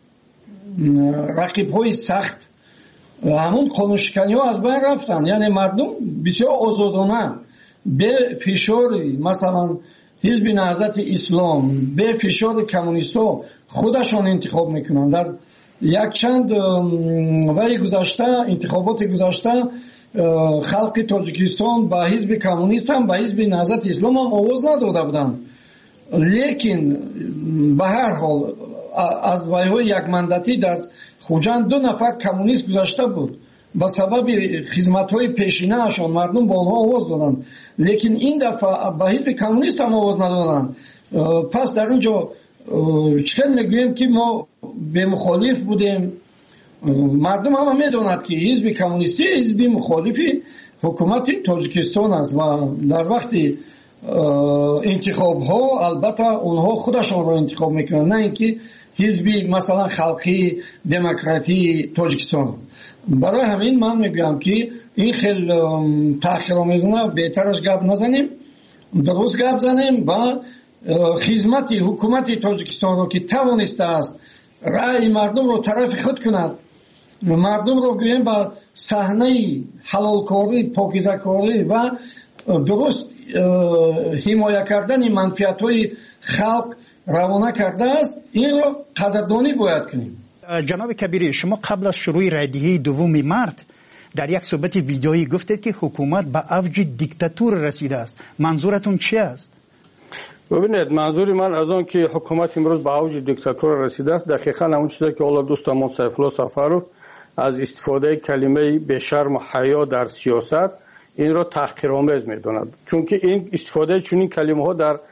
S18: رقیب های سخت همون قانون شکنی ها از بین رفتن، یعنی مردم بسیار آزادانه به فشار مثلا حزب نهضت اسلام، به فشار کمونیستا خودشان انتخاب میکنن. در یک چند وقت گذشته، انتخابات گذشته، خلق تاجیکستان با حزب کمونیست هم با حزب نهضت اسلام هم آواز نداده بودن، لیکن به هر حال از ویهای یک مندتی در خوجند 2 نفر کمونیست گذشته بود، با سبب خدمت‌های پیشینه اشان مردم با آنها آواز دادند، لیکن این دفعه با حزب کمونیست هم آواز ندادند. پس در اینجا چطور میگوییم که ما به مخالف بودیم؟ مردم هم میدونند که حزب کمونیستی حزب مخالفی حکومت تاجیکستان است و در وقت انتخاب ها البته اونها خودشان رو انتخاب میکنند، نه اینکه حزبی مثلا خلقی دموکراتی تاجیکستان. برای همین من میگم که این خیلی تأخیرآمیزانه بهترش گپ نزنیم، درست گپ زنیم و خدمت حکومت تاجیکستان رو که توانسته است رأی مردم رو طرف خود کند، مردم رو گویم با صحنه حلالکاری، پاکیزه‌کاری و درست حمایت کردن منفعت‌های خلق روانه کرده است، این رو قدردانی باید کنیم.
S1: جناب کبیری، شما قبل از شروع رایدهی 2 مارس در یک صحبت ویدیویی گفتید که حکومت به اوج دیکتاتور رسیده است. منظورتون چی است؟
S19: ببینید، منظور من از آن که حکومت امروز به اوج دیکتاتور رسیده است دقیقاً همون چیزی که حالا دوستمون سیف الله سفروف از استفاده کلمه به شرم و حیا در سیاست این را تحقیرآمیز می‌داند، چون که این استفاده چنین کلمه ها در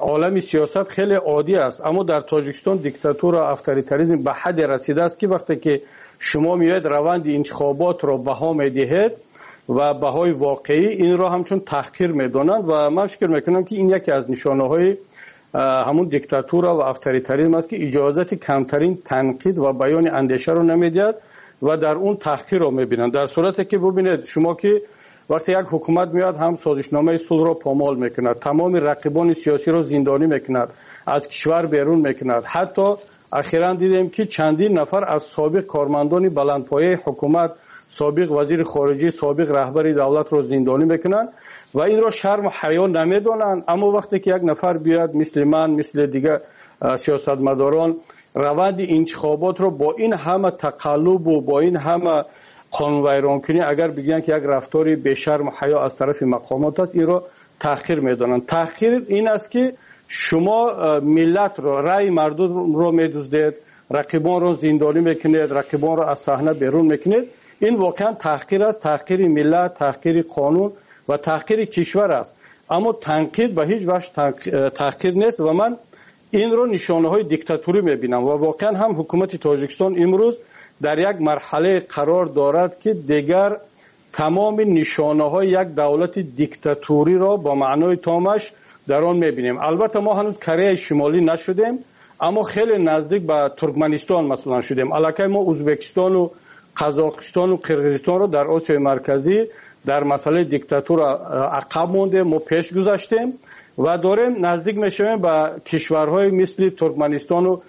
S19: عالم سیاست خیلی عادی است، اما در تاجیکستان دیکتاتور و افطاریتاریسم به حد رسیده است که وقتی که شما میاید روند انتخابات را بها میدهید و بهای واقعی این را همچون تحقیر میدانند و من فکر میکنم که این یکی از نشانه های همون دیکتاتور و افطاریتاریسم است که اجازت کمترین تنقید و بیان اندیشه رو نمیدهد و در اون تحقیر رو میبینند. در صورتی که ببینید شما که وقتی یک حکومت میاد هم سازشنامه صلح را پامال میکند، تمام رقیبان سیاسی را زندانی میکند، از کشور بیرون میکند. حتی اخیراً دیدیم که چندین نفر از سابق کارمندان بلندپایه حکومت، سابق وزیر خارجه، سابق رهبر دولت را زندانی میکنند و این را شرم و حیا نمیدانند. اما وقتی که یک نفر بیاد مثل من، مثل دیگر سیاستمداران روند انتخابات را با این همه تقلب و با این همه قانون ویرانکنی اگر بگن که یک رفتاری به شرم و حیا از طرف مقامات است، این را تحقیر میدانند. تحقیر این است که شما ملت را، رأی مردم را میدزدید، رقیبان را زندانی میکنید، رقیبان را از صحنه بیرون میکنید. این واقعا تحقیر است، تحقیر ملت، تحقیر قانون و تحقیر کشور است. اما تنقید به هیچ وجه تحقیر نیست و من این رو نشانه های دیکتاتوری میبینم و واقعا هم حکومت تاجیکستان امروز در یک مرحله قرار دارد که دیگر تمام نشانه های یک دولت دیکتاتوری را با معنای تامش در آن میبینیم. البته ما هنوز کره شمالی نشدیم، اما خیلی نزدیک به ترکمنستان مثلا شدیم. الکی ما ازبکستان و قزاقستان و قرقیزستان را در آسیای مرکزی در مسئله دیکتاتور عقب مونده، ما پیش گذاشتیم و داریم نزدیک میشویم به کشورهای مثل ترکمنستان و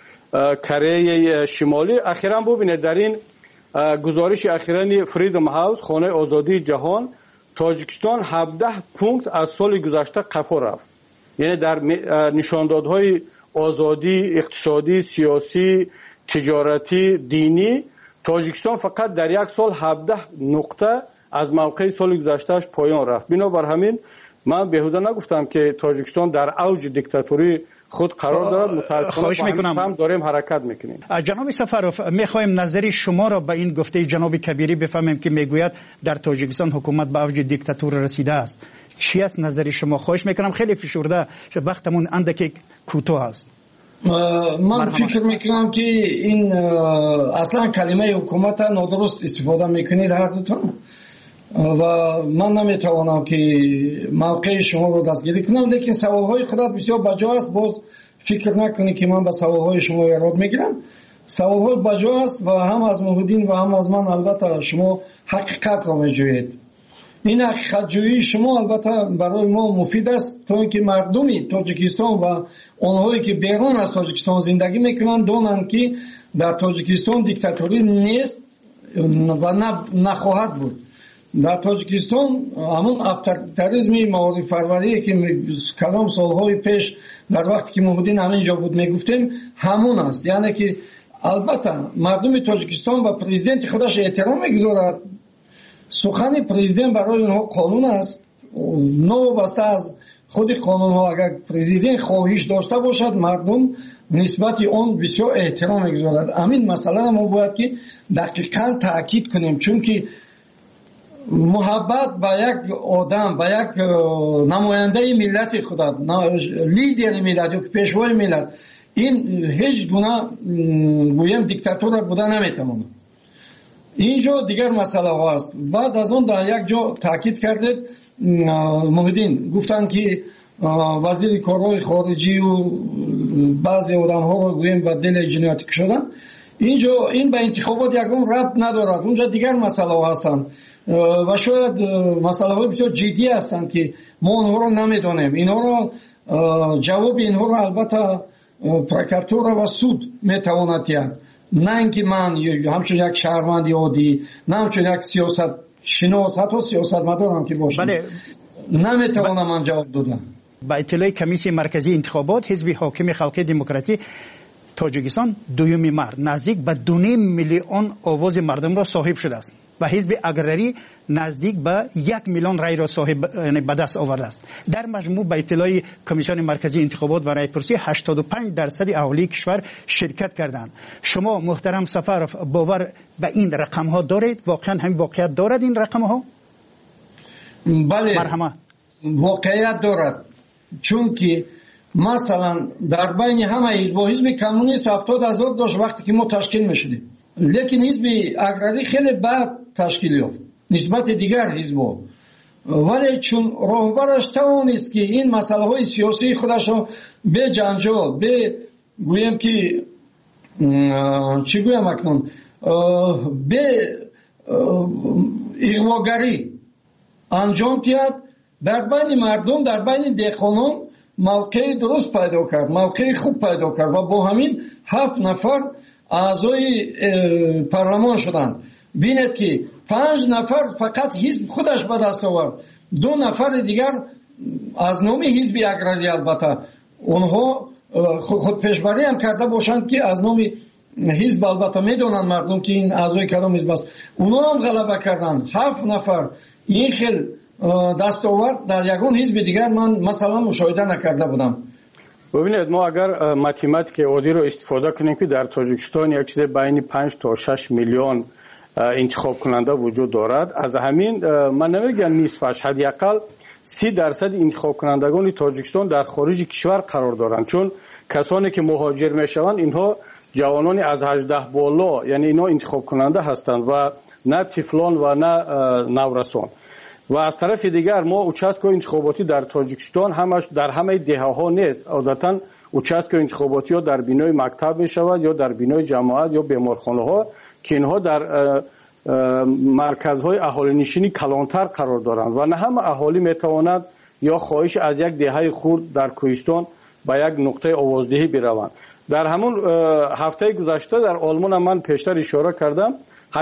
S19: کره شمالی. اخیراً ببینید در این گزارش اخیراً فریدم هاوس، خانه آزادی جهان، تاجیکستان 17 پونکت از سال گذشته قفا رفت. یعنی در نشاندادهای آزادی اقتصادی، سیاسی، تجارتی، دینی، تاجیکستان فقط در یک سال 17 نقطه از موقع سال گذشتهش پایان رفت. بنابر همین من بهوده نگفتم که تاجیکستان در اوج دیکتاتوری خود قرار دارد. متاسفانه هم داریم حرکت میکنیم.
S1: جناب سفروف، میخوایم نظری شما را به این گفته جناب کبیری بفهمیم که میگوید در تاجیکستان حکومت به اوج دیکتاتور رسیده است. چی است نظری شما؟ خواهش میکنم، خیلی فشرده، وقتمون اندکی کوتاه است.
S18: من فکر میکنم که این اصلا کلمه حکومت نادرست استفاده میکنید هر دوتون و من نمیتوانم که موقع شما رو دستگیری کنم، لیکن سوالهای خودت بسیار بجا است. باز فکر نکنی که من به سوالهای شما یاد میگیرم. سوالهای بجا است و هم از محمدین و هم از من البته شما حقیقت را میجویید. این حقیقت جویی شما البته برای ما مفید است تا اینکه مردمی تاجیکستان و آنهایی که بیرون از تاجیکستان زندگی میکنند دانند که در تاجیکستان دیکتاتوری نیست و نخواهد بود. در تاجیکستان همون افطاریتاریسم معارف پروری که کلام سالهای پیش در وقتی که محمدین همینجا بود میگفتیم همون است. یعنی که البته مردم تاجیکستان به پرزیدنت خودش احترام میگذارد. سخن پرزیدنت برای اونها قانون است. نوبسته از خود قانون ها اگر پرزیدنت خواهش داشته باشد مردم نسبت آن بسیار احترام میگذارد. همین مسئله ما باید که دقیقاً تاکید کنیم، چون که محبت به یک آدم، به یک نماینده ملت خودت، لیدر ملت یا پیشوای ملت، این هیچ گونه گویم دیکتاتور بوده نمیتونه. اینجا دیگر مسئله هست. بعد از اون در یک جا تاکید کردید محمدین گفتن که وزیر کارهای خارجی و بعضی آدم ها رو گویم به دل جنایتی کشیدن. اینجا این به انتخابات یکم ربط ندارد. اونجا دیگر مسئله هستند و شاید مسئله های بسیار جدی هستند که ما اونها رو نمیدانیم. اینها رو جواب اینها رو البته پروکراتور و سود میتواند دهد، نه اینکه من همچون یک شهروند عادی، نه همچون یک سیاست شناس، حتی سیاست مدارم که باشم، نمیتوانم من جواب دادم.
S1: با اطلاع کمیسیون مرکزی انتخابات حزب حاکم خلق دموکراتی تاجیکستان دوم مارس نزدیک به 2.5 میلیون آواز مردم را صاحب شده است و حزب اگرری نزدیک به 1 میلیون رای را صاحب به دست آورده است. در مجموع به اطلاع کمیسیون مرکزی انتخابات و رایپرسی 85% اهالی کشور شرکت کردند. شما محترم سفروف باور به این رقم ها دارید؟ واقعا هم واقعیت دارد این رقم ها؟
S18: بله، واقعیت دارد، چون که مثلا در بین همه حزب و حزب کمونیست 70,000 داشت وقتی که ما تشکیل میشدیم، لیکن حزب اگراری خیلی بعد تشکیل یافت نسبت دیگر حزب‌ها. ولی چون راهبرش توانست که این مسئله های سیاسی خودش رو به جنجال، به گویم که چی گویم اکنون، به اغواگری انجام دهد، در بین مردم، در بین دهقانان موقع درست پیدا کرد، موقع خوب پیدا کرد و با همین 7 نفر اعضای پارلمان شدند. بینید که 5 نفر فقط حزب خودش به دست آورد، 2 نفر دیگر از نام حزب اگراری، البته اونها خود پیشبری هم کرده باشند که از نام حزب، البته میدونن مردم که این اعضای کدام حزب است، اونها هم غلبه کردند. 7 نفر این خیل دستاورد در یگان حزب دیگر من مثلا مشاهده نکرده بودم.
S19: ببینید ما اگر ماتماتیک عادی رو استفاده کنیم که در تاجیکستان یک چیز بین 5 تا 6 میلیون انتخاب کننده وجود دارد، از همین من نمیگم نصفش، حداقل 30% انتخاب کنندگان تاجیکستان در خارج کشور قرار دارند، چون کسانی که مهاجر میشوند اینها جوانانی از 18 بالا، یعنی اینا انتخاب کننده هستند و نه طفلان و نه نورسان. و از طرف دیگر ما اوچسک انتخاباتی در تاجیکستان همش در همه دهه‌ها نیست، عادتا اوچسک انتخاباتی ها در بینای مکتب می شود یا در بینای جماعت یا بیمارخانه ها که اینها در مرکزهای اهالی نشینی کلانتر قرار دارند و نه همه اهالی می توانند یا خواهش از یک دهه خرد در کوهستان به یک نقطه آوازدهی بروند. در همون هفته گذشته در آلمان من پیشتر اشاره کردم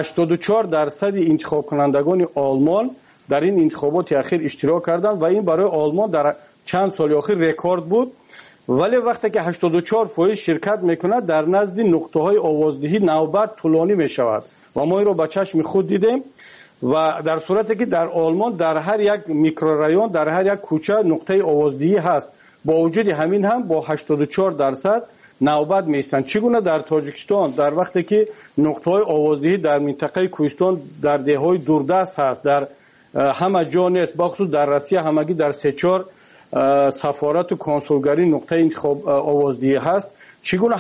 S19: 84% انتخاب کنندگان آلمان در این انتخابات اخیر اشتراک کردند و این برای آلمان در چند سال اخیر رکورد بود. ولی وقتی که 84% شرکت میکنند در نزد نقطه های آوازدهی نوبت طولانی میشود و ما این رو با چشم خود دیدیم و در صورتی که در آلمان در هر یک میکرورایون، در هر یک کوچه نقطه آوازدهی هست، با وجود همین هم با 84% نوبت میستند. چگونه در تاجیکستان در وقتی که نقطه های آوازدهی در منطقه کوهستان در دههای دوردست هست، در همه جا نیست، بخصوص در روسیه همگی در 3-4 سفارت و کنسولگری نقطه انتخاب آوازدهی هست، چگونه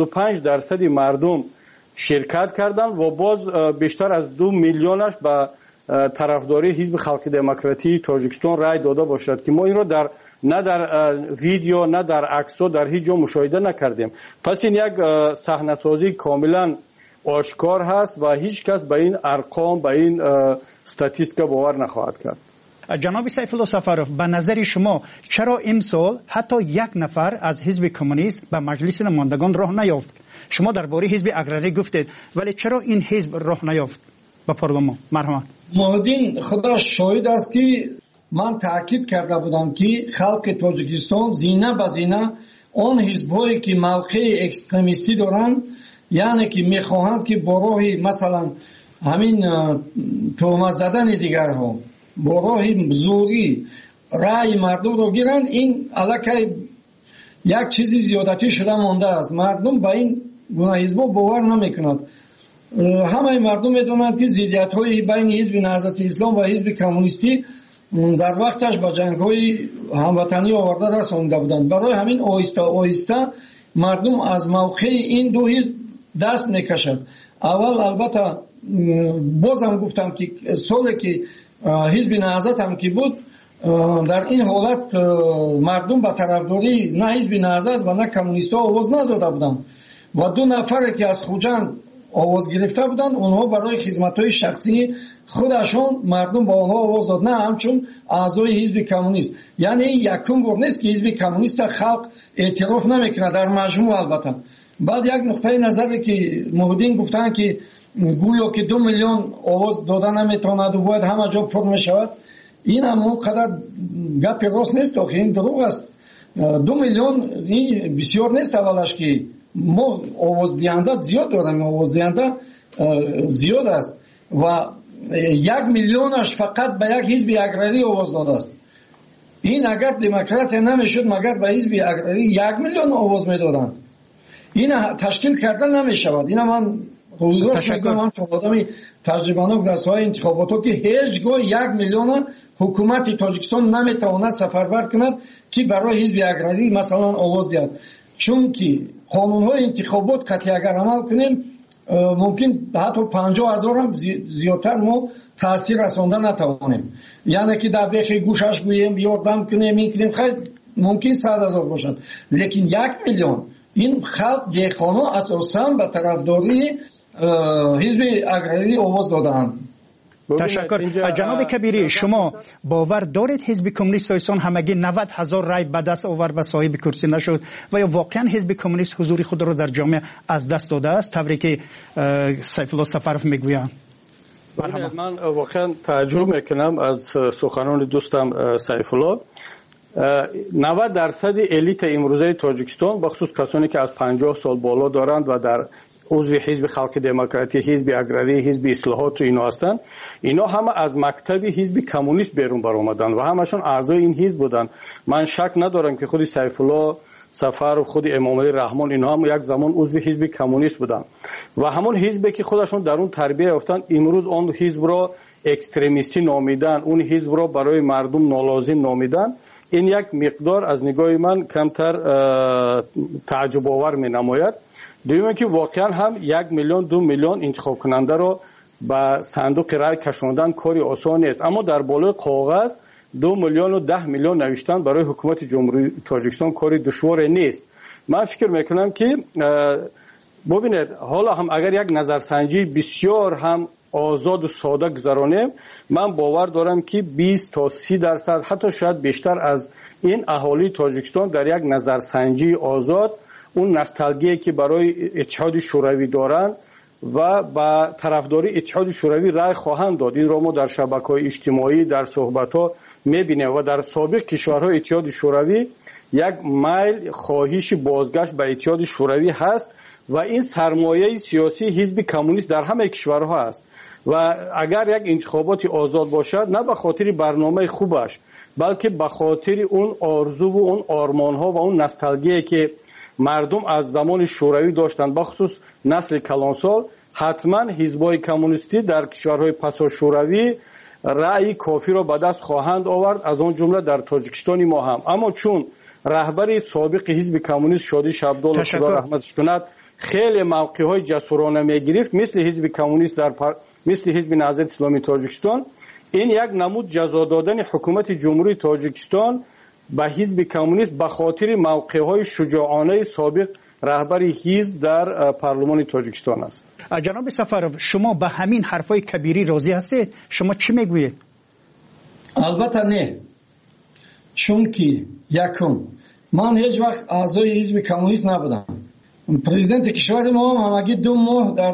S19: 85% مردم شرکت کردند و باز بیشتر از 2 میلیونش به طرفداری حزب خلق دموکراتی تاجیکستان رای داده باشد که ما این را نه در ویدیو نه در عکس در هیچ جا مشاهده نکردیم. پس این یک صحنه سازی کاملا آشکار هست و هیچ کس به این ارقام، به این استاتیستیکا باور نخواهد کرد.
S1: جناب سیف الله سفروف، به نظر شما چرا امسال حتی 1 نفر از حزب کمونیست به مجلس نمایندگان راه نیافت؟ شما درباره حزب اگراری گفتید، ولی چرا این حزب راه نیافت به پارلمان؟ مرحمت.
S18: مهدین خدا شاهد است که من تاکید کرده بودم که خلق تاجیکستان زینه به زینه آن حزب‌هایی که موقع اکستریمیستی دارند، یعنی که میخواهند که با راه مثلا همین تهمت زدن دیگرها، با راه زوری رأی مردم رو گیرند، این علاقه یک چیزی زیادتی شده مانده است. مردم به این گونه حزب‌ها باور نمیکنند. همه مردم میدونند که ضدیت‌های بین حزب نهضت اسلام و حزب کمونیستی در وقتش با جنگ‌های هموطنی آورده رسانده بودند. برای همین آهسته آهسته مردم از موقع این دو حزب دست میکشد. اول البته بازم گفتم که سالی که حزب نهضت هم که بود، در این حالت مردم به طرفداری نه حزب نهضت و نه کمونیست ها آواز نداده بودند و 2 نفر که از خوجند آواز گرفته بودند، اونها برای خدمت‌های شخصی خودشون مردم با آنها آواز داد، نه همچون اعضای حزب کمونیست. یعنی یکم بار نیست که حزب کمونیست خلق اعتراف نمیکنه در مجموع. البته بعد یک نقطه نظری که مهدین گفتن که گویا که 2 میلیون آواز دادن نمیتواند و باید همه جا پر میشود، این هم اونقدر گپ راست نیست، آخه این دروغ است. 2 میلیون این بسیار نیست. اولش که ما آواز دهنده زیاد داریم، آواز دهنده زیاد است و 1 میلیونش فقط به یک حزب اگراری آواز داده است. این اگر دموکرات نمیشد مگر به حزب اگراری 1 میلیون آواز میدادند. این تشکیل کردن نمیشود. این من خودش میگم همچون آدمی تجربه‌ناک در ساحه انتخابات که هیچگاه 1 میلیون حکومت تاجیکستان نمیتواند سفربر کند که برای حزب اگراری مثلا آواز دهد. چون که قانون‌های انتخابات قطعی اگر عمل کنیم ممکن حتی 50,000 هم زیادتر ما تاثیر رساندن نتوانیم. یعنی که در بیخ گوشش گوییم یاردم کنیم این کنیم خیلی ممکن 100,000 باشد، لیکن 1 میلیون این خلق دیخوانا اساساً به طرفداری حزب اگراری آواز دادند.
S1: تشکر. جناب کبیری، شما باور دارید حزب کمونیست پاکستان همگی 90,000 رای به دست آورد و صاحب کرسی نشد و یا واقعا حزب کمونیست حضور خود را در جامعه از دست داده است طوری که سیف الله سفرف میگویند؟
S19: من واقعا تعجب میکنم از سخنان دوستم سیف الله. 90% الیت امروزه تاجیکستان بخصوص کسانی که از 50 سال بالا دارند و در عضو حزب خلق دموکراتی، حزب اگراری، حزب اصلاحات و اینا هستند، اینا همه از مکتب حزب کمونیست بیرون برآمدند و همشون اعضای این حزب بودند. من شک ندارم که خود سیف الله سفر و خود امام علی رحمان اینا هم یک زمان عضو حزب کمونیست بودند و همون حزبی که خودشون در اون تربیت یافتند امروز اون حزب را اکستریمیستی نامیدن، اون حزب را برای مردم نالازم نامیدن. این یک مقدار از نگاه من کمتر تعجب آور می نماید. دویمه که واقعا هم 1 میلیون 2 میلیون انتخاب کننده را به صندوق رای کشاندن کاری آسان نیست، اما در بالای کاغذ 2 میلیون و 10 میلیون نوشتن برای حکومت جمهوری تاجیکستان کاری دشوار نیست. من فکر میکنم که ببینید حالا هم اگر یک نظرسنجی بسیار هم آزاد و ساده گذرانیم، من باور دارم که 20 تا 30% حتی شاید بیشتر از این اهالی تاجیکستان در یک نظرسنجی آزاد اون نوستالژی که برای اتحاد شوروی دارند و با طرفداری اتحاد شوروی رای خواهند داد. این را ما در شبکه‌های اجتماعی در صحبت‌ها می‌بینیم و در سابق کشورهای اتحاد شوروی یک میل خواهش بازگشت به اتحاد شوروی هست و این سرمایه سیاسی حزب کمونیست در همه کشورها است و اگر یک انتخابات آزاد باشد نه به خاطر برنامه خوبش بلکه به خاطر اون آرزو و اون آرمان‌ها و اون نوستالژی که مردم از زمان شوروی داشتند، بخصوص نسل کلانسال، حتما حزب‌های کمونیستی در کشورهای پسا شوروی رأی کافی را به دست خواهند آورد، از آن جمله در تاجیکستان ما هم. اما چون رهبر سابق حزب کمونیست شادی شبدال خدا رحمتش کند خیلی موقع‌های جسورانه می‌گرفت مثل حزب کمونیست مثل حزب نهضت اسلامی تاجیکستان، این یک نمود جزا دادن حکومت جمهوری تاجیکستان به حزب کمونیست به خاطر موقع‌های شجاعانه سابق رهبر حزب در پارلمان تاجیکستان است.
S1: جناب سفرов شما به همین حرفای کبیری راضی هستید؟ شما چی میگویید؟
S18: البته نه، چون که یکم من هیچ وقت اعضای حزب کمونیست نبودم. پرزیدنت کشور ما همگی 2 ماه در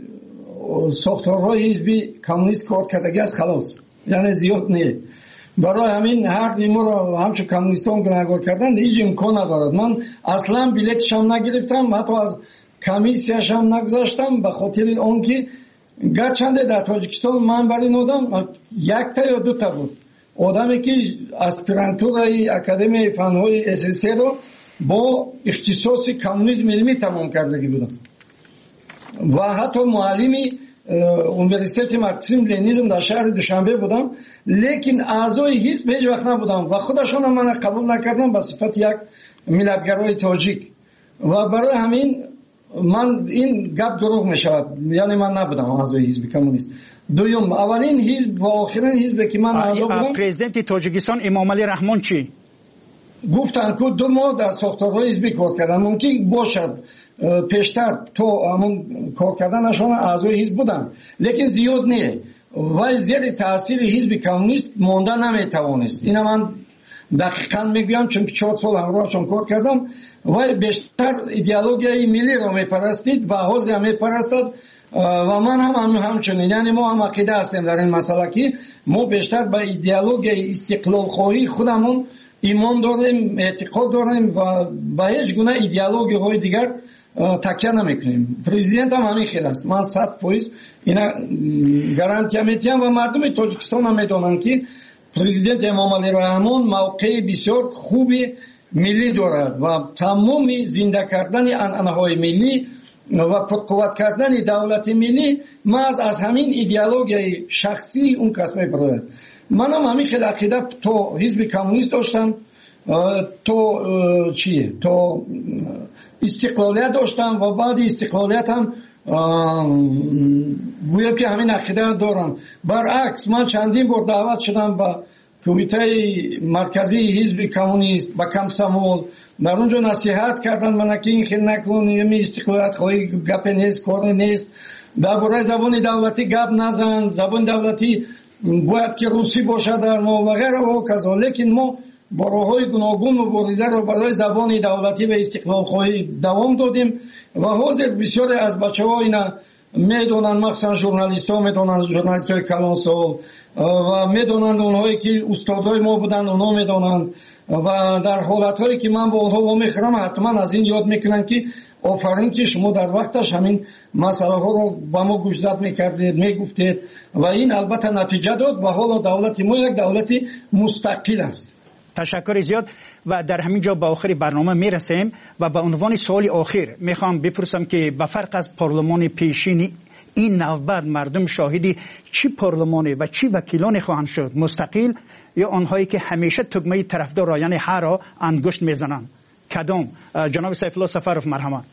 S18: ساختارهای حزب کمونیست کار کردگی است، خلاص، یعنی زیاد نه. برای همین هر دیمو را همچون کمونیستان گناهکار کردن هیچ امکان ندارد. من اصلا بلیتش هم نگرفتم، حتی از کمیسیش هم نگذاشتم به خاطر آنکه گرچنده در تاجیکستان من برای نودم 1 تا یا 2 تا بود آدمی که اسپیرانتورای اکادمی فنهای اساسی رو با اختصاص کمونیسم علمی تمام کردگی بودم و حتی معلمی اونیورسیته مارکسیسم لنینیسم در شهر دوشنبه بودم، لیکن اعضای حزب هیچ وقت نبودم و خودشون هم من قبول نکردم به صفت یک ملتگرای تاجیک و برای همین من این گپ دروغ می شود، یعنی من نبودم اعضای حزب کمونیست. دوم، اولین حزب و آخرین حزب که من اعضا بودم
S1: پرزیدنت تاجیکستان امام علی رحمان چی
S18: گفتن که 2 ماه در ساختارهای حزبی کار کردن، ممکن باشد پیشتر تو همون کار کردنشان اعضای حزب بودن لیکن زیاد نه و زیر تاثیر حزب کمونیست مانده نمیتوانست. اینا من دقیقاً میگویم چون 4 سال همراهشون کار کردم و بیشتر ایدئولوژی ملی را میپرستید و حوز هم میپرستد و من هم همچنین، یعنی ما هم عقیده هستیم در این مسئله که ما بیشتر به ایدئولوژی استقلال خواهی خودمون ایمان داریم، اعتقاد داریم و به هیچ گونه ایدئولوژی های دیگر تکیه نمیکنیم. پرزیدنت هم همین خیلی است، من 100% اینا گارانتی میدم و مردم تاجیکستان هم میدونن که پرزیدنت امام علی رحمان موقع بسیار خوبی ملی دارد و تمام زنده کردن عنعنه‌های ملی و پرقوت کردن دولت ملی محض از همین ایدئولوژی شخصی اون کس میبره. منم همین خیلی عقیده تو حزب کمونیست داشتم، تو چیه، تو استقلالیت داشتم و بعد استقلالیت هم گویا که همین عقیده دارم. برعکس من چندین بار دعوت شدم به کمیته مرکزی حزب کمونیست با کمسمول، در اونجا نصیحت کردن من که این خیلی نکن، یه استقلالیت خواهی گپ نیست، کار نیست، درباره زبان دولتی گپ نزن، زبان دولتی باید که روسی باشه در ما و غیره و کذا. لیکن ما با راه‌های گوناگون مبارزه را برای زبان دولتی و استقلال خواهی دوام دادیم و حاضر بسیاری از بچه‌ها اینا میدونن، مخصوصا ژورنالیست‌ها میدونن، ژورنالیست‌های کلانسال و میدونن، اونهایی که استادای ما بودن اونا میدونن و در حالت‌هایی که من با اونها میخرم حتما از این یاد میکنن که آفرین که شما در وقتش همین مسئله ها رو با ما گوشزد میکردید، میگفتید و این البته نتیجه داد و حالا دولت ما یک دولت مستقل است.
S1: تشکر زیاد و در همین جا به آخر برنامه میرسیم و به عنوان سوال آخر میخوام بپرسم که به فرق از پارلمان پیشین این نوبت مردم شاهدی چی پارلمانی و چی وکیلانی خواهند شد، مستقل یا آنهایی که همیشه تگمه طرفدار یعنی هر را انگشت میزنند؟ کدام؟ جناب سیف الله سفرов مرحمت.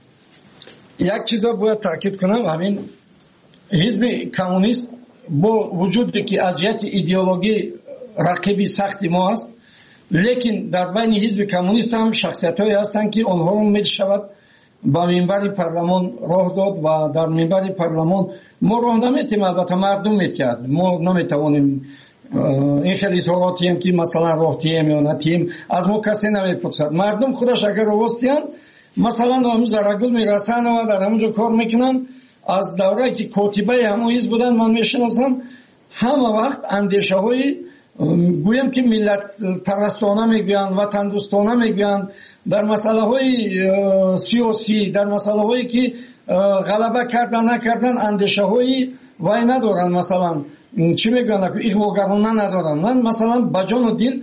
S18: یک چیز باید تاکید کنم، همین حزب کمونیست با وجودی که از جهت ایدئولوژی رقیبی سختی ما است، لیکن در بین حزب کمونیست هم شخصیت‌هایی هستند که آنها رو می‌شود با منبر پارلمان راه داد و در منبر پارلمان ما راه نمی‌تیم، البته مردم می‌تید، ما نمی‌توانیم این خیلی اظهاراتی هم که مثلا راه تیم یا نتیم از ما کسی نمی‌پرسد. مردم خودش اگر راستیان مثلا همون زرگل میرسن و در همونجا کار میکنن. از دوره که کاتبه همون حزب بودن من میشناسم، همه وقت اندیشه های گویم که ملت پرستانه میگویند، وطن دوستانه میگویند، در مسئله های سیاسی، در مسئله هایی که غلبه کردن نکردن اندیشه های وای ندارن، مثلا چی میگویند که ایغواگرانه ندارن. من مثلا با جان و دل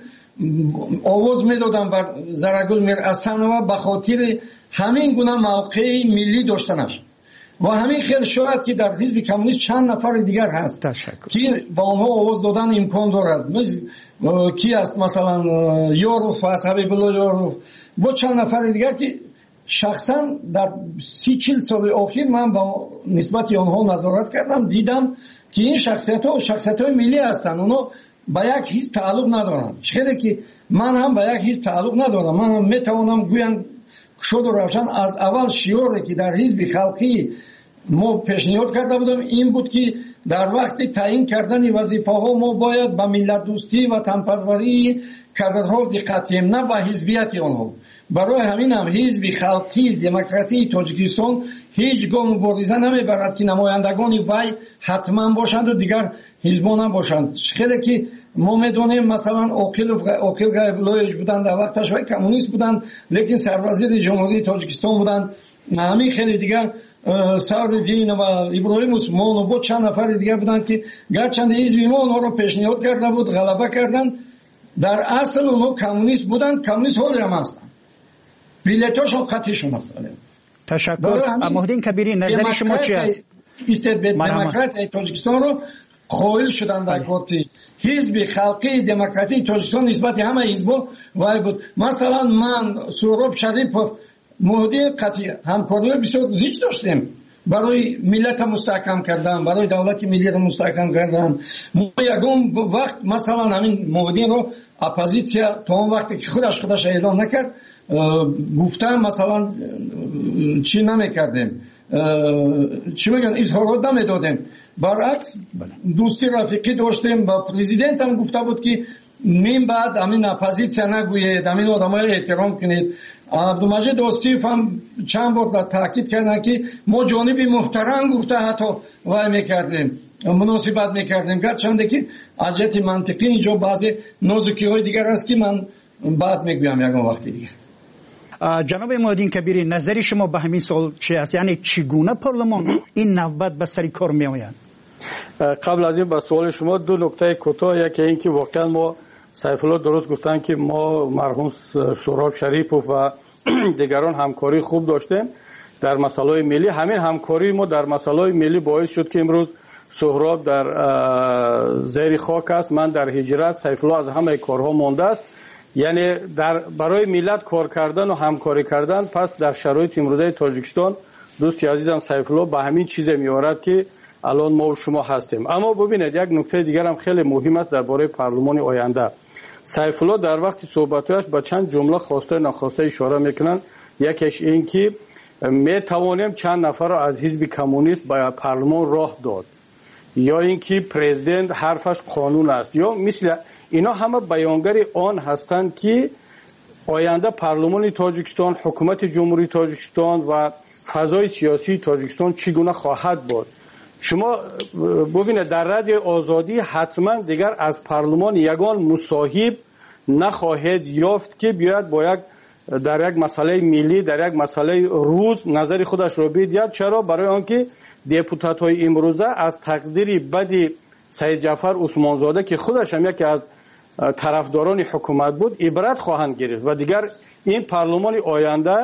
S18: آواز میدادم بر زرگل میرسن و به خاطر همین گونه موقع ملی داشتنش و همین خیلی شاید که در حزب کمونیست چند نفر دیگر هست که با آنها آواز دادن امکان دارد. کی است مثلا یاروف است، حبیب الله یاروف، با چند نفر دیگر که شخصا در 30-40 سال اخیر من با نسبت آنها نظارت کردم، دیدم که این شخصیت‌های ملی هستند، اونا با یک حزب تعلق ندارند. چرا که من هم با یک حزب تعلق ندارم، من هم میتوانم گویم شد و روشن از اول شعاری که در حزب خلقی ما پیشنهاد کرده بودم این بود که در وقت تعیین کردن وظیفه ها ما باید به ملت دوستی و تنپروری کادرها دقت کنیم، نه به حزبیت آنها. برای همین هم حزب خلقی دموکراتی تاجیکستان هیچ گاه مبارزه نمیبرد که نمایندگان وی حتما باشند و دیگر حزبان هم باشند. خیلی که ما میدونیم مثلا عاقل غیب‌الله بودن در وقتش و کمونیست بودن، لیکن سروزیر جمهوری تاجیکستان بودن. همین خیلی دیگر سعدالدین و ابراهیم عثمان و با چند نفر دیگر بودن که گرچند حزب ما اونها رو پیشنهاد کرده بود، غلبه کردن. در اصل اونها کمونیست بودن، کمونیست حالی هم هستن، بیلیتاشون خطیشون هستن.
S1: تشکر. محمدین کبیری نظر شما چی است؟
S18: دموکرات تاجیکستان رو قائل شدن در کارتی حزب خلقی دموکراتی تاجیکستان نسبت همه حزبا وای بود. مثلا من سهراب شریفов مهدی قطعی همکاری بسیار زیاد داشتیم برای ملت مستحکم کردن، برای دولت ملی رو مستحکم کردن. ما یکم وقت مثلا همین مهدی رو اپوزیسیا تا اون وقتی که خودش اعلام نکرد گفتن مثلا چی نمیکردیم، چی میگن، اظهارات نمیدادیم. برعکس دوستی رفیقی داشتیم. با پرزیدنت هم گفته بود که من بعد همین اپوزیسیا نگوید، همین آدمای احترام کنید. عبدالمجید دوستیف هم چند بار تاکید کردن که ما جانب محترم گفته حتی وای میکردیم، مناسبت میکردیم، گرچند که از جهت منطقی اینجا بعضی نازکی های دیگر هست که من بعد میگویم یکم وقتی دیگه.
S1: جناب محمدین کبیری نظری شما به همین سوال چی است؟ یعنی چگونه پارلمان این نوبت به سر کار می آید؟
S19: قبل از این به سوال شما دو نکته کوتاه، یکی این که واقعا ما سیف الله درست گفتن که ما مرحوم سهراب شریفov و دیگران همکاری خوب داشتیم. در مسائل ملی. همین همکاری ما در مسائل ملی باعث شد که امروز سهراب در زیر خاک است، من در هجرت، سیف الله از همه کارها مانده است. یعنی برای ملت کار کردن و همکاری کردن. پس در شرایط امروزه تاجیکستان دوستی عزیزم سیف الله به همین چیز میارد که الان ما و شما هستیم. اما ببینید یک نکته دیگر هم خیلی مهم است درباره پارلمان آینده. سیف الله در وقت صحبتش به چند جمله خواسته ناخواسته اشاره میکنن. یکیش این که می توانیم چند نفر را از حزب کمونیست به پارلمان راه داد، یا اینکه پرزیدنت حرفش قانون است، یا مثل اینا همه بیانگر آن هستند که آینده پارلمان تاجیکستان، حکومت جمهوری تاجیکستان و فضای سیاسی تاجیکستان چگونه خواهد بود. شما ببینید در رادیو آزادی حتما دیگر از پارلمان یگان مصاحب نخواهد یافت که بیاید با یک در یک مسئله ملی، در یک مسئله روز نظر خودش را بدهد. چرا؟ برای آنکه دپوتات های امروزه از تقدیر بد سید جعفر عثمانزاده که خودش هم یکی از طرفداران حکومت بود عبرت خواهند گرفت و دیگر این پارلمان آینده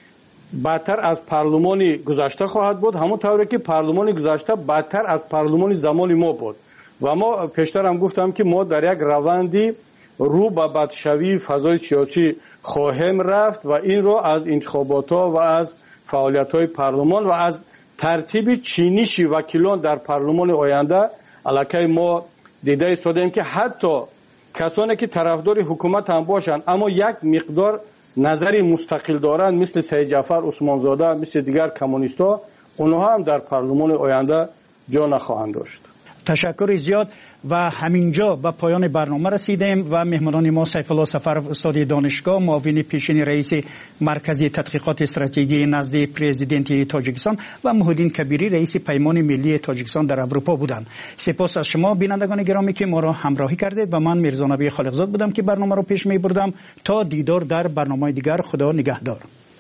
S19: بدتر از پارلمان گذشته خواهد بود، همون طوری که پارلمان گذشته بدتر از پارلمان زمان ما بود. و ما پیشتر هم گفتم که ما در یک روندی رو به بدشوی فضای سیاسی خواهیم رفت و این رو از انتخابات ها و از فعالیت های پارلمان و از ترتیب چینش وکیلان در پارلمان آینده علاقه ما دیده ایستادیم که حتی کسانی که طرفدار حکومت هم باشند اما یک مقدار نظری مستقل دارند مثل سید جعفر عثمانزاده، مثل دیگر کمونیستا، اونها هم در پارلمان آینده جا نخواهند داشت.
S1: تشکر زیاد. و همینجا به پایان برنامه رسیدیم و مهمانان ما سیف الله سفرов استاد دانشگاه، معاون پیشین رئیس مرکز تحقیقات استراتژی نزد پرزیدنت تاجیکستان و محیدین کبیری رئیس پیمان ملی تاجیکستان در اروپا بودند. سپاس از شما بینندگان گرامی که ما را همراهی کردید و من میرزا نبی خالقزاد بودم که برنامه را پیش می بردم. تا دیدار در برنامه دیگر، خدا نگهدار.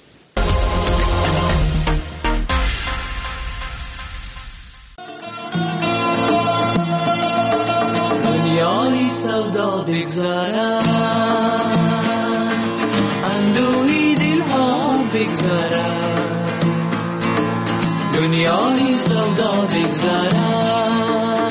S11: دنیای سودا بگذارد، اندوهی دلها بگذارد، دنیای سودا بگذارد،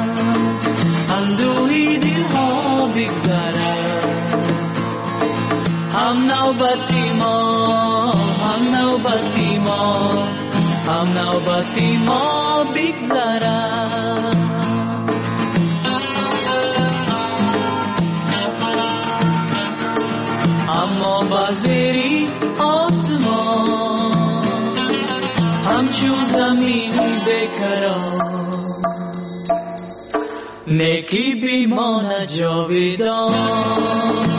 S11: اندوهی دلها بگذارد. هم نوبتی ما، هم نوبتی ما، هم نوبتی ما بگذارد. اما بازری آسمان همچو زمین بکران، نیکی بیماند جاویدان.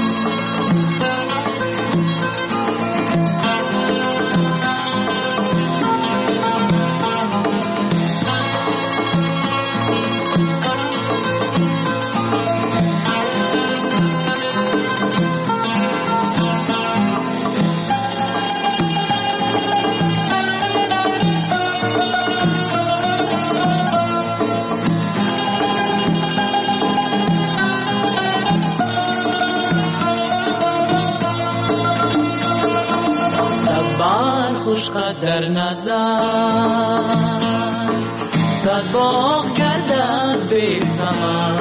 S11: خوشخط در نظر، صد باغ گردد بی ثمر،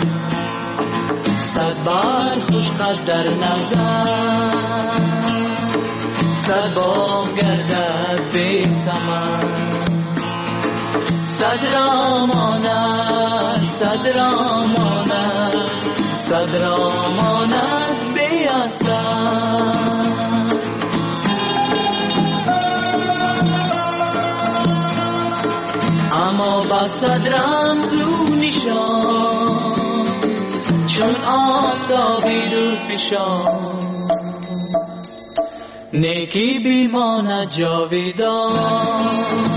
S11: صد بار خوشخط در نظر، صد باغ گردد بی ثمر. صد را ماند، صد را ماند، صد را ماند بی اثر. اما با صد رمزو نشان، چون آفتابی دور پیشان، نیکی بیماند جاویدان.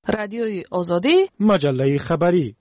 S12: رادیوی آزادی،
S10: مجله خبری.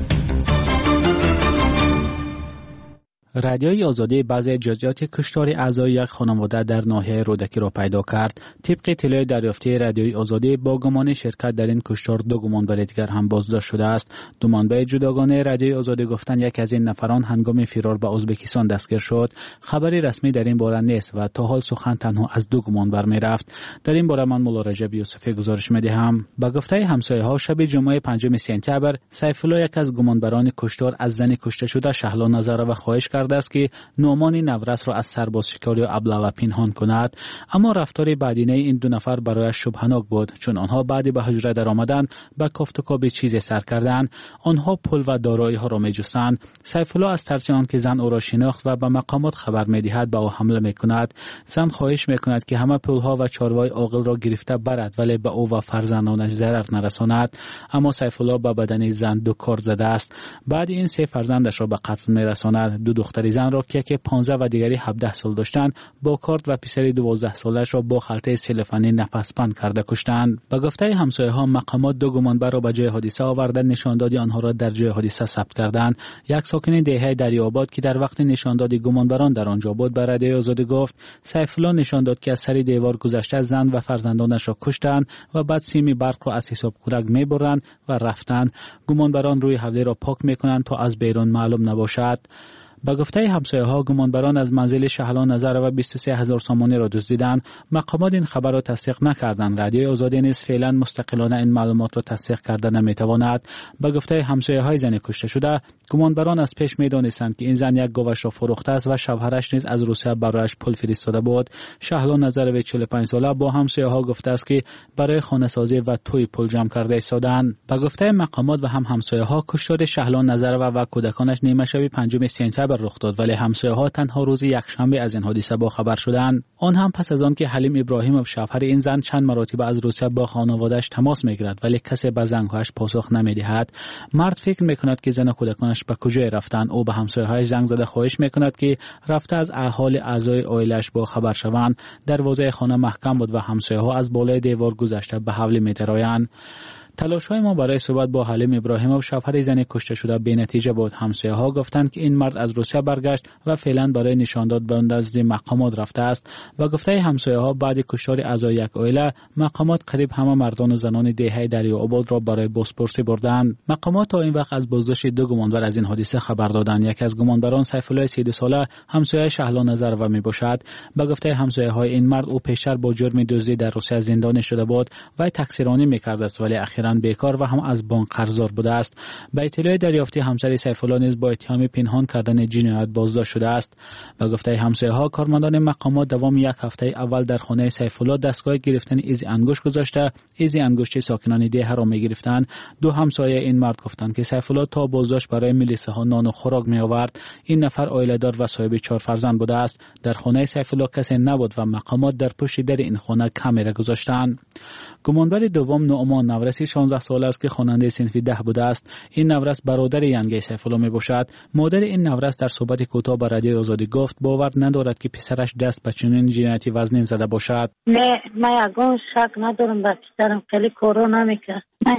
S2: رادیوی آزادی بعضی جزئیات کشتار اعضای یک خانواده در ناحیه رودکی را پیدا کرد. طبق اطلاع دریافتی رادیوی آزادی با گمان شرکت در این کشتار دو گمانبر دیگر هم بازداشت شده است. دو منبع جداگانه رادیوی آزادی گفتند یک از این نفران هنگام فرار به ازبکستان دستگیر شد. خبری رسمی در این باره نیست و تا حال سخن تنها از دو گمانبر میرفت. در این باره من مولا رجب یوسفی گزارش میدهم. با گفته همسایه‌ها شب جمعه 5 سپتامبر سیف الله یک از گمانبران کشتار از زن کشته شده شهلا نظرова خواهش کرده است که نعمان نورس را از سرباز شکاری و ابله پنهان کند، اما رفتار بعدینه این دو نفر برایش شبهناک بود، چون آنها بعد به حجره در آمدن به کفت و کاب چیزی سر کردند. آنها پول و دارایی ها را میجستند. سیف الله از ترس آنکه زن او را شناخت و به مقامات خبر میدهد به او حمله میکند. زن خواهش میکند که همه پول ها و چاروای عاقل را گرفته برد ولی به او و فرزندانش ضرر نرساند، اما سیف الله به بدن زن دو کار زده است. بعد این سه فرزندش را به قتل میرساند. دو دختر زن را که 15 و دیگری 17 سال داشتند با کارت و پسری 12 سالش را با خلطه سلفانی نفس‌بند کرده کشتند. به گفته همسایه‌ها مقامات دو گمانبر را به جای حادثه آورده نشاندادی آنها را در جای حادثه ثبت کردند. یک ساکن دهه دریاباد که در وقت نشاندادی گمانبران در آنجا بود به رادیوی آزادی گفت سیف الله نشان داد که از سر دیوار گذشته زن و فرزندانش را کشتند و بعد سیم برق را از حساب کورک میبرند و رفتند. گمانبران روی حوله را پاک میکنند تا از بیرون معلوم نباشد. با گفته همسایه‌ها گمانبران از منزل شهلا نظرova 23000 سامانی را دزدیدند. مقامات این خبر را تصدیق نکردند. رادیوی آزادی نیز فعلا مستقلانه این معلومات را تصدیق کرده نمیتواند. با گفته همسایه‌های زن کشته شده گمانبران از پیش میدانستند که این زن یک گاوش را فروخته است و شوهرش نیز از روسیه برایش پول فرستاده بود. شهلا نظرova 45 ساله با همسایه‌ها گفته است که برای خانه‌سازی و توی پول جمع کرده ایستادند. با گفته مقامات و هم همسایه‌ها کشتار شهلا نظرova و کودکانش نیمه شب 5 سپتامبر رخ داد، ولی همسایه‌ها تنها روز یکشنبه از این حادثه با خبر شدند. آن هم پس از آن که حلیم ابراهیموف شوهر این زن چند مرتبه از روسیه با خانواده‌اش تماس می‌گیرد ولی کسی به زنگ‌هایش پاسخ نمی‌دهد. مرد فکر می‌کند که زن و کودکانش به کجا رفتند. او به همسایه‌هایش زنگ زده خواهش می‌کند که رفته از احوال اعضای عائله‌اش با خبر شوند. دروازه خانه محکم بود و همسایه‌ها از بالای دیوار گذشته به حوله می‌درآیند. تلاش‌های ما برای صحبت با حلیم ابراهیموف شوهر زن کشته شده بی‌نتیجه بود. همسایه‌ها گفتند که این مرد از روسیه برگشت و فعلا برای نشانداد به نزد مقامات رفته است. و گفته همسایه‌ها بعد کشتار اعضای یک عائله مقامات قریب همه مردان و زنان دهه دریاباد را برای بازپرسی بردند. مقامات تا این وقت از بازداشت دو گمانبر از این حادثه خبر دادند. یک از گمانبران سیف الله 32 ساله همسایه شهلا نظرova میباشد. به گفته همسایه‌های این مرد او پیشتر با جرم دزدی در روسیه زندانی شده بود و تقصیرانی می‌کرد است ولی بیکار و هم از بانک قرضدار بوده است. به اطلاع دریافتی همسر سیف الله نیز با اتهام پنهان کردن جنایت بازداشت شده است. به گفته همسایه‌ها کارمندان مقامات دوام یک هفته اول در خانه سیف الله دستگاه گرفتن ایز انگشت گذاشته. ایز انگشت ساکنان ده را می‌گرفتند. دو همسایه این مرد گفتند که سیف الله تا بازداشت برای ملیسه‌ها نان و خوراک می‌آورد. این نفر عائله‌دار و صاحب 4 فرزند بوده است. در خانه سیف الله کسی نبود و مقامات در پشت در این خانه کامera گذاشتند. گمانبر دوم نعمان نورسی 16 ساله است که خواننده صنف 10 بوده است. این نورس برادر ینگی سیف الله میباشد. مادر این نورس در صحبت کوتاه با رادیوی آزادی گفت باور ندارد که پسرش دست به چنین جنایتی وزنین زده باشد.
S3: نه من یگان شک ندارم به پسرم خیلی کارا نمیکرد. من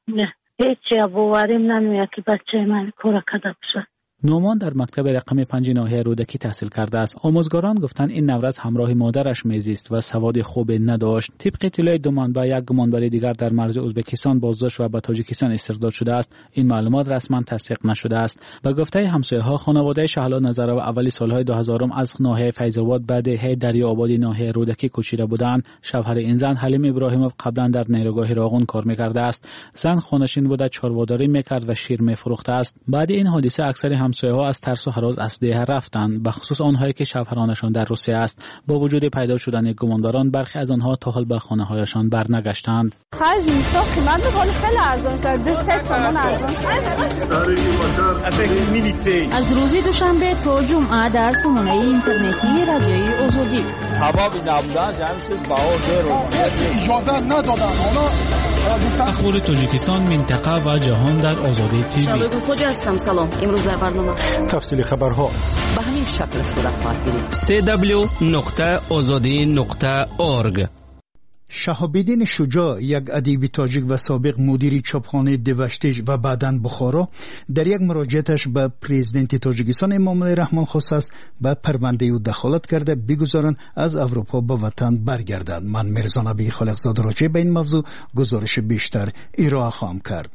S3: هیچ باوریم نمیاد که بچه من کارا کرده باشه.
S2: نعمان در مکتب رقم 5 ناحیه رودکی تحصیل کرده است. آموزگاران گفتند این نورس همراه مادرش میزیست و سواد خوب نداشت. طبق اطلاع دو منبع یک گمانبر دیگر در مرز ازبکستان بازداشت و به تاجیکستان استرداد شده است. این معلومات رسما تصدیق نشده است. به گفته همسایه‌ها خانواده شهلا نظرova اولی سالهای 2000 از ناحیه فیض‌آباد به دهه دریابادی ناحیه رودکی کوچیده بودند. شوهر این زن حلیم ابراهیموف قبلا در نیروگاه راغون کار می‌کرده است. زن خانه‌نشین بوده، چارواداری می‌کرد و شیر می‌فروخته است. بعد این حادثه اکثر همسایه‌ها از ترس و هراس از ده رفتند، به خصوص آنهایی که شوهرانشان در روسیه است. با وجود پیدا شدن گمانبران برخی از آنها تا حال به خانه‌هایشان برنگشتند.
S4: از روز دوشنبه تا جمعه در سامانه اینترنتی رادیوی آزادی.
S22: اجازه ندادن.
S2: اخبار تاجیکستان، منطقه و جهان در آزادی تیوی.
S23: شبکه خوجا هستم. سلام. امروز در برنامه
S10: تفصیل خبرها
S23: به همین شکل صورت خواهد گرفت.
S7: www.azadi.org
S1: شهاب‌الدین شجاع، یک ادیب تاجیک و سابق مدیر چاپخانه دوشتیج و بعداً بخارا، در یک مراجعتش به پرزیدنت تاجیکستان امامالله رحمان خواسته است به پرونده او دخالت کرده بگذارند از اروپا به وطن برگردد. من میرزا نبی خالقزاده راجع به این موضوع گزارش بیشتر ارائه خواهم کرد.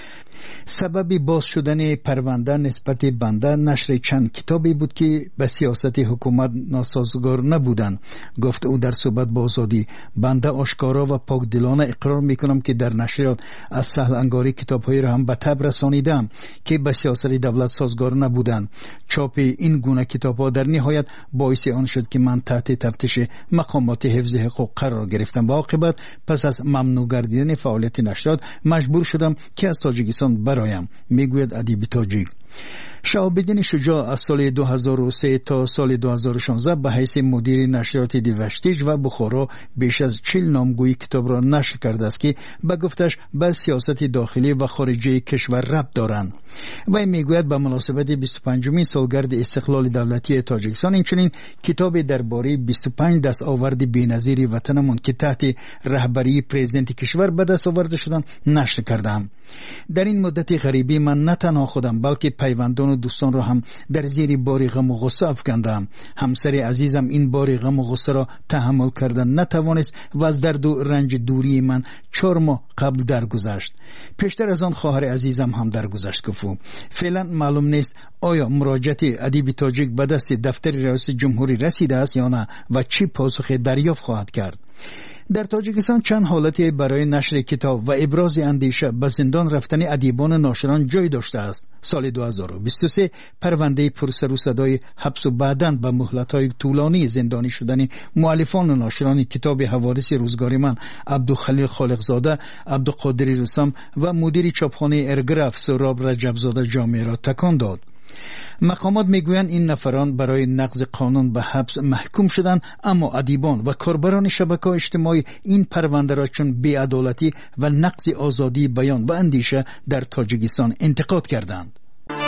S1: سبب باز شدن پرونده نسبت بنده نشر چند کتابی بود که به سیاست حکومت ناسازگار نبودند. گفت او در صحبت با آزادی: بنده آشکارا و پاکدلانه اقرار میکنم که در نشریات از سهل انگاری کتابهایی را هم به تب رسانیدم که به سیاست دولت سازگار نبودند. چاپ این گونه کتابها در نهایت باعث آن شد که من تحت تفتیش مقامات حفظ حقوق قرار گرفتم و عاقبت پس از ممنوع گردیدن فعالیت نشریات مجبور شدم که از تاجیکستان برایم، میگوید ادیب تاجیک. شهاب‌الدین شجاع از سال 2003 تا سال 2016 به حیث مدیر نشریات دوشتیج و بخارا بیش از 40 نامگویی کتاب را نشر کرده است که به گفتش به سیاست داخلی و خارجی کشور ربط دارند. و میگوید به مناسبت 25مین سالگرد استقلال دولتی تاجیکستان اینچنین کتاب درباره 25 دستاورد بی‌نظیر وطنمان که تحت رهبری پرزیدنت کشور به دست آورده شدند نشر کردم. در این مدت غریبی من نه تنها خودم بلکه پیوندان و دوستان را هم در زیر بار غم و غصه افکندم. همسر عزیزم این بار غم و غصه را تحمل کردن نتوانست و از درد و رنج دوری من 4 ماه قبل درگذشت. پیشتر از آن خواهر عزیزم هم درگذشت. گفتم فعلا معلوم نیست آیا مراجعت ادیب تاجیک به دست دفتر رئیس جمهوری رسیده است یا نه و چی پاسخ دریافت خواهد کرد. در تاجیکستان چند حالت برای نشر کتاب و ابراز اندیشه به زندان رفتن ادیبان ناشران جای داشته است. سال 2023 پرونده پرسر و صدای حبس و بعداً به مهلت‌های طولانی زندانی شدن مؤلفان و ناشران کتاب حوادث روزگار من عبدالخلیل خالقزاده، عبدالقادر رستم و مدیر چاپخانه ارگراف سهراب رجبزاده جامعه را تکان داد. مقامات میگویند این نفران برای نقض قانون به حبس محکوم شدند، اما ادیبان و کاربران شبکه‌های اجتماعی این پرونده را چون بی‌عدالتی و نقض آزادی بیان و اندیشه در تاجیکستان انتقاد کردند.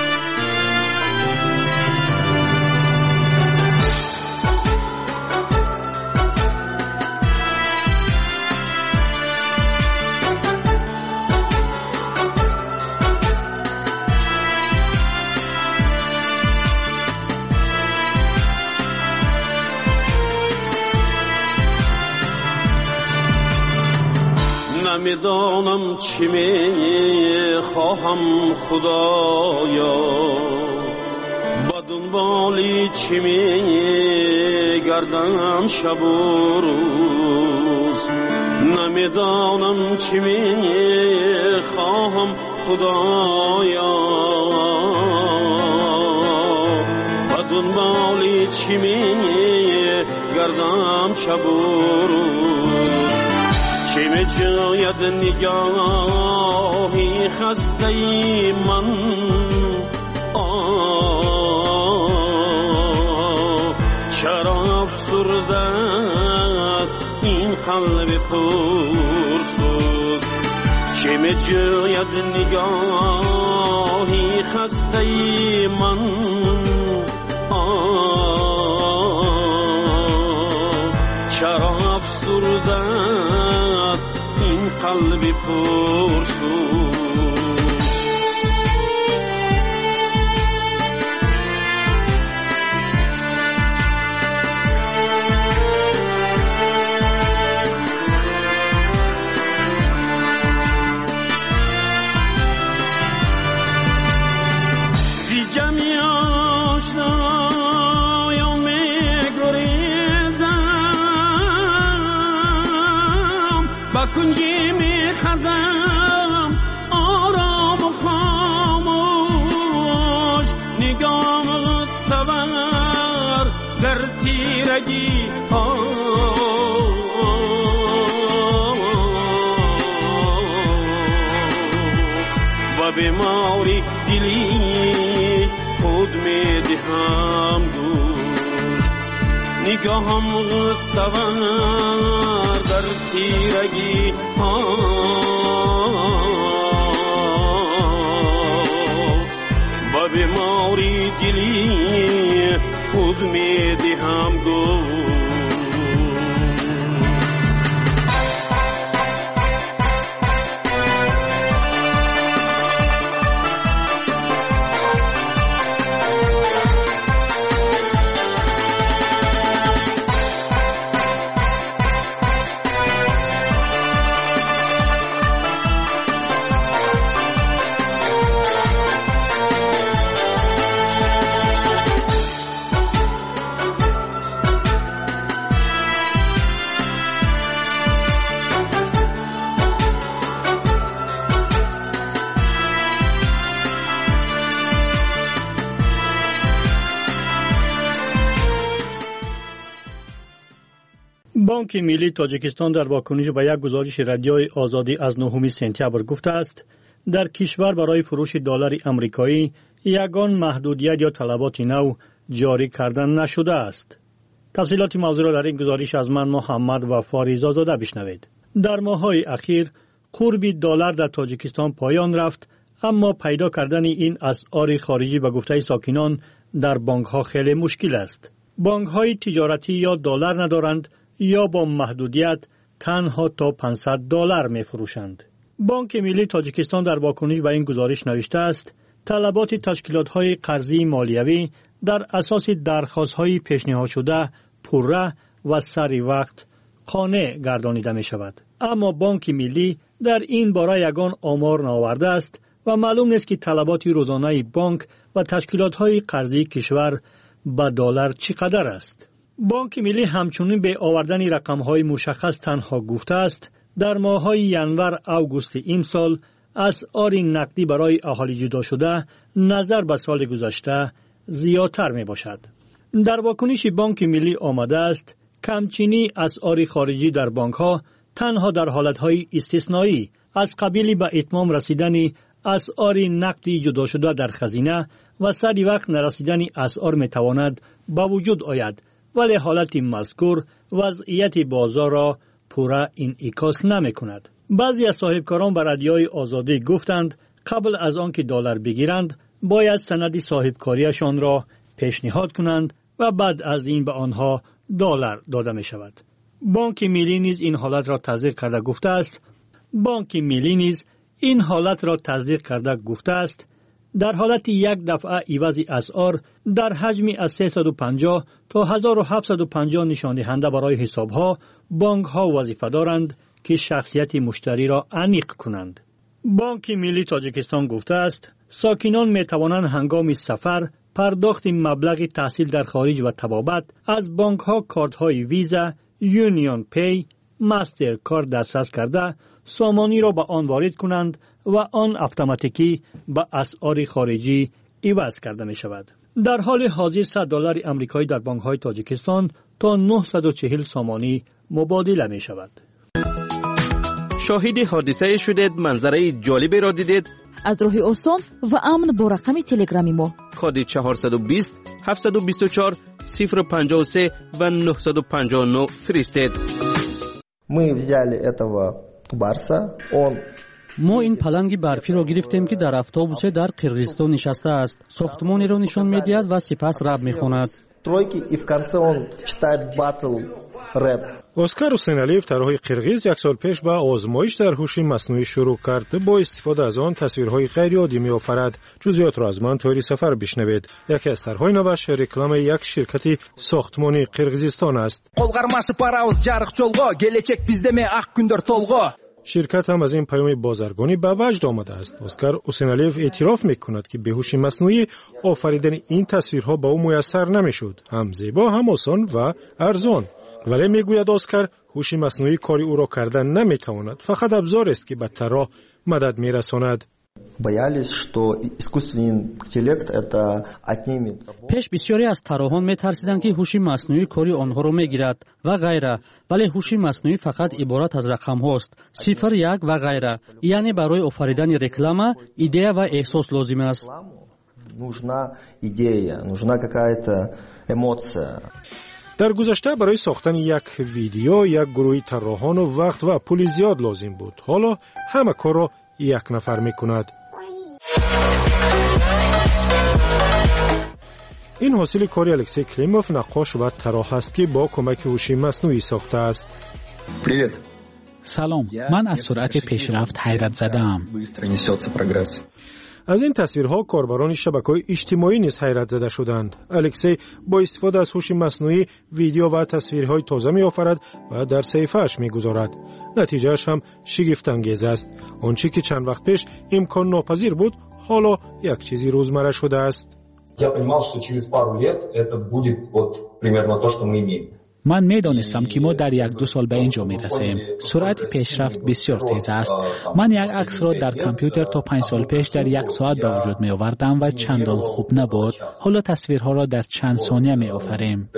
S5: نمیدانم چی می خواهم خدایا، با دنبالی چی می گردم شب و روز. نمیدانم چی می خواهم خدایا، با دنبالی چی می گردم شب و روز. چه می جاید نگاهی خسته ای من، چرا افسرده است این قلب پرسوز. چه می جاید نگاهی خسته ای من، چرا افسرده است این قلب پرسوز. زی جمعی آشنایا می گریزم، با کنجی می خزم آرام و خاموش. نگام تبر در تیرگی و بیماری دلی خود می دهم دوش. نگاهم تبر در تیرگی با بیماری دلی خود می دهم دوش.
S14: بانک ملی تاجیکستان در واکنش به یک گزارش رادیوی آزادی از 9 سپتامبر گفته است در کشور برای فروش دلار آمریکایی یگان محدودیت یا طلبات نو جاری کردن نشده است. تفصیلات موضوع را در این گزارش از من محمد وفاریزا زاده بشنوید. در ماه‌های اخیر قرب دلار در تاجیکستان پایان رفت، اما پیدا کردن این اسعار خارجی به گفته ساکنان در بانک‌ها خیلی مشکل است. بانک‌های تجارتی یا دلار ندارند یا با محدودیت تنها تا $500 می‌فروشند. بانک ملی تاجیکستان در واکنش به این گزارش نوشته است طلبات تشکیلات‌های قرضی مالیوی در اساس درخواست‌های پیشنهاد شده پوره و سری وقت قانع گردانیده می‌شود. اما بانک ملی در این باره یگان آمار نآورده است و معلوم نیست که طلبات روزانه بانک و تشکیلات‌های قرضی کشور به دلار چقدر است. بانک ملی همچنین به آوردن رقم‌های مشخص تنها گفته است در ماه‌های ینور اوگوست این سال اسعار نقدی برای اهالی جدا شده نظر به سال گذشته زیادتر می باشد. در واکنش بانک ملی آمده است کمچینی اسعار خارجی در بانک‌ها تنها در حالت‌های استثنایی از قبیل به اتمام رسیدن اسعار نقدی جدا شده در خزینه و سری وقت نرسیدن اسعار می تواند به وجود آید، ولی حالت مذکور وضعیت بازار را پورا انعکاس نمی کند. بعضی از صاحبکاران به رادیوی آزادی گفتند قبل از آنکه دلار بگیرند باید سند صاحبکاریشان را پیشنهاد کنند و بعد از این به آنها دلار داده می شود. بانک ملی نیز این حالت را تصدیق کرده گفته است در حالت یک دفعه عوض اسعار در حجمی از 350 تا 1750 نشان دهنده برای حساب‌ها بانک‌ها وظیفه دارند که شخصیت مشتری را انیق کنند. بانک ملی تاجیکستان گفته است ساکنان می توانند هنگام سفر پرداخت مبلغ تحصیل در خارج و طبابت از بانک‌ها کارت‌های ویزا، یونیون پی، ماستر کارت دسترس کرده سامانی را به آن وارد کنند و آن اتوماتیکی به اسعار خارجی عوض کرده می شود. در حال حاضر $100 آمریکایی در بانک‌های تاجیکستان تا 940 سامانی مبادله می شود.
S7: شاهد حادثه شدید، منظره جالبی را دیدید؟
S12: از راه آسان و امن با رقم تلگرامی ما
S7: کد 420 724 053 و 959 فرستید.
S6: Мы взяли этого барса, он
S9: ما این پلنگ برفی را گرفتیم که در اتوبوس در قرقیزستان نشسته است. ساختمانی را نشان می‌دهد و سپس رپ می‌خواند.
S6: тройки и в конце он читает батл рэп.
S10: اسکار حسینعلیف طراح قرقیز یک سال پیش با آزمایش در هوش مصنوعی شروع کرد. با استفاده از آن تصویرهای غیر عادی می‌آفرد. جزئیات را از من طوری سفر بشنوید. یکی از طرح‌های نوش رکلام یک شرکت ساختمانی قرقیزستان است.
S17: Қолғармашы парауыз жарық жолға, келечек біздеме ақ күндер толға.
S10: شرکت هم از این پیام بازرگانی به وجد آمده است. اسکار حسینعلیف اعتراف می‌کند که به هوش مصنوعی آفریدن این تصویرها به او میسر نمی‌شد. هم زیبا، هم آسان و ارزان. ولی میگوید اسکار هوش مصنوعی کاری او را کردن نمی‌تواند. فقط ابزار است که به طراح مدد می‌رساند.
S6: Боялись, что искусственный интеллект это отнимет.
S9: پیش بسیاری از طراحان می‌ترسیدند که هوش مصنوعی کاری آنها را می‌گیرد و غیره، ولی هوش مصنوعی فقط عبارت از رقم‌هاست، 0 1 و غیره. یعنی برای آفریدن رکلام ایده و احساس لازم است.
S6: Нужна идея, нужна какая-то эмоция.
S10: در گذشته برای ساختن یک ویدیو یک گروه طراحان و وقت و پول زیاد لازم بود. حالا همه کار را یک نفر می‌کند. این حاصل کاری الکسی کلیموف، نقاش و طراح است که با کمک هوش مصنوعی ساخته است.
S2: سلام، من از سرعت پیشرفت حیرت زده‌ام.
S10: از این تصویرها کاربران شبکه‌های اجتماعی نیز حیرت زده شدند. الکسی با استفاده از هوش مصنوعی ویدیو و تصویرهای تازه می‌آفرد و در صفحه‌اش می‌گذارد. نتیجه‌اش هم شگفت‌انگیز است. آنچه که چند وقت پیش امکان ناپذیر بود، حالا یک چیزی روزمره شده است.
S15: Я понимал, что через пару лет это будет вот примерно то, что мы имеем.
S2: من میدانستم که ما در 1-2 سال به اینجا میرسیم. سرعت پیشرفت بسیار تیز است. من یک عکس را در کامپیوتر تا 5 سال پیش در 1 ساعت به وجود می آوردم و چندان خوب نبود. حالا تصویرها را در چند ثانیه می آفریم.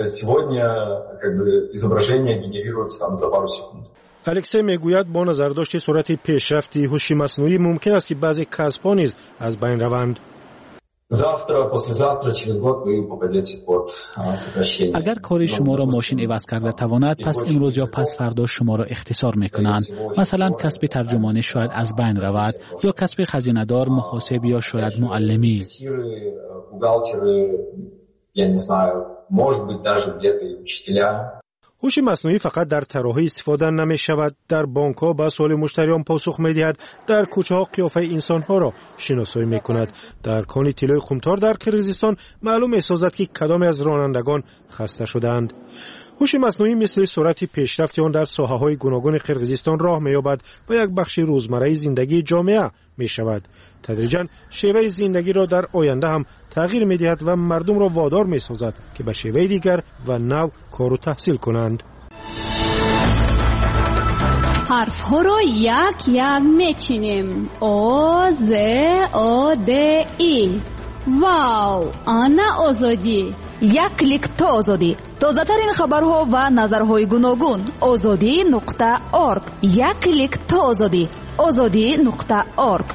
S10: الکسی میگوید با نظرداشت سرعت پیشرفتی هوش مصنوعی ممکن است که بعضی کسب‌ها نیز از بین روند.
S2: اگر کار شما را ماشین عوض کرده تواند، پس امروز یا پس فردا شما را اختصار میکنند. مثلا کسب ترجمانی شاید از بین رود، یا کسب خزینه‌دار، محاسب یا شاید معلمی.
S10: هوش مصنوعی فقط در طراحی استفاده نمی شود، در بانک ها به سوال مشتریان پاسخ می دهد، در کوچه ها قیافه انسان ها را شناسایی می کند. در کان طلای خمتار در قرقیزستان معلوم می سازد که کدام از رانندگان خسته شدند. هوش مصنوعی مثل سرعت پیشرفت آن در ساحه های گوناگون قرقیزستان راه می یابد و یک بخش روزمره زندگی جامعه می شود. تدریجاً شیوه زندگی را در آینده هم تغییر می دهد و مردم را وادار می سازد که به شیوه دیگر و نو کار و تحصیل کنند.
S4: حرف ها را یک می چینیم. آ ز آ د ای. واو، آنا آزادی.
S12: یک کلیک تا آزادی. تازه ترین خبرها و نظرهای گوناگون. azadi.org. یک کلیک تا آزادی. azadi.org.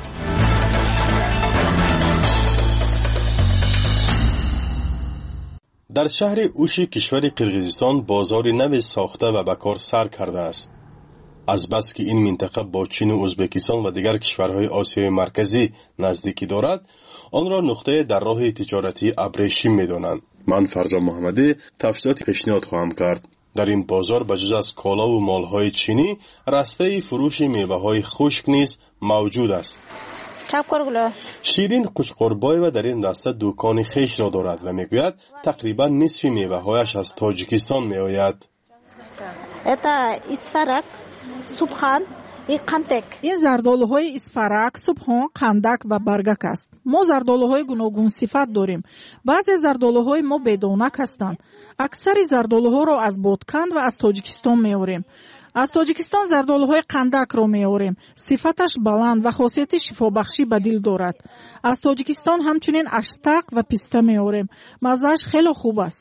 S13: در شهر اوش کشور قرقیزستان بازار نو ساخته و به کار سر کرده است. از بس که این منطقه با چین و ازبکستان و دیگر کشورهای آسیای مرکزی نزدیکی دارد، آن را نقطه در راه تجارتی ابریشم می‌دانند. من فرزان محمدی تفصیلات پیشنهاد خواهم کرد. در این بازار بجز از کالا و مالهای چینی، رسته فروش میوه‌های خشک نیز موجود است. شیرین قشقربای و در این راسته دکان خیش را دارد و میگوید تقریبا نصف میوه‌هایش از تاجیکستان میآید.
S8: این زردآلوهای اسفرک، سبحان، قندک و برگک است. ما زردآلوهای گوناگون صفت داریم. بعضی زردآلوهای ما بدانک هستند. اکثر زردآلوها را از بادکند و از تاجیکستان میآوریم. از تاجیکستان زردآلوهای قندک را میآوریم. صفتش بلند و خاصیت شفابخشی به دل دارد. از تاجیکستان همچنین اشتق و پیسته میآوریم. مزه‌اش خیلی خوب است.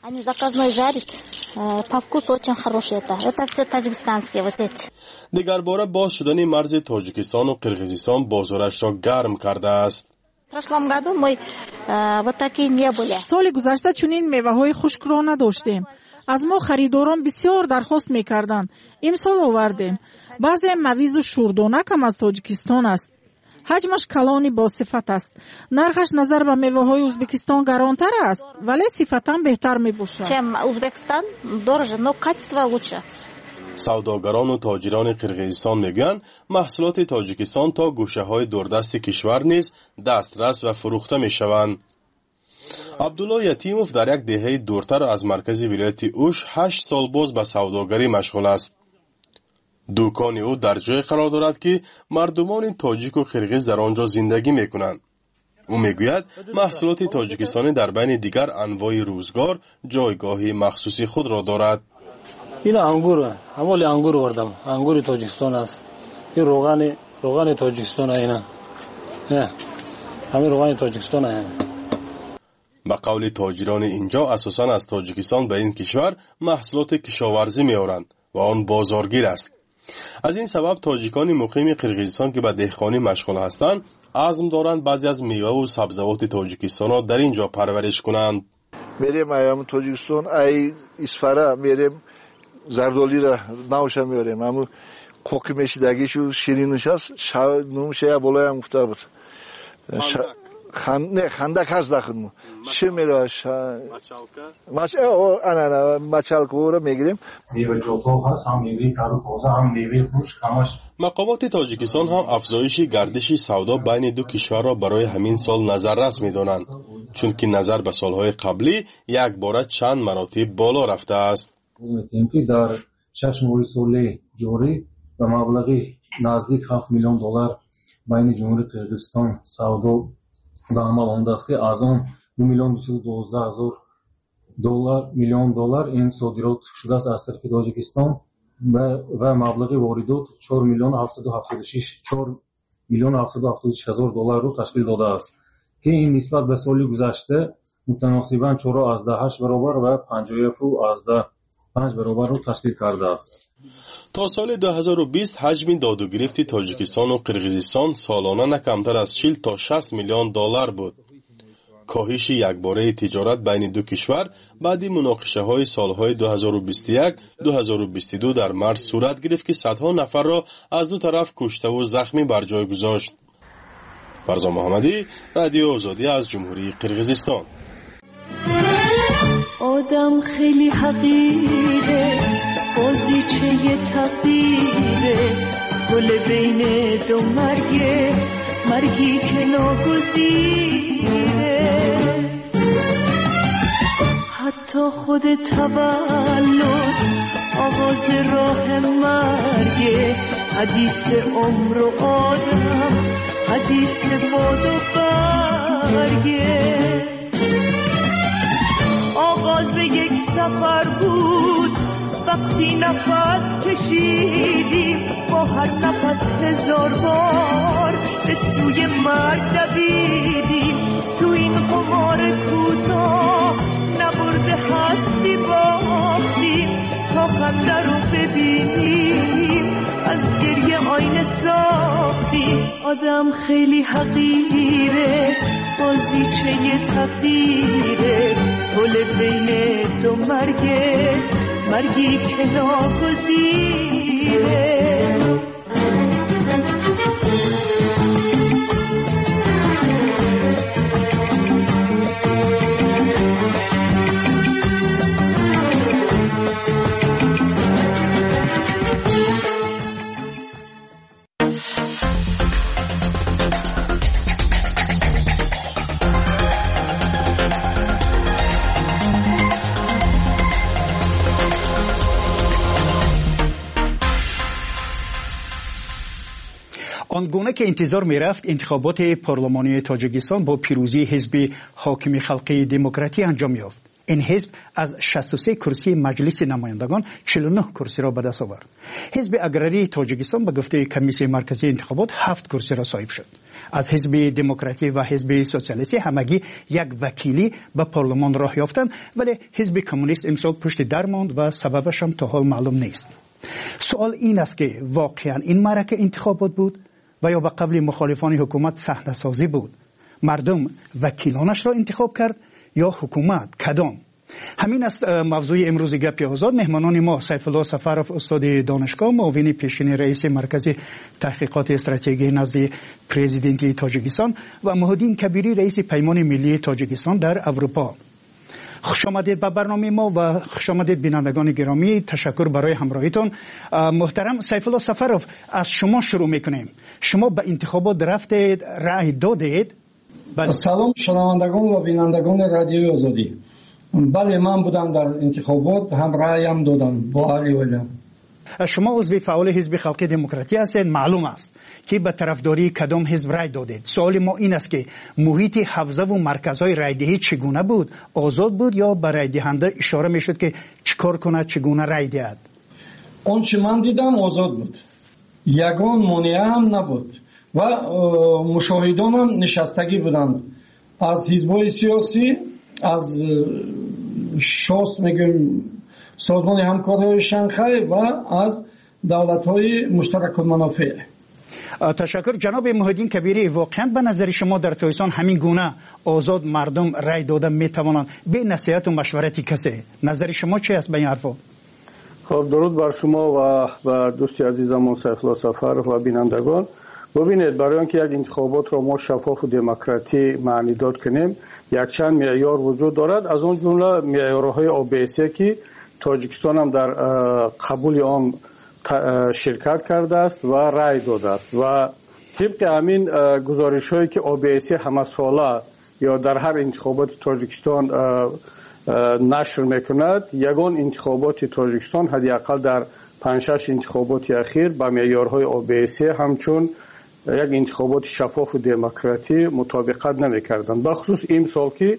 S13: دیگر باره باز شدن مرز تاجیکستان و قرقیزستان بازارش را گرم کرده است.
S8: سال گذشته چنین میوه‌های خشک را نداشتیم. از ما خریداران بسیار درخواست می‌کردند. امسال آوردیم. بعضی مویز و شوردانک هم از تاجیکستان است. حجمش کلانی با صفت است. نرخش نظر به میوه‌های ازبکستان گرانتر است، ولی صفتاً بهتر می‌باشد.
S13: سوداگران و تاجران قرقیزستان میگویند محصولات تاجیکستان تا گوشه‌های دوردست کشور نیز دسترس و فروخته می‌شوند. عبدالله یتیموف در یک دهه دورتر از مرکز ولایت اوش 8 سال باز به سوداگری مشغول است. دکان او در جای قرار دارد که مردمان تاجیک و قرقیز در آنجا زندگی میکنند. او میگوید محصولات تاجیکستانی در بین دیگر انواع روزگار جایگاهی مخصوصی خود را دارد.
S16: این انگور، همال انگور وردم. انگور تاجیکستان است. این روغن تاجیکستان اینا. همین روغن تاجیکستان اینا.
S13: به قول تاجران اینجا اساساً از تاجیکستان به این کشور محصولات کشاورزی میآورند و آن بازارگیر است. از این سبب تاجیکان مقیم قرقیزستان که به دهقانی مشغول هستند عزم دارند بعضی از میوه و سبزوات تاجیکستان را در اینجا پرورش کنند.
S21: میریم ایام تاجیکستان ای اسفره میریم زردالی را نوشا میاریم. اما کوکی میشیدگیشو شیرینش است. نوشه بالای هم گفته بود. خندک هست داخل چی میراش مچالکو رو میگیریم.
S15: میوه جوتو هست، هم میوه کارو تازه، هم میوه خشک همش.
S13: مقامات تاجیکستان هم افزایش گردش سودا بین دو کشور را برای همین سال نظررس میدانند، چون که نظر به سالهای قبلی یک باره چند مراتب بالا رفته است.
S15: میگیم در چشم سالی جاری و مبلغی نزدیک 7 میلیون دلار بین جمهوری قرقیزستان سودا به عمل آمده است که از آن 2,212,000 میلیون دلار این صادرات شده است از طرف تاجیکستان و مبلغ واردات 4 میلیون 776 هزار دلار رو تشکیل داده است که این نسبت به سال گذشته متناسباً 4.8 برابر و 57.5 برابر رو تشکیل کرده است.
S13: تا سال 2020 حجم دادوگرفت تاجیکستان و قرقیزستان سالانه نه کمتر از 40 تا 60 میلیون دلار بود. کاهش یکباره تجارت بین دو کشور بعد مناقشه های سالهای 2021-2022 در مارس صورت گرفت که صدها نفر را از دو طرف کشته و زخمی بر جای گذاشت. فرزان محمدی، رادیو آزادی از جمهوری قرقیزستان.
S11: آدم خیلی حقیره، بازیچه تقدیره، گل بین دو مرگی که ناگزیره. حتی خود تولد آغاز راه مرگه، حدیث عمر و آدم، حدیث باد و برگه. آغاز یک سفر بود وقتی نفس کشیدیم، با هر نفس 1000 بار به سوی مرگ دویدیم. تو این قمار کوتاه نبرده هستی باختیم، تا خنده رو ببینیم از گریه آینه ساختیم. آدم خیلی حقیره، بازیچه تقدیره، گل بین دو مرگی که ناگزیره.
S1: آنگونه که انتظار می رفت انتخابات پارلمانی تاجیکستان با پیروزی حزب حاکم خلقی دموکراتی انجام یافت. این حزب از 63 کرسی مجلس نمایندگان 49 کرسی را به دست آورد. حزب اگراری تاجیکستان به گفته کمیسیون مرکزی انتخابات 7 کرسی را صاحب شد. از حزب دموکراتی و حزب سوسیالیستی همگی یک وکیلی به پارلمان راه یافتند، ولی حزب کمونیست امسال پشت در ماند و سببش هم تا حال معلوم نیست. سوال این است که واقعا این معرکه انتخابات بود و یا به قبل مخالفان حکومت صحنه سازی بود؟ مردم وکیلانش را انتخاب کرد یا حکومت؟ کدام؟ همین است موضوع امروز گپ آزاد. مهمانان ما سیف الله سفرов استاد دانشگاه، معاون پیشین رئیس مرکز تحقیقات استراتژی نزد پرزیدنت تاجیکستان و محمدین کبیری رئیس پیمان ملی تاجیکستان در اروپا. خوش آمدید به برنامه ما و خوش آمدید بینندگان گرامی. تشکر برای همراهیتون. محترم سیف الله سفرов، از شما شروع میکنیم. شما به انتخابات رفتید، رأی دادید؟
S18: سلام شنوندگان و بینندگان رادیوی آزادی. بله، من بودم در انتخابات، هم رأیم دادم با علی ویلیام.
S1: شما عضو فعال حزب خلقی دموکراتی هستید. معلوم است که به طرفداری کدام حزب رای دادید. سوال ما این است که محیط حوزه و مرکزهای رایدهی چگونه بود؟ آزاد بود یا به رای دهنده اشاره میشد که چیکار کنه، چگونه رای دهد؟
S18: آنچه من دیدم آزاد بود، یگان مانع هم نبود و مشاهدان هم نشستگی بودند از حزب‌های سیاسی، از شاست میگیم سازمان همکاری شانگهای و از دولت‌های مشترک المنافع.
S1: تشکر. جناب محمدین کبیری، واقعا به نظر شما در تاجیکستان همین گونه آزاد مردم رای دادن میتوانند به نصیحت و مشورت کسی؟ نظر شما چی است به این حرفا؟
S16: خب درود بر شما و بر دوستی عزیزمون سیف الله سفرov و بینندگان. ببینید، برای اینکه یک انتخابات را ما شفاف و دموکراتی معنی داد کنیم، یک چند معیار وجود دارد. از اون جمله معیارهای OBSE که تاجیکستان هم در قبول آن شرکت کرده است و رای داده است و طبق همین گزارش هایی که OBSE همه ساله یا در هر انتخابات تاجیکستان نشر میکند، یگان انتخابات تاجیکستان حداقل در 5-6 انتخابات اخیر با معیارهای OBSE همچون یک انتخابات شفاف و دموکراتی مطابقت نمیکردند. بخصوص این سال که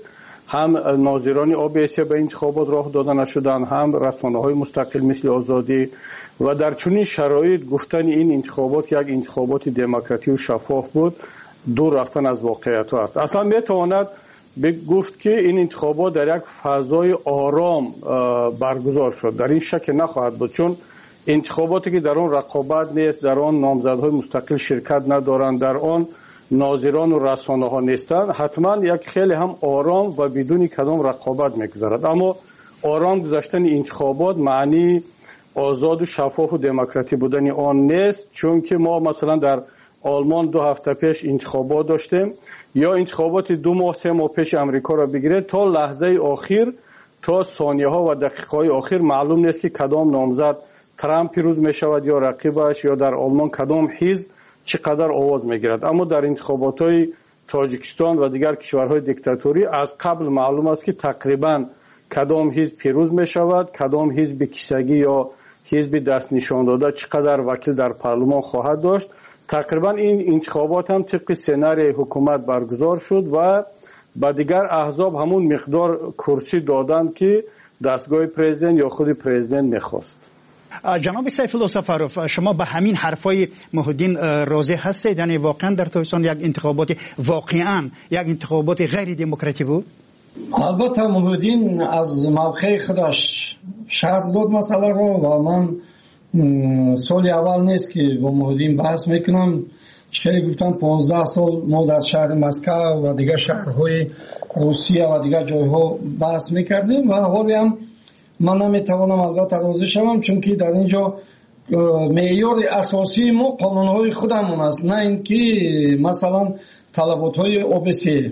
S16: هم ناظران OBSE به انتخابات راه داده نشدند، هم رسانه‌های مستقل مثل آزادی. و در چنین شرایط گفتن این انتخابات یک انتخابات دموکراتی و شفاف بود دور رفتن از واقعیت است. اصلا میتواند گفت که این انتخابات در یک فضای آرام برگزار شد. در این شک نخواهد بود، چون انتخاباتی که در آن رقابت نیست، در آن نامزدهای مستقل شرکت ندارند، در آن ناظران و رسانه ها نیستند، حتما یک خیلی هم آرام و بدون کدام رقابت میگذرد. اما آرام گذشتن انتخابات معنی آزاد و شفاف و دموکراتی بودن آن نیست، چون که ما مثلا در آلمان 2 هفته پیش انتخابات داشتیم، یا انتخابات 2 ماه 3 ماه پیش امریکا را بگیرید، تا لحظه آخر، تا ثانیه ها و دقیقه های آخر معلوم نیست که کدام نامزد ترامپ پیروز می شود یا رقیبش، یا در آلمان کدام حزب چقدر آواز می گیرد. اما در انتخابات های تاجیکستان و دیگر کشورهای دیکتاتوری از قبل معلوم است که تقریبا کدام حزب پیروز می شود، کدام حزب کیسگی یا حزب دست نشان داده چقدر وکیل در پارلمان خواهد داشت. تقریبا این انتخابات هم طبق سناریوی حکومت برگزار شد و با دیگر احزاب همون مقدار کرسی دادند که دستگاه پرزیدنت یا خود پرزیدنت میخواست.
S1: جناب سیف الله سفروف، شما به همین حرفای محدین راضی هستید؟ یعنی واقعا در تاجیکستان یک انتخابات واقعا یک انتخابات غیر دموکراتی بود؟
S18: البته محدین از موقع خودش شرح داد مسئله رو و من سال اول نیست که با محدین بحث میکنم. چه گفتم 15 سال ما در شهر مسکو و دیگر شهرهای روسیه و دیگر جایها بحث میکردیم و حالی هم من نمیتوانم البته راضی شوم، چون که در اینجا معیار اساسی ما قانونهای خودمون است، نه اینکه مثلا طلباتهای OBSE.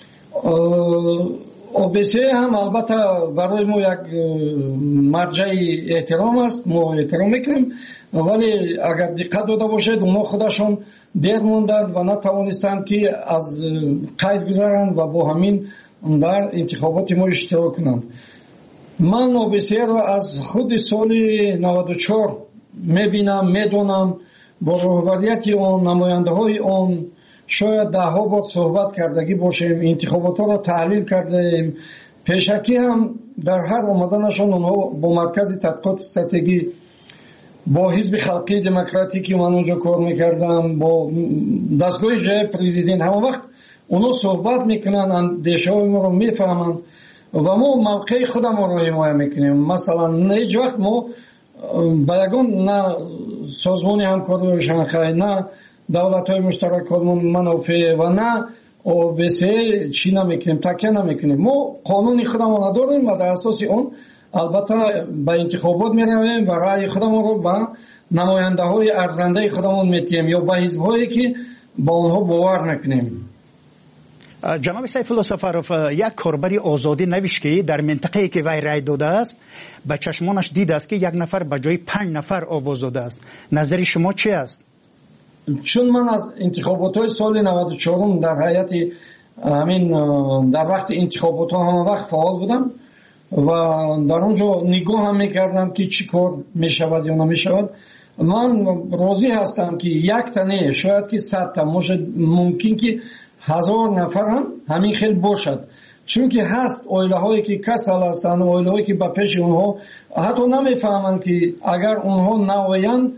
S18: OBSE هم البته برای ما یک مرجع احترام است، ما احترام میکنیم، ولی اگر دقت داده باشید اونا خودشون دیر موندند و نتوانستند که از قید گذارند و با همین در انتخابات ما اشتراک کنند. من OBSE را از خود سال 94 میبینم، میدونم، با رهبریت آن، نماینده های آن شاید 10 بار صحبت کردگی باشیم، انتخابات را تحلیل کردیم. پیشکی هم در هر آمدنشان اونها با مرکز تحقیقات استراتژی، با حزب خلقی دموکراتیکی من اونجا کار میکردم، با دستگاه جای پرزیدنت، همه وقت اونا صحبت میکنن، اندیشه های ما رو میفهمند و ما موقع خودم رو حمایت میکنیم. مثلا هیچ وقت ما با یگان نه سازمان همکاری شانگهای، نه دولت های مشترک منافع و نه OBSE چی نمیکنیم، تکیه نمیکنیم. ما قانون خودمون داریم و در اساس اون البته به انتخابات میرویم و رأی خودمون رو به نماینده های ارزنده خودمون میتیم یا به حزب هایی که با اونها باور میکنیم.
S1: جناب سیف الله سفروف، یک کاربری آزادی نوشت که در منطقه‌ای که وی رای داده است به چشمانش دید است که 1 نفر به جای 5 نفر آواز داده است. نظر شما چی است؟
S18: چون من از انتخابات های سال 94 در هیئت همین در وقت انتخابات ها همه وقت فعال بودم و در اونجا نگاه هم میکردم که چی کار میشود یا نمیشود. من راضی هستم که 1 تنه شاید که 100 تا ممکن که 1000 نفر هم همین خیلی باشد، چون که هست اویله هایی که کسل هستند، اویله هایی که به پیش اونها حتی نمیفهمند که اگر اونها نویند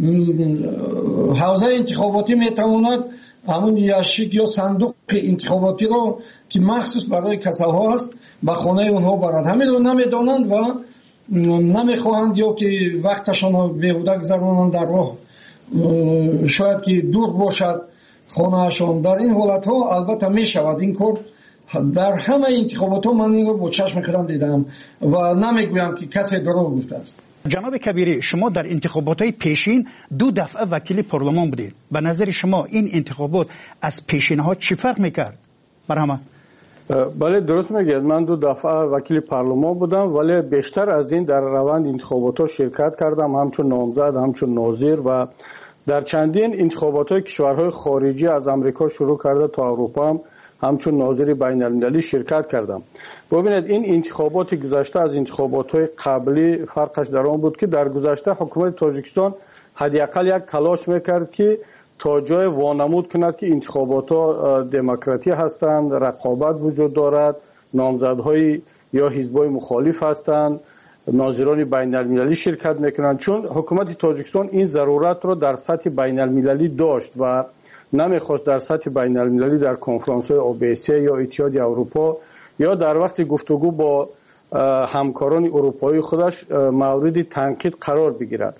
S18: حوزه انتخاباتی میتواند همون یاشیک یا صندوق انتخاباتی رو که مخصوص برای کسل ها است به خانه اونها برد. همین رو نمیدانند و نمیخواهند یا که وقتشان رو بیهوده گذرانند در راه، شاید که دور باشد خانهشان. در این حالت ها البته می شود این کار. در همه انتخابات ها من این رو با چشم خودم دیدم و نمیگویم که کسی دروغ گفته است.
S1: جناب کبیری، شما در انتخابات های پیشین 2 دفعه وکیل پارلمان بودید. به نظر شما این انتخابات از پیشین ها چی فرق میکرد؟ مرحبا.
S16: بله درست میگید، من 2 دفعه وکیل پارلمان بودم، ولی بیشتر از این در روند انتخابات ها شرکت کردم، همچون نامزد، همچون ناظر و در چندین انتخابات های کشورهای خارجی از امریکا شروع کرده تا اروپا هم همچون ناظر بین المللی شرکت کردم. ببینید این انتخابات گذشته از انتخابات های قبلی فرقش در آن بود که در گذشته حکومت تاجیکستان حداقل یک تلاش میکرد که تا جای وانمود کند که انتخابات ها دموکراتی هستند، رقابت وجود دارد، نامزدهای یا حزب‌های مخالف هستند، ناظران بین المللی شرکت میکنند، چون حکومت تاجیکستان این ضرورت رو در سطح بین المللی داشت و نمیخواست در سطح بین المللی در کنفرانس‌های OBSE یا اتحاد اروپا یا در وقت گفتگو با همکاران اروپایی خودش مورد تنقید قرار بگیرد.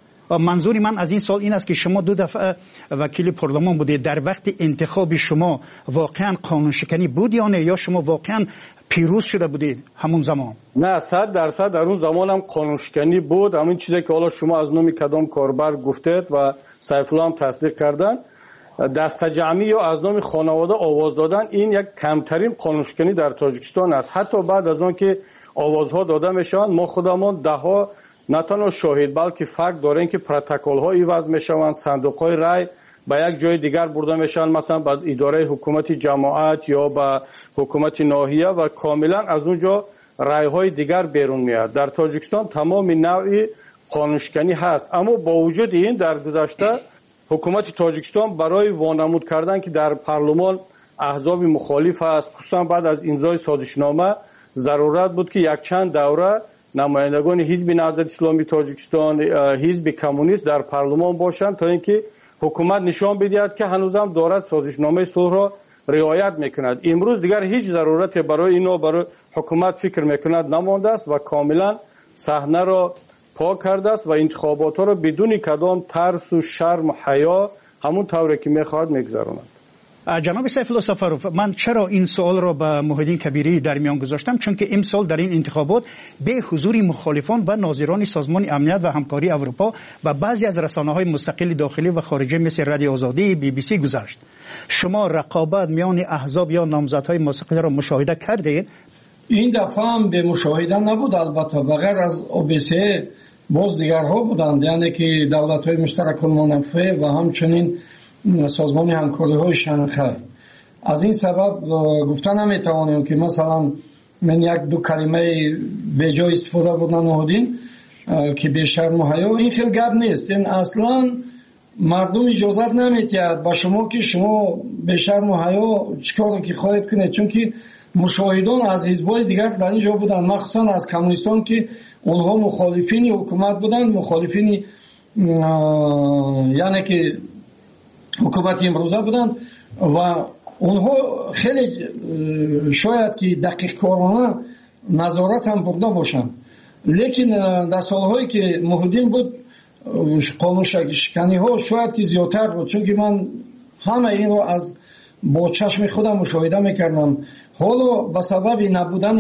S1: منظور من از این سال این است که شما 2 دفعه وکیل پارلمان بودید، در وقت انتخاب شما واقعا قانون شکنی بود یا نه، یا شما واقعا پیروز شده بودید همون زمان؟
S16: نه، 100% در اون زمان هم قانون شکنی بود. همین چیزی که حالا شما از نام کدام کاربر گفتید و سیف الله هم تصدیق کردن، دست جمعی یا از نام خانواده آواز دادن، این یک کمترین قانون شکنی در تاجیکستان است. حتی بعد از اون که آوازها داده میشوند، ما خودمون دهها نه تنها شاهد بلکه فکت داریم که پروتکل ها ایواز میشوند، صندوق های رای به یک جای دیگر برده میشن، مثلا به اداره حکومت جماعت یا به حکومت ناحیه و کاملا از اونجا رای های دیگر بیرون میاد. در تاجیکستان تمام نوع قانون شکنی هست، اما با وجود این در گذشته حکومت تاجیکستان برای وانمود کردن که در پارلمان احزاب مخالف است، خصوصا بعد از امضای سازشنامه ضرورت بود که یک چند دوره نمایندگان حزب نهضت اسلامی تاجیکستان، حزب کمونیست در پارلمان باشند تا اینکه حکومت نشان بدهد که هنوزم دارد سازشنامه صلح را رعایت میکند. امروز دیگر هیچ ضرورت برای اینو برای حکومت فکر میکند نمانده است و کاملا صحنه را پاک کرده است و انتخابات را بدون کدام ترس و شرم و حیا همون طوری که میخواهد میگذراند.
S1: جناب سیف الله سفروف، من چرا این سوال را به محیدین کبیری در میان گذاشتم؟ چون که امسال در این انتخابات به حضور مخالفان و ناظران سازمان امنیت و همکاری اروپا و بعضی از رسانه‌های مستقل داخلی و خارجی مثل رادیو آزادی، BBC گذشت. شما رقابت میان احزاب یا نامزدهای مستقل را مشاهده کردید؟
S18: این دفعه هم به مشاهده نبود، البته بغیر از OBSE باز دیگرها بودند، یعنی که دولت‌های مشترک المنافع و همچنین سازمان همکاری های شنغهای. از این سبب گفتن نمیتوانیم که مثلا من 1-2 کلمه به جای استفاده بودن نهادین که به شرم و حیا، این خیلی گپ نیست. این اصلا مردم اجازت نمیتید با شما که شما به شرم و حیا چیکار که خواهید کنید، چون که مشاهدان از حزب‌های دیگر در اینجا بودن، مخصوصا از کمونیستان که اونها مخالفین حکومت بودن، مخالفین یعنی که حکومت امروزه بودن و اونها خیلی شاید که دقیق کارانه نظارت هم برده باشن، لیکن در سالهایی که محیدین بود قانون شکنی ها شاید که زیادتر بود، چون که من همه این رو از با چشم خودم مشاهده میکردم. حالا به سبب نبودن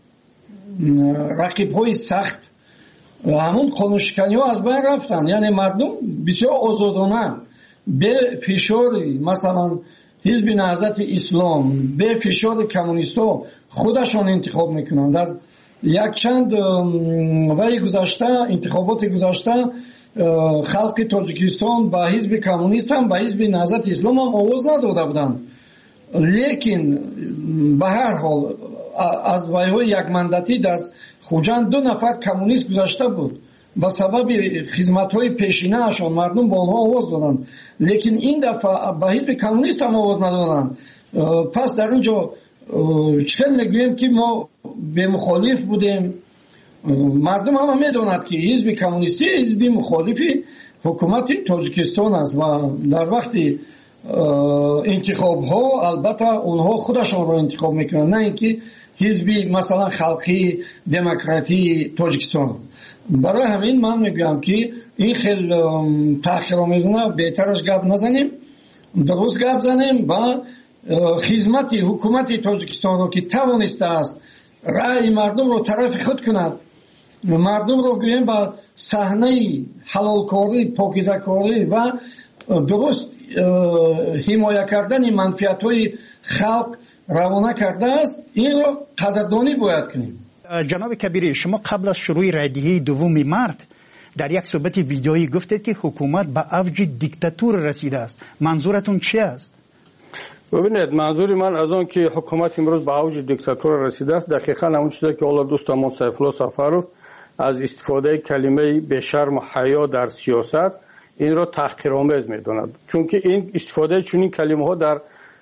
S18: رقیب های سخت همون قانون شکنی ها از بین رفتن، یعنی مردم بسیار آزادانه به فشار مثلا حزب نهضت اسلام، به فشار کمونیست‌ها خودشان انتخاب میکنند. در یک چند وقت گذشته، انتخابات گذشته، خلق تاجیکستان با حزب کمونیست هم با حزب نهضت اسلام هم آواز نداده بودند، لیکن به هر حال از ویهای یک مندتی در خوجند 2 نفر کمونیست گذشته بود، با سبب خدمت‌های پیشینه اشان مردم با آنها آواز دادند، لیکن این دفعه با حزب کمونیست هم آواز ندادند. پس در اینجا چطور میگوییم که ما به مخالف بودیم؟ مردم هم میدونند که حزب کمونیستی حزب مخالفی حکومت تاجیکستان است و در وقت انتخاب ها البته اونها خودشان را انتخاب میکنند، نه اینکه حزب مثلا خلقی دموکراتی تاجیکستان. برای همین من میگم که این خیلی تأخیرآمیزانه بهترش گپ نزنیم، درست گپ زنیم و خدمت حکومت تاجیکستان رو که توانسته است رأی مردم رو طرف خود کند، مردم رو گوییم با صحنه حلال کاری، پاکیزه کاری و درست حمایت کردن منفعت های خلق روانه کرده است، این رو قدردانی باید کنیم.
S1: جناب کبیری، شما قبل از شروع رایدهی 2 مارس در یک صحبت ویدیویی گفتید که حکومت به اوج دیکتاتور رسیده است. منظورتون چی است؟
S16: ببینید، منظور من از آن که حکومت امروز به اوج دیکتاتور رسیده است دقیقاً همون چیزی که حالا دوستمون سیف الله سفروف از استفاده کلمه به شرم و حیا در سیاست این را تحقیرآمیز می‌داند، چون که این استفاده چنین کلمه ها در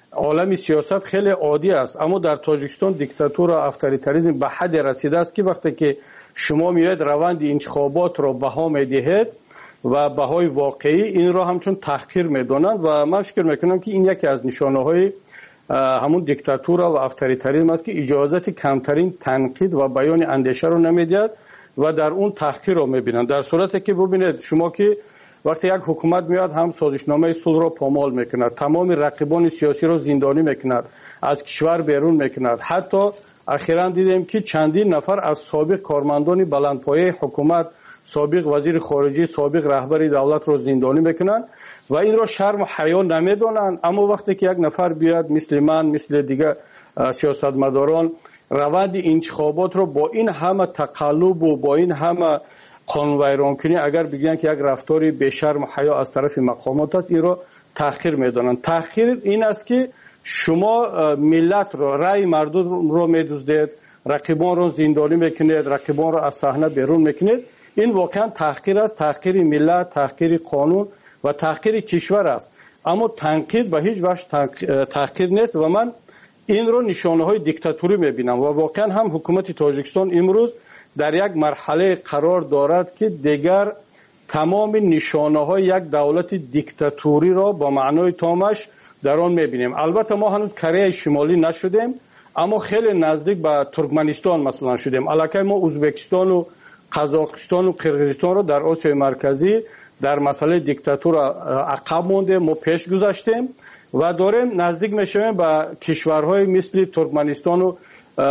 S16: عالم سیاست خیلی عادی است، اما در تاجیکستان دیکتاتور و افطاریتاریسم به حد رسیده است که وقتی که شما میاید روند انتخابات را بها میدهید و بهای واقعی این را همچون تحقیر میدانند و من فکر میکنم که این یکی از نشانه های همون دیکتاتور و افطاریتاریسم است که اجازت کمترین تنقید و بیان اندیشه رو نمیدهد و در اون تحقیر رو میبینند. در صورتی که ببینید شما که وقتی یک حکومت میاد هم سازشنامه صلح را پامال میکند، تمام رقیبان سیاسی را زندانی میکند، از کشور بیرون میکند. حتی اخیراً دیدیم که چندین نفر از سابق کارمندان بلندپایه حکومت، سابق وزیر خارجه، سابق رهبر دولت را زندانی میکنند و این را شرم و حیا نمیدانند. اما وقتی که یک نفر بیاد مثل من، مثل دیگه سیاستمداران روند انتخابات را با این همه تقلب و با این همه قانون ویران کنی اگر بگن که یک رفتاری به شرم و حیا از طرف مقامات است، این را تحقیر میدانند. تحقیر این است که شما ملت را، رأی مردم را میدزدید، رقیبان را زندانی میکنید، رقیبان را از صحنه بیرون میکنید. این واقعا تحقیر است، تحقیر ملت، تحقیر قانون و تحقیر کشور است. اما تنقید به هیچ وجه تحقیر نیست و من این رو نشانه های دیکتاتوری میبینم و واقعا هم حکومت تاجیکستان امروز در یک مرحله قرار دارد که دیگر تمام نشانه های یک دولت دیکتاتوری را با معنای تامش در آن میبینیم. البته ما هنوز کره شمالی نشدیم، اما خیلی نزدیک به ترکمنستان مثلا شدیم. الکی ما ازبکستان و قزاقستان و قرقیزستان را در آسیای مرکزی در مسئله دیکتاتور عقب مونده، ما پیش گذاشتیم و داریم نزدیک میشویم به کشورهای مثل ترکمنستان و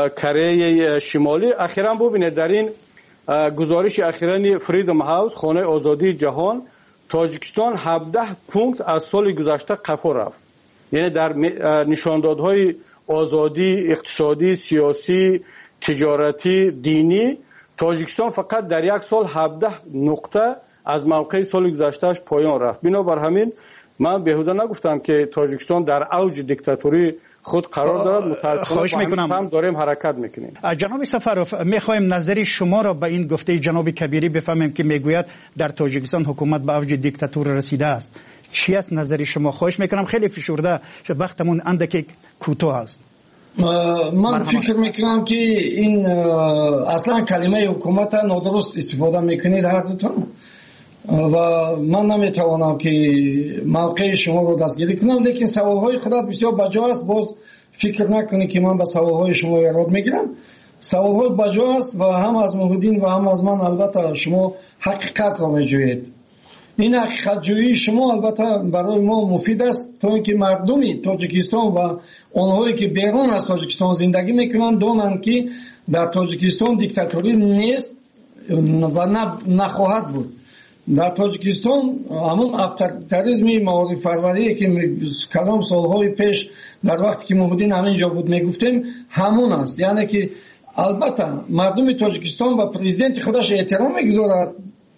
S16: کره شمالی. اخیراً ببینید در این گزارش اخیراً فریدم هاوس، خانه آزادی جهان، تاجیکستان 17 پونکت از سال گذشته قفو رفت. یعنی در نشاندادهای آزادی اقتصادی، سیاسی، تجارتی، دینی تاجیکستان فقط در یک سال 17 نقطه از موقع سال گذشتهش پایان رفت. بنابر همین من بهوده نگفتم که تاجیکستان در اوج دیکتاتوری خود قرار دارد. متاسفانه هم داریم حرکت میکنیم.
S1: جناب سفروف، میخوایم نظری شما را به این گفته جناب کبیری بفهمیم که میگوید در تاجیکستان حکومت به اوج دیکتاتور رسیده است. چی است نظری شما؟ خواهش میکنم خیلی فشرده، وقتمون اندکی کوتاه است.
S18: من فکر میکنم که این اصلا کلمه حکومت نادرست استفاده میکنید هر دوتون و من نمیتوانم که موقع شما رو دستگیری کنم، لیکن سوالهای خودت بسیار بجا است. باز فکر نکنید که من به سوالهای شما یاد میگیرم. سوالهای بجا است و هم از محمدین و هم از من البته شما حقیقت را میجویید. این حقیقت جویی شما البته برای ما مفید است تا اینکه مردمی تاجیکستان و آنهایی که بیرون از تاجیکستان زندگی میکنند دانند که در تاجیکستان دیکتاتوری نیست و نخواهد بود. در تاجیکستان همون افطاریتاریسم معارف پروری که کلام سالهای پیش در وقتی که محمدین همینجا بود میگفتیم همون است. یعنی که البته مردم تاجیکستان و پرزیدنت خودش احترام میگذارد.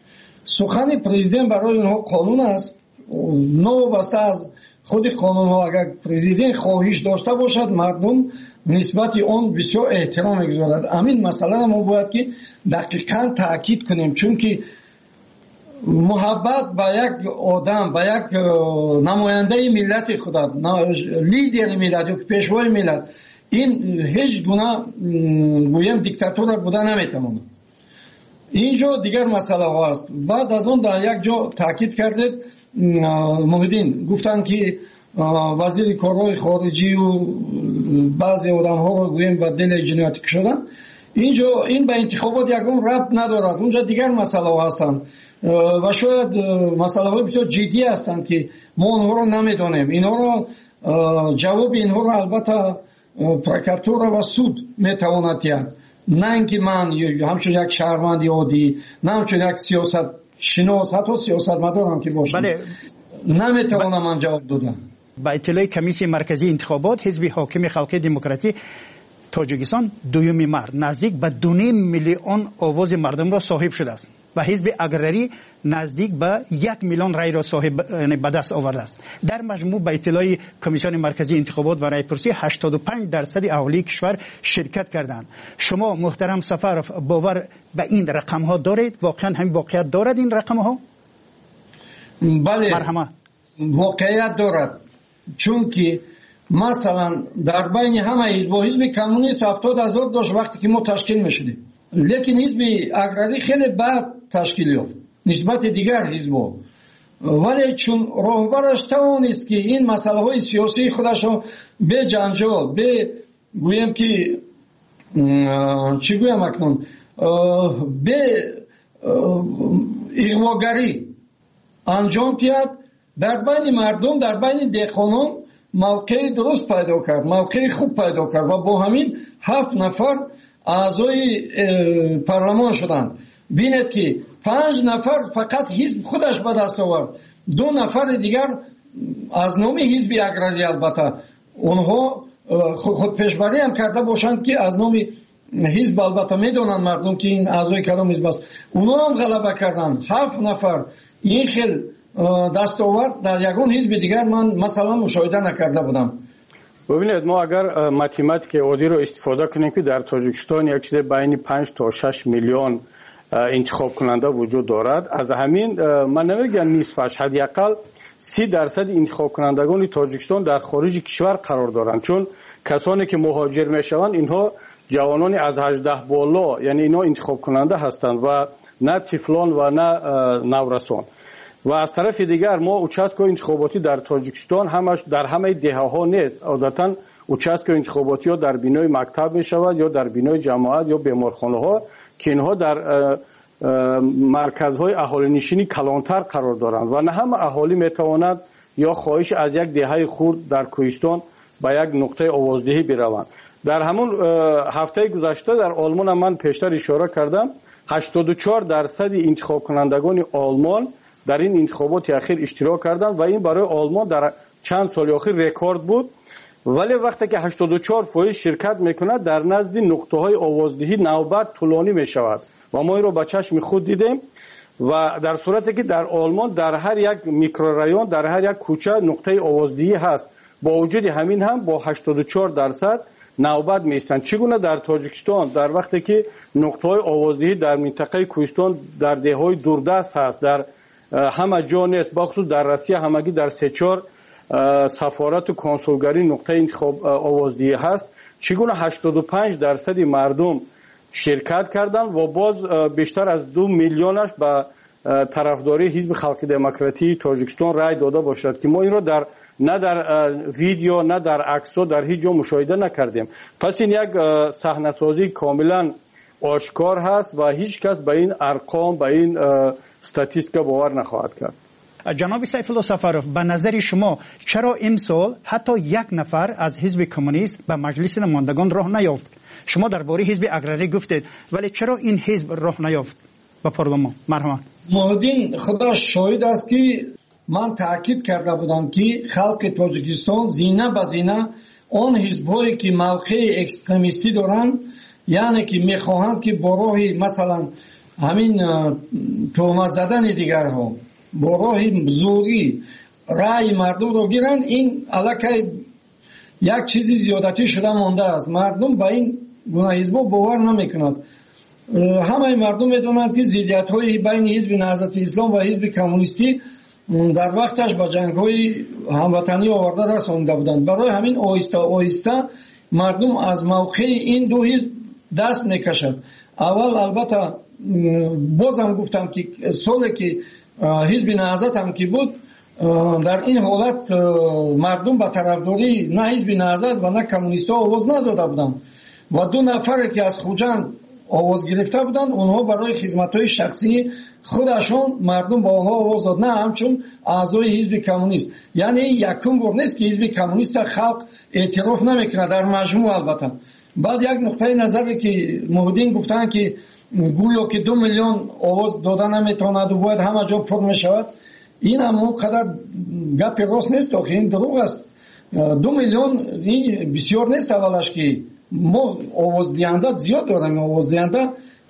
S18: سخن پرزیدنت برای اونها قانون است. نوبسته از خود قانون ها اگر پرزیدنت خواهش داشته باشد مردم نسبت آن بسیار احترام میگذارد. همین مسئله ما باید که دقیقاً تاکید کنیم، چون که محبت با یک آدم، با یک نماینده ملت خدا، لیدر ملت یا پیشوای ملت، این هیچ گونه گویم دیکتاتور بوده نمیتواند. اینجا دیگر مسئله ها است. بعد از اون در یک جا تاکید کردید محمدین گفتن که وزیر کارهای خارجی و بعضی آدم ها رو گویم به دل جنایتی کشیدن. اینجا این به انتخابات یکم ربط ندارد. اونجا دیگر مسئله ها هستند و شاید مسئله های بسیار جدی هستند که ما اونها رو نمیدانیم. اینها رو جواب اینها رو البته پرکاتور و سود میتواند دهد، نه اینکه من همچون یک شهروند عادی، نه همچون یک سیاست شناس، حتی سیاستمدارم که باشم نمیتوانم من جواب دادم.
S1: با اطلاع کمیسیون مرکزی انتخابات حزب حاکم خلق دموکراتی تاجیکستان 2 مارس نزدیک به 2.5 میلیون آواز مردم را صاحب شده است و حزب اگرری نزدیک به 1 میلیون رای را صاحب به دست آورده است. در مجموع به اطلاع کمیسیون مرکزی انتخابات و رایپرسی 85% اهالی کشور شرکت کردند. شما محترم سفروف باور به این رقم ها دارید؟ واقعا همین واقعیت دارد این رقم ها؟
S18: بله، واقعیت دارد، چون که مثلا در بین همه حزب و حزب کمونیست 70,000 داشت وقتی که ما تشکیل میشدیم، لیکن حزب اگراری خیلی بعد تشکیل یافت نسبت دیگر حزب‌ها. ولی چون راهبرش توانست که این مسئله های سیاسی خودش رو به جنجال، به گویم که چی گویم اکنون، به اغواگری انجام داد، در بین مردم، در بین دهقانان موقع درست پیدا کرد، موقع خوب پیدا کرد و با همین 7 نفر اعضای پارلمان شدند. بینید که 5 نفر فقط حزب خودش به دست آورد، 2 نفر دیگر از نام حزب اگراری، البته اونها خود پیشبری هم کرده باشند که از نام حزب، البته میدونن مردم که این اعضای کدام حزب است، اونها هم غلبه کردند. 7 نفر این خیل دستاورد در یگان حزب دیگر من مثلا مشاهده نکرده بودم.
S16: ببینید ما اگر ماتماتیک عادی رو استفاده کنیم که در تاجیکستان یک چیز بین 5 تا 6 میلیون انتخاب کننده وجود دارد، از همین من نمیگم نصفش، حداقل 30% انتخاب کنندگان تاجیکستان در خارج کشور قرار دارند، چون کسانی که مهاجر میشوند اینها جوانان از 18 بالا، یعنی اینا انتخاب کننده هستند و نه طفلان و نه نورسان. و از طرف دیگر ما اوچسکو انتخاباتی در تاجیکستان همش در همه دهه‌ها نیست، عادتا اوچسکو انتخاباتی ها در بینای مکتب می شود یا در بینای جماعت یا بیمارخانه ها که اینها در مرکزهای اهالی نشینی کلانتر قرار دارند و نه همه اهالی می تواند یا خواهش از یک دهه خرد در کوهستان به یک نقطه آوازدهی بروند. در همون هفته گذشته در آلمان من پیشتر اشاره کردم 84% انتخاب کنندگان آلمان در این انتخابات اخیر اشتراک کردند و این برای آلمان در چند سال اخیر رکورد بود. ولی وقتی که 84% شرکت میکند در نزد نقطه های آوازدهی نوبت طولانی میشود و ما این رو با چشم خود دیدیم و در صورتی که در آلمان در هر یک میکرورایون، در هر یک کوچه نقطه آوازدهی هست، با وجود همین هم با 84% نوبت میستند. چگونه در تاجیکستان در وقتی که نقطه های آوازدهی در منطقه کوهستان در دههای دوردست هست، در همه جا نیست، بخصوص در روسیه همگی در 3-4 سفارت و کنسولگری نقطه انتخاب آوازدهی هست، چگونه 85% مردم شرکت کردند و باز بیشتر از 2 میلیونش به طرفداری حزب خلق دموکراتی تاجیکستان رای داده باشد که ما این را نه در ویدیو نه در عکس‌ها در هیچ جا مشاهده نکردیم. پس این یک صحنه‌سازی کاملا آشکار هست و هیچ کس به این ارقام، به این استاتیستیکا باور نخواهد کرد.
S1: جناب سیف الله سفرов، به نظر شما چرا امسال حتی یک نفر از حزب کمونیست به مجلس نمایندگان راه نیافت؟ شما درباره حزب اگراری گفتید، ولی چرا این حزب راه نیافت به پارلمان؟ مرحبا.
S18: مهدین خدا شاهد است که من تاکید کرده بودم که خلق تاجیکستان زینه به زینه آن حزب‌هایی که موقع اکستریمیستی دارند، یعنی که میخواهند که با راه مثلا همین تهمت زدن دیگرها، با راه زوری رأی مردم رو گیرند، این علاقه یک چیزی زیادتی شده مانده است. مردم با این گونه حزب‌ها باور نمیکنند. همه مردم میدونند که ضدیت‌های بین حزب نهضت اسلام و حزب کمونیستی در وقتش با جنگ‌های هموطنی آورده رسانده بودند. برای همین آهسته آهسته مردم از موقع این دو حزب دست میکشد. اول البته بازم گفتم که سالی که حزب نهضت هم که بود، در این حالت مردم به طرفداری نه حزب نهضت و نه کمونیست‌ها آواز نداده بودند و 2 نفر که از خوجند آواز گرفته بودند، اونها برای خدمت‌های شخصی خودشون مردم با آنها آواز داد، نه همچون اعضای حزب کمونیست. یعنی یکم بار نیست که حزب کمونیست خلق اعتراف نمیکنه در مجموع. البته بعد یک نقطه نظری که مهدین گفتن که گویا که 2 میلیون آواز دادن نمیتواند و باید همه جا پر میشود، این هم اونقدر گپ راست نیست، آخه این دروغ است. 2 میلیون این بسیار نیست. اولش که ما آواز دهنده زیاد داریم، آواز دهنده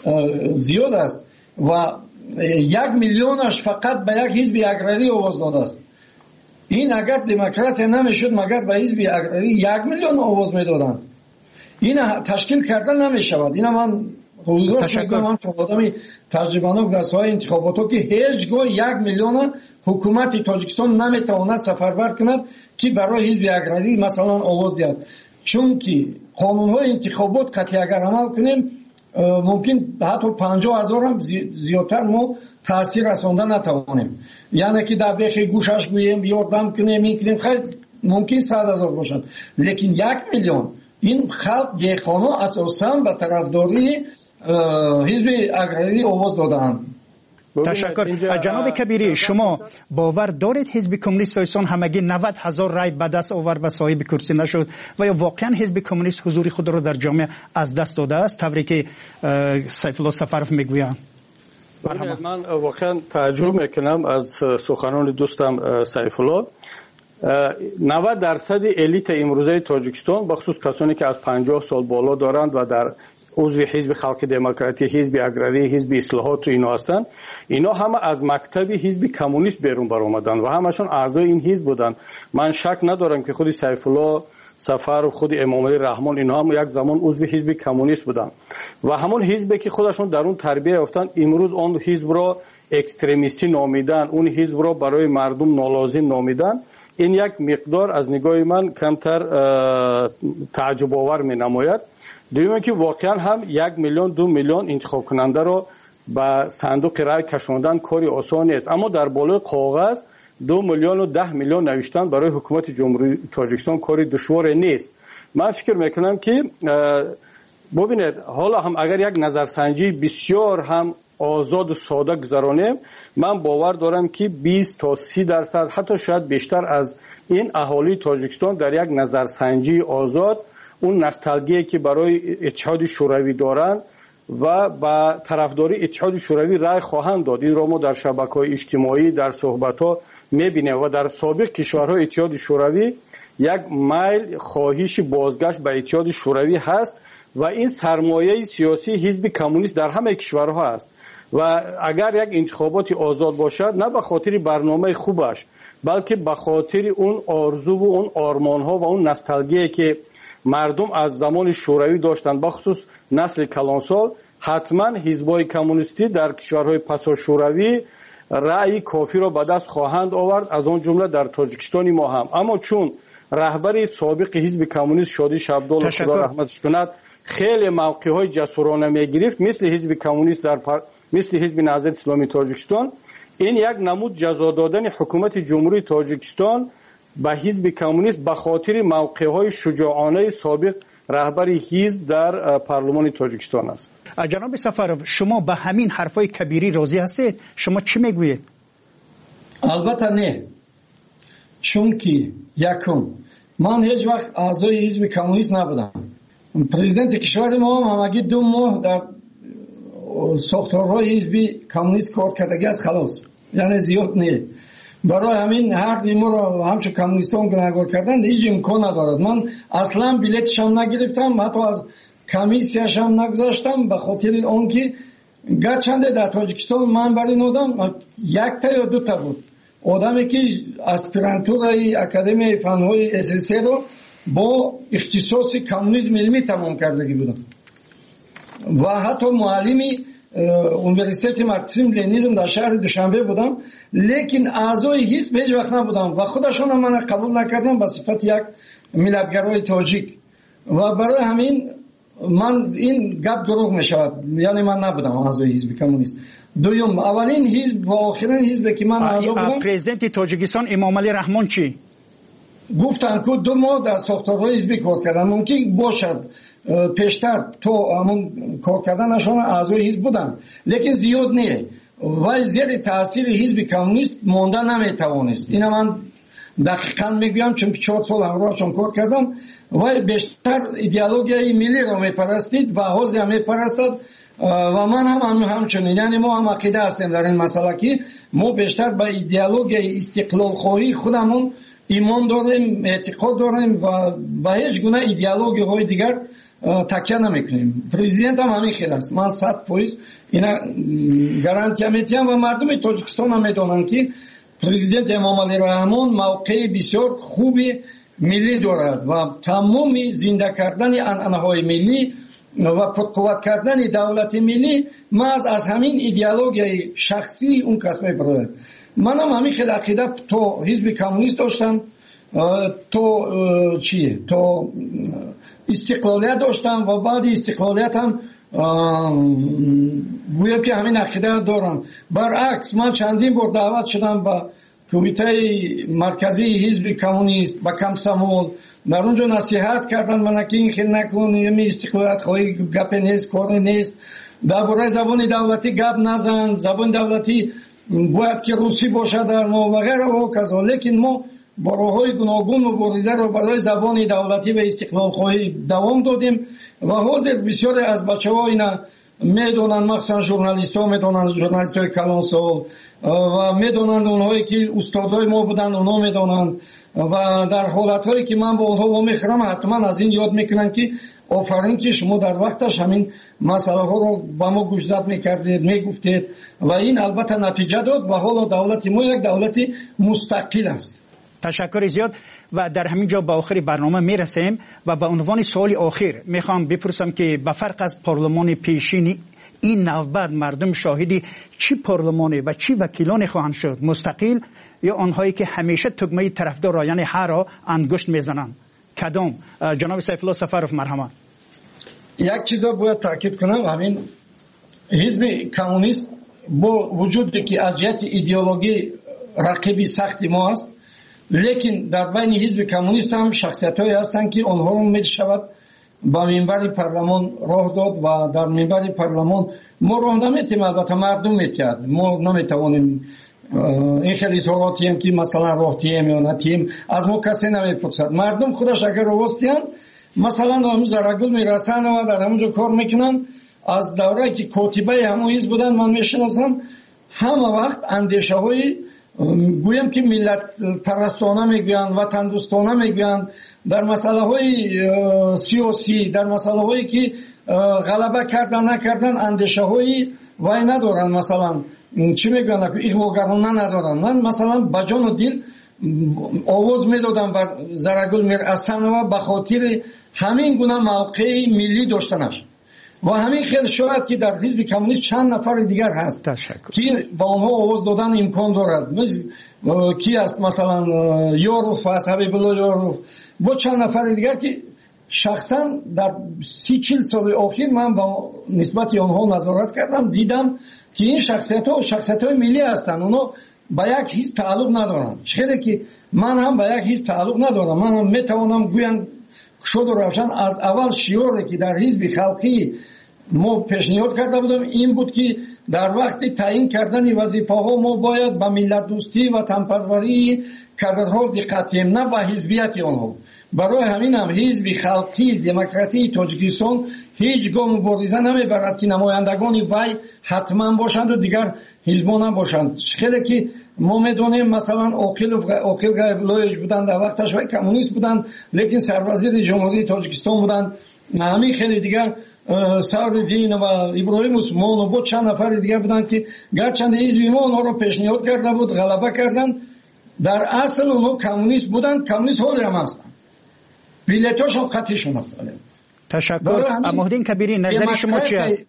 S18: زیاد است و 1 میلیونش فقط به یک حزب اگراری آواز داده است. این اگر دموکرات نمیشد مگر به حزب اگراری 1 میلیون آواز میدادند. این تشکیل کردن نمیشود. این من راست میگم همچون آدمی تجربه‌ناک در ساحه انتخابات که هیچگاه 1 میلیون حکومت تاجیکستان نمیتواند سفربر کند که برای حزب اگراری مثلا آواز دهد. چون که قانون‌های انتخابات قطعی اگر عمل کنیم ممکن حتی 50,000 هم زیادتر ما تاثیر رساندن نتوانیم. یعنی که در بیخ گوشش گوییم یاردم کنیم این کنیم خیلی ممکن 100,000 باشند، لیکن 1 میلیون این خلق دیخانه اساساً به طرفداری حزب اگراری آواز دادند.
S1: تشکر. جناب کبیری، شما باور دارید حزب کمونیست پاکستان همگی 90,000 رای به دست آورد و صاحب کرسی نشد و یا واقعا حزب کمونیست حضور خود را در جامعه از دست داده است طوری که سیف الله سفرف میگوید؟
S16: من واقعا تعجب میکنم از سخنان دوستم سیف الله. 90% الیت امروزه تاجیکستان بخصوص کسانی که از 50 سال بالا دارند و در عضو حزب خلق دموکراتی، حزب اگراری، حزب اصلاحات و اینا هستند، اینا همه از مکتب حزب کمونیست بیرون برآمدن و همشون اعضای این حزب بودن. من شک ندارم که خود سیف الله سفر و خود امام علی رحمان اینا هم یک زمان عضو حزب کمونیست بودن و همون حزبی که خودشون در اون تربیت یافتن امروز اون حزب را اکستریمیستی نامیدن، اون حزب را برای مردم نالازم نامیدن. این یک مقدار از نگاه من کمتر تعجب آور می نماید. دویمه که واقعا هم 1 میلیون 2 میلیون انتخاب کننده را به صندوق رای کشاندن کاری آسان است، اما در بالای کاغذ 2 میلیون و 10 میلیون نوشتن برای حکومت جمهوری تاجیکستان کاری دشوار نیست. من فکر میکنم که ببینید حالا هم اگر یک نظرسنجی بسیار هم آزاد و ساده گذرانیم، من باور دارم که 20 تا 30% حتی شاید بیشتر از این اهالی تاجیکستان در یک نظرسنجی آزاد اون نوستالژی که برای اتحاد شوروی دارند و با طرفداری اتحاد شوروی رای خواهند داد. این را ما در شبکه‌های اجتماعی در صحبت‌ها می‌بینیم و در سابق کشورهای اتحاد شوروی یک میل خواهش بازگشت به اتحاد شوروی هست و این سرمایه سیاسی حزب کمونیست در همه کشورها است و اگر یک انتخابات آزاد باشد نه به خاطر برنامه خوبش بلکه به خاطر اون آرزو و اون آرمان‌ها و اون نوستالژی که مردم از زمان شوروی داشتند بخصوص نسل کلانسال، حتما حزب‌های کمونیستی در کشورهای پسا شوروی رأی کافی را به دست خواهند آورد، از آن جمله در تاجیکستان ما هم. اما چون رهبر سابق حزب کمونیست شادی شبدال خدا رحمتش کند خیلی موقع‌های جسورانه می‌گرفت مثل حزب کمونیست مثل حزب نهضت اسلامی تاجیکستان، این یک نمود جزا دادن حکومت جمهوری تاجیکستان به حزب کمونیست به خاطر موقع‌های شجاعانه سابق رهبر حزب در پارلمان تاجیکستان است.
S1: جناب سفرов شما به همین حرفای کبیری راضی هستید؟ شما چی میگویید؟
S18: البته نه، چون که یکم من هیچ وقت اعضای حزب کمونیست نبودم. پرزیدنت کشور ما هم همگی 2 ماه در ساختارهای حزب کمونیست کار کردگی است، خلاص، یعنی زیاد نه. برای همین هر دیمو را همچون کمونیستان گناهکار کردن هیچ امکان ندارد. من اصلا بلیتش هم نگرفتم، حتی از کمیسیاش هم نگذاشتم به خاطر آنکه گرچنده در تاجیکستان من برای این آدم 1 تا یا 2 تا بود آدمی که اسپیرانتورای اکادمی فنهای SSC رو با اختصاص کمونیسم علمی تمام کردگی بودم و حتی معلمی اونیورسیته مارکسیسم لنینیسم در شهر دوشنبه بودم، لیکن اعضای حزب هیچ وقت نبودم و خودشون هم من قبول نکردم به صفت یک ملتگرای تاجیک و برای همین من این گپ دروغ می شود، یعنی من نبودم اعضای حزب کمونیست. دوم، اولین حزب و آخرین حزب که من اعضا بودم
S1: پرزیدنت تاجیکستان امام علی رحمان چی
S18: گفتن که 2 ماه در ساختارهای حزبی کار کردن، ممکن باشد پیشتر تو همون کار کردنشان اعضای حزب بودن لیکن زیاد نه و زیر تاثیر حزب کمونیست مانده نمیتوانست. اینا من دقیقاً میگویم چون 4 سال همراهشون کار کردم و بیشتر ایدئولوژی ملی را میپرستید و حزب هم میپرستد و من هم همچنین، یعنی ما هم عقیده هستیم در این مسئله که ما بیشتر به ایدئولوژی استقلال خواهی خودمون ایمان داریم، اعتقاد داریم و به هیچ گونه ایدئولوژی های دیگر تکیه نمیکنیم. پرزیدنت هم همین خیلی است، من 100% اینا گارانتی میدم و مردم تاجیکستان هم میدونن که پرزیدنت امام علی رحمان موقع بسیار خوبی ملی دارد و تمام زنده کردن عنعنه‌های ملی و پرقوت کردن دولت ملی محض از همین ایدئولوژی شخصی اون کس میپردازد. منم همین خیلی عقیده تو حزب کمونیست داشتم، تو تو استقلالیت داشتم و بعد استقلالیت هم گویم که همین عقیده دارم. برعکس من چندین بار دعوت شدم به کمیته مرکزی حزب کمونیست با کمسمول، در اونجا نصیحت کردن من که این خیلی نکن، یمی استقلالیت خواهی گپ نیست، کار نیست، درباره زبان دولتی گپ نزن، زبان دولتی باید که روسی باشه در ما و غیره و کذا. لیکن ما با راه‌های گوناگون مبارزه را برای زبان دولتی و استقلال خواهی دوام دادیم و حاضر بسیاری از بچه‌ها اینا میدونن، مخصوصا ژورنالیست‌ها میدونن، ژورنالیست‌های کلانسال و میدونن، اونهایی که استادای ما بودن اونها میدونن و در حالت‌هایی که من با اونها میخرم حتما از این یاد میکنن که آفرین که شما در وقتش همین مسئله ها رو با ما گوشزد میکردید، میگفتید و این البته نتیجه داد و حالا دولت ما یک دولت مستقل است.
S1: تشکر زیاد و در همین جا به آخر برنامه میرسیم و به عنوان سوال آخر میخوام بپرسم که به فرق از پارلمان پیشین این نوبت مردم شاهدی چی پارلمانی و چی وکیلانی خواهند شد، مستقل یا آنهایی که همیشه تگمه طرفدار یعنی هر را انگشت میزنند؟ کدام؟ جناب سیف الله سفرов مرحمت.
S18: یک چیز باید تاکید کنم، همین حزب کمونیست با وجودی که از جهت ایدئولوژی رقیبی سختی ما است، لیکن در بین حزب کمونیست هم شخصیت‌هایی هستند که آنها رو میشود با منبر پارلمان راه داد و در منبر پارلمان ما راه نمیتیم، البته مردم میتید، ما نمیتوانیم این خیلی اظهاراتی هم که مثلا راه تیم یا نتیم از ما کسی نمیپرسد. مردم خودش اگر راستیان مثلا همون زرگل میرسن و در همونجا کار میکنن. از دوره که کاتبه همون حزب بودن من میشناسم، همه وقت اندیشه های گویم که ملت پرستانه میگویند، وطن دوستانه میگویند، در مسئله های سیاسی، در مسئله هایی که غلبه کردن نکردن اندیشه های وای ندارن، مثلا چی میگویند ایغواگرانه ندارن. من مثلا با جان و دل آواز میدادم بر زرگل میرسن و به خاطر همین گونه موقع ملی داشتنش و همین خیلی شاید که در حزب کمونیست چند نفر دیگر هست که با آنها آواز دادن امکان دارد. کی است مثلا یاروف است، حبیب الله یاروف، با چند نفر دیگر که شخصا در 30-40 سال اخیر من با نسبت آنها نظارت کردم، دیدم که این شخصیت‌های ملی هستند، اونا با یک حزب تعلق ندارن. چرا که من هم با یک حزب تعلق ندارم، من هم میتوانم گویم شد و روشن از اول شیوری که در حزب خلقی ما پیشنهاد کرده بودم این بود که در وقت تعیین کردن وظیفه ها ما باید به ملت دوستی و وطنپروری کادرها دقت کنیم، نه به حزبیت آنها. برای همین هم حزب خلقی دموکراتی تاجیکستان هیچ گام مبارزه نمیبرد که نمایندگان وی حتما باشند و دیگر حزبان باشند. خیلی که ما میدونیم مثلا عاقل غیب‌الله بودند، در وقتش وی کمونیست بودند لیکن سروزیر جمهوری تاجیکستان بودند. همین خیلی دیگر سعدالدین و ابراهیم عثمان و بود چند نفر دیگر بودند که گرچند حزب ما اونها رو پیشنهاد کرده بود غلبه کردند، در اصل اونها کمونیست بودند، کمونیست حالی هم هستند، بیلیتاشون قطعیشون هستند.
S1: تشکر. مهدین کبیری نظر شما چی است؟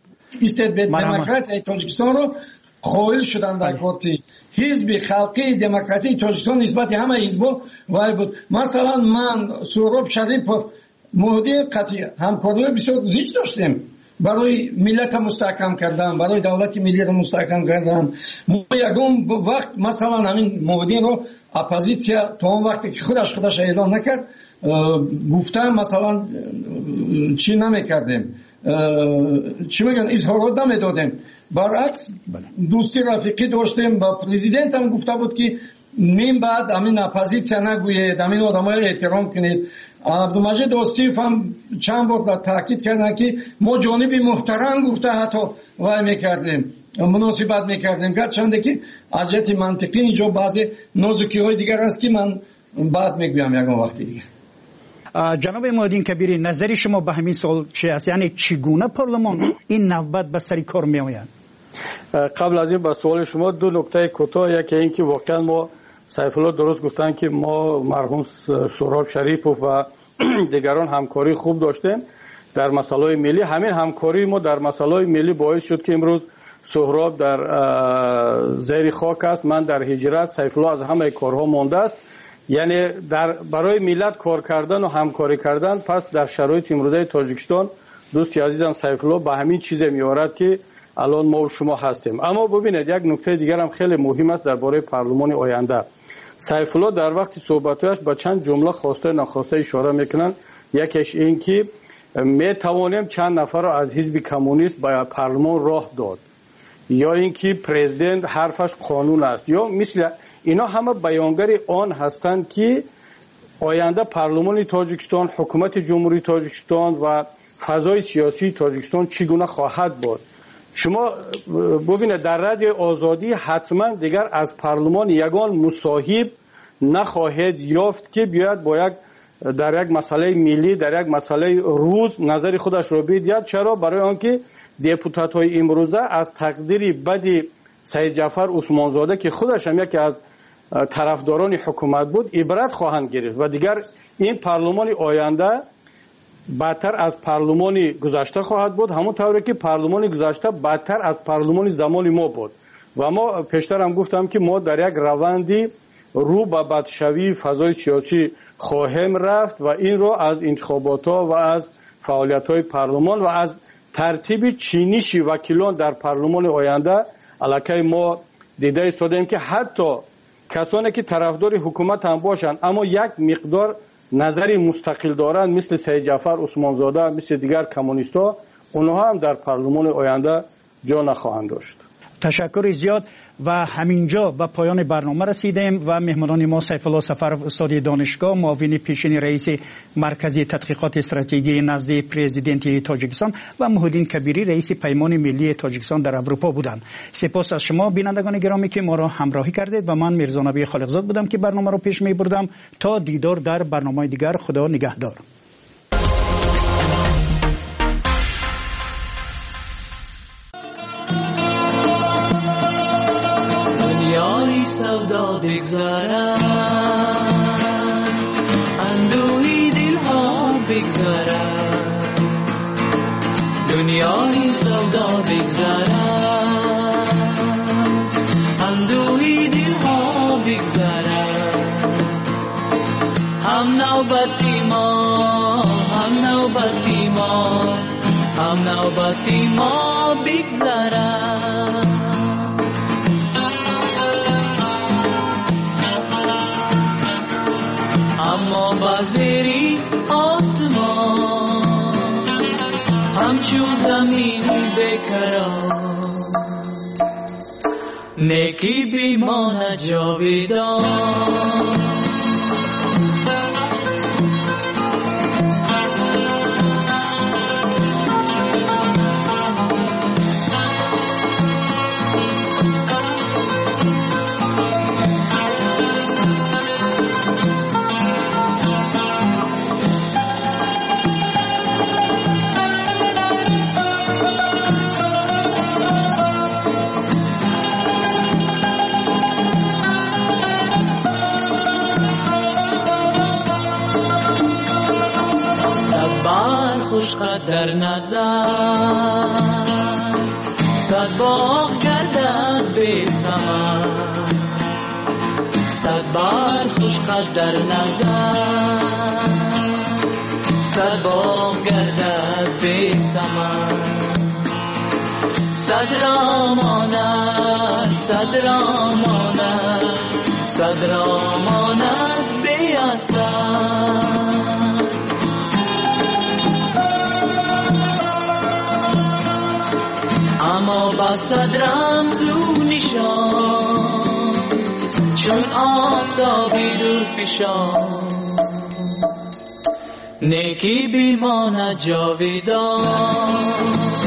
S18: دموکرات تاجیکستان رو قائل شدن در کارتی حزب خلقی دموکراتی تاجیکستان نسبت همه حزب‌ها وای بود. مثلا من سهراب شریپov مهدی قطعی همکاری بسیار زیاد داشتیم برای ملت مستحکم کردن، برای دولت ملی رو مستحکم کردن. ما یکم وقت مثلا همین مهدی رو اپوزیسیا تا اون وقتی که خودش اعلام نکرد گفتن مثلا چی نمیکردیم، چی میگن اظهارات نمیدادیم، برعکس دوستی رفیقی داشتیم. با پرزیدنت هم گفته بود که نیم بعد همین اپوزیسیا نگوید، همین آدمای احترام کنید. عبدالمجید استیف هم چند بار تاکید کردن که ما جانب محترم گفته حتی وای میکردیم، مناسبت میکردیم، گرچنده که از جهت منطقی اینجا بعضی نازکی های دیگر هست که من بعد میگویم یکم وقتی دیگه.
S1: جناب مهدین کبیری نظری شما به همین سوال چی است؟ یعنی چگونه پارلمان این نوبت به سر کار می آید؟
S16: قبل از این به سوال شما دو نکته کوتاه، یکی این که واقعا ما سیف الله درست گفتن که ما مرحوم سهراب شریپov و دیگران همکاری خوب داشتیم. در مسائل ملی. همین همکاری ما در مسائل ملی باعث شد که امروز سهراب در زیر خاک است، من در هجرت، سیف الله از همه کارها مانده است. یعنی برای ملت کار کردن و همکاری کردن. پس در شرایط امروزه تاجیکستان دوست عزیزم سیف الله به همین چیز میارد که الان ما و شما هستیم. اما ببینید یک نکته دیگر هم خیلی مهم است درباره پارلمان آینده. سیف الله در وقت صحبتش به چند جمله خواسته ناخواسته اشاره میکنن. یکیش این که می توانیم چند نفر را از حزب کمونیست به پارلمان راه داد، یا اینکه پرزیدنت حرفش قانون است، یا مثل اینا همه بیانگری آن هستند که آینده پارلمان تاجیکستان، حکومت جمهوری تاجیکستان و فضای سیاسی تاجیکستان چگونه خواهد بود. شما ببینید در رادیو آزادی حتما دیگر از پارلمان یگان مصاحب نخواهد یافت که بیاید با یک در یک مسئله ملی، در یک مسئله روز نظر خودش را بدهد. چرا؟ برای آنکه دپوتات های امروزه از تقدیر بد سید جعفر عثمانزاده که خودش هم یکی از طرفداران حکومت بود عبرت خواهند گرفت و دیگر این پارلمان آینده بدتر از پارلمان گذشته خواهد بود، همون طوری که پارلمان گذشته بدتر از پارلمان زمان ما بود. و ما پیشتر هم گفتم که ما در یک روندی رو به بدشوی فضای سیاسی خواهیم رفت و این رو از انتخابات ها و از فعالیت های پارلمان و از ترتیب چینش وکیلان در پارلمان آینده علاقه ما دیده ایستادیم که حتی کسانی که طرفدار حکومت هم باشند اما یک مقدار نظری مستقل دارند مثل سید جعفر عثمانزاده، مثل دیگر کمونیست‌ها، اونها هم در پارلمان آینده جا نخواهند داشت.
S1: تشکر زیاد. و همینجا به پایان برنامه رسیدیم و مهمانان ما سیف الله سفرов استاد دانشگاه، معاون پیشین رئیس مرکز تحقیقات استراتژی نزد پرزیدنت تاجیکستان و محیدین کبیری رئیس پیمان ملی تاجیکستان در اروپا بودند. سپاس از شما بینندگان گرامی که ما را همراهی کردید و من میرزا نبی خالقزاد بودم که برنامه را پیش می بردم. تا دیدار در برنامه دیگر، خدا نگهدار.
S3: دنیای سودا بگذارد، اندوهی دلها بگذارد، دنیای سودا بگذارد، اندوهی دلها بگذارد. هم نوبتی ما، هم نوبتی ما، هم نوبتی ما بگذارد. اما بازری آسمان همچون زمین بکران، نیکی بیمانه جاویدان. در نظر صد باغ گردد بی ثمر، صد بار خوش قد در نظر صد باغ گردد بی ثمر. صد را ماند، صد را ماند، صد را ماند بی اثر. اما با صد رمزو نشان چون آفتابی دور پیشان، نیکی بیمانه جاویدان.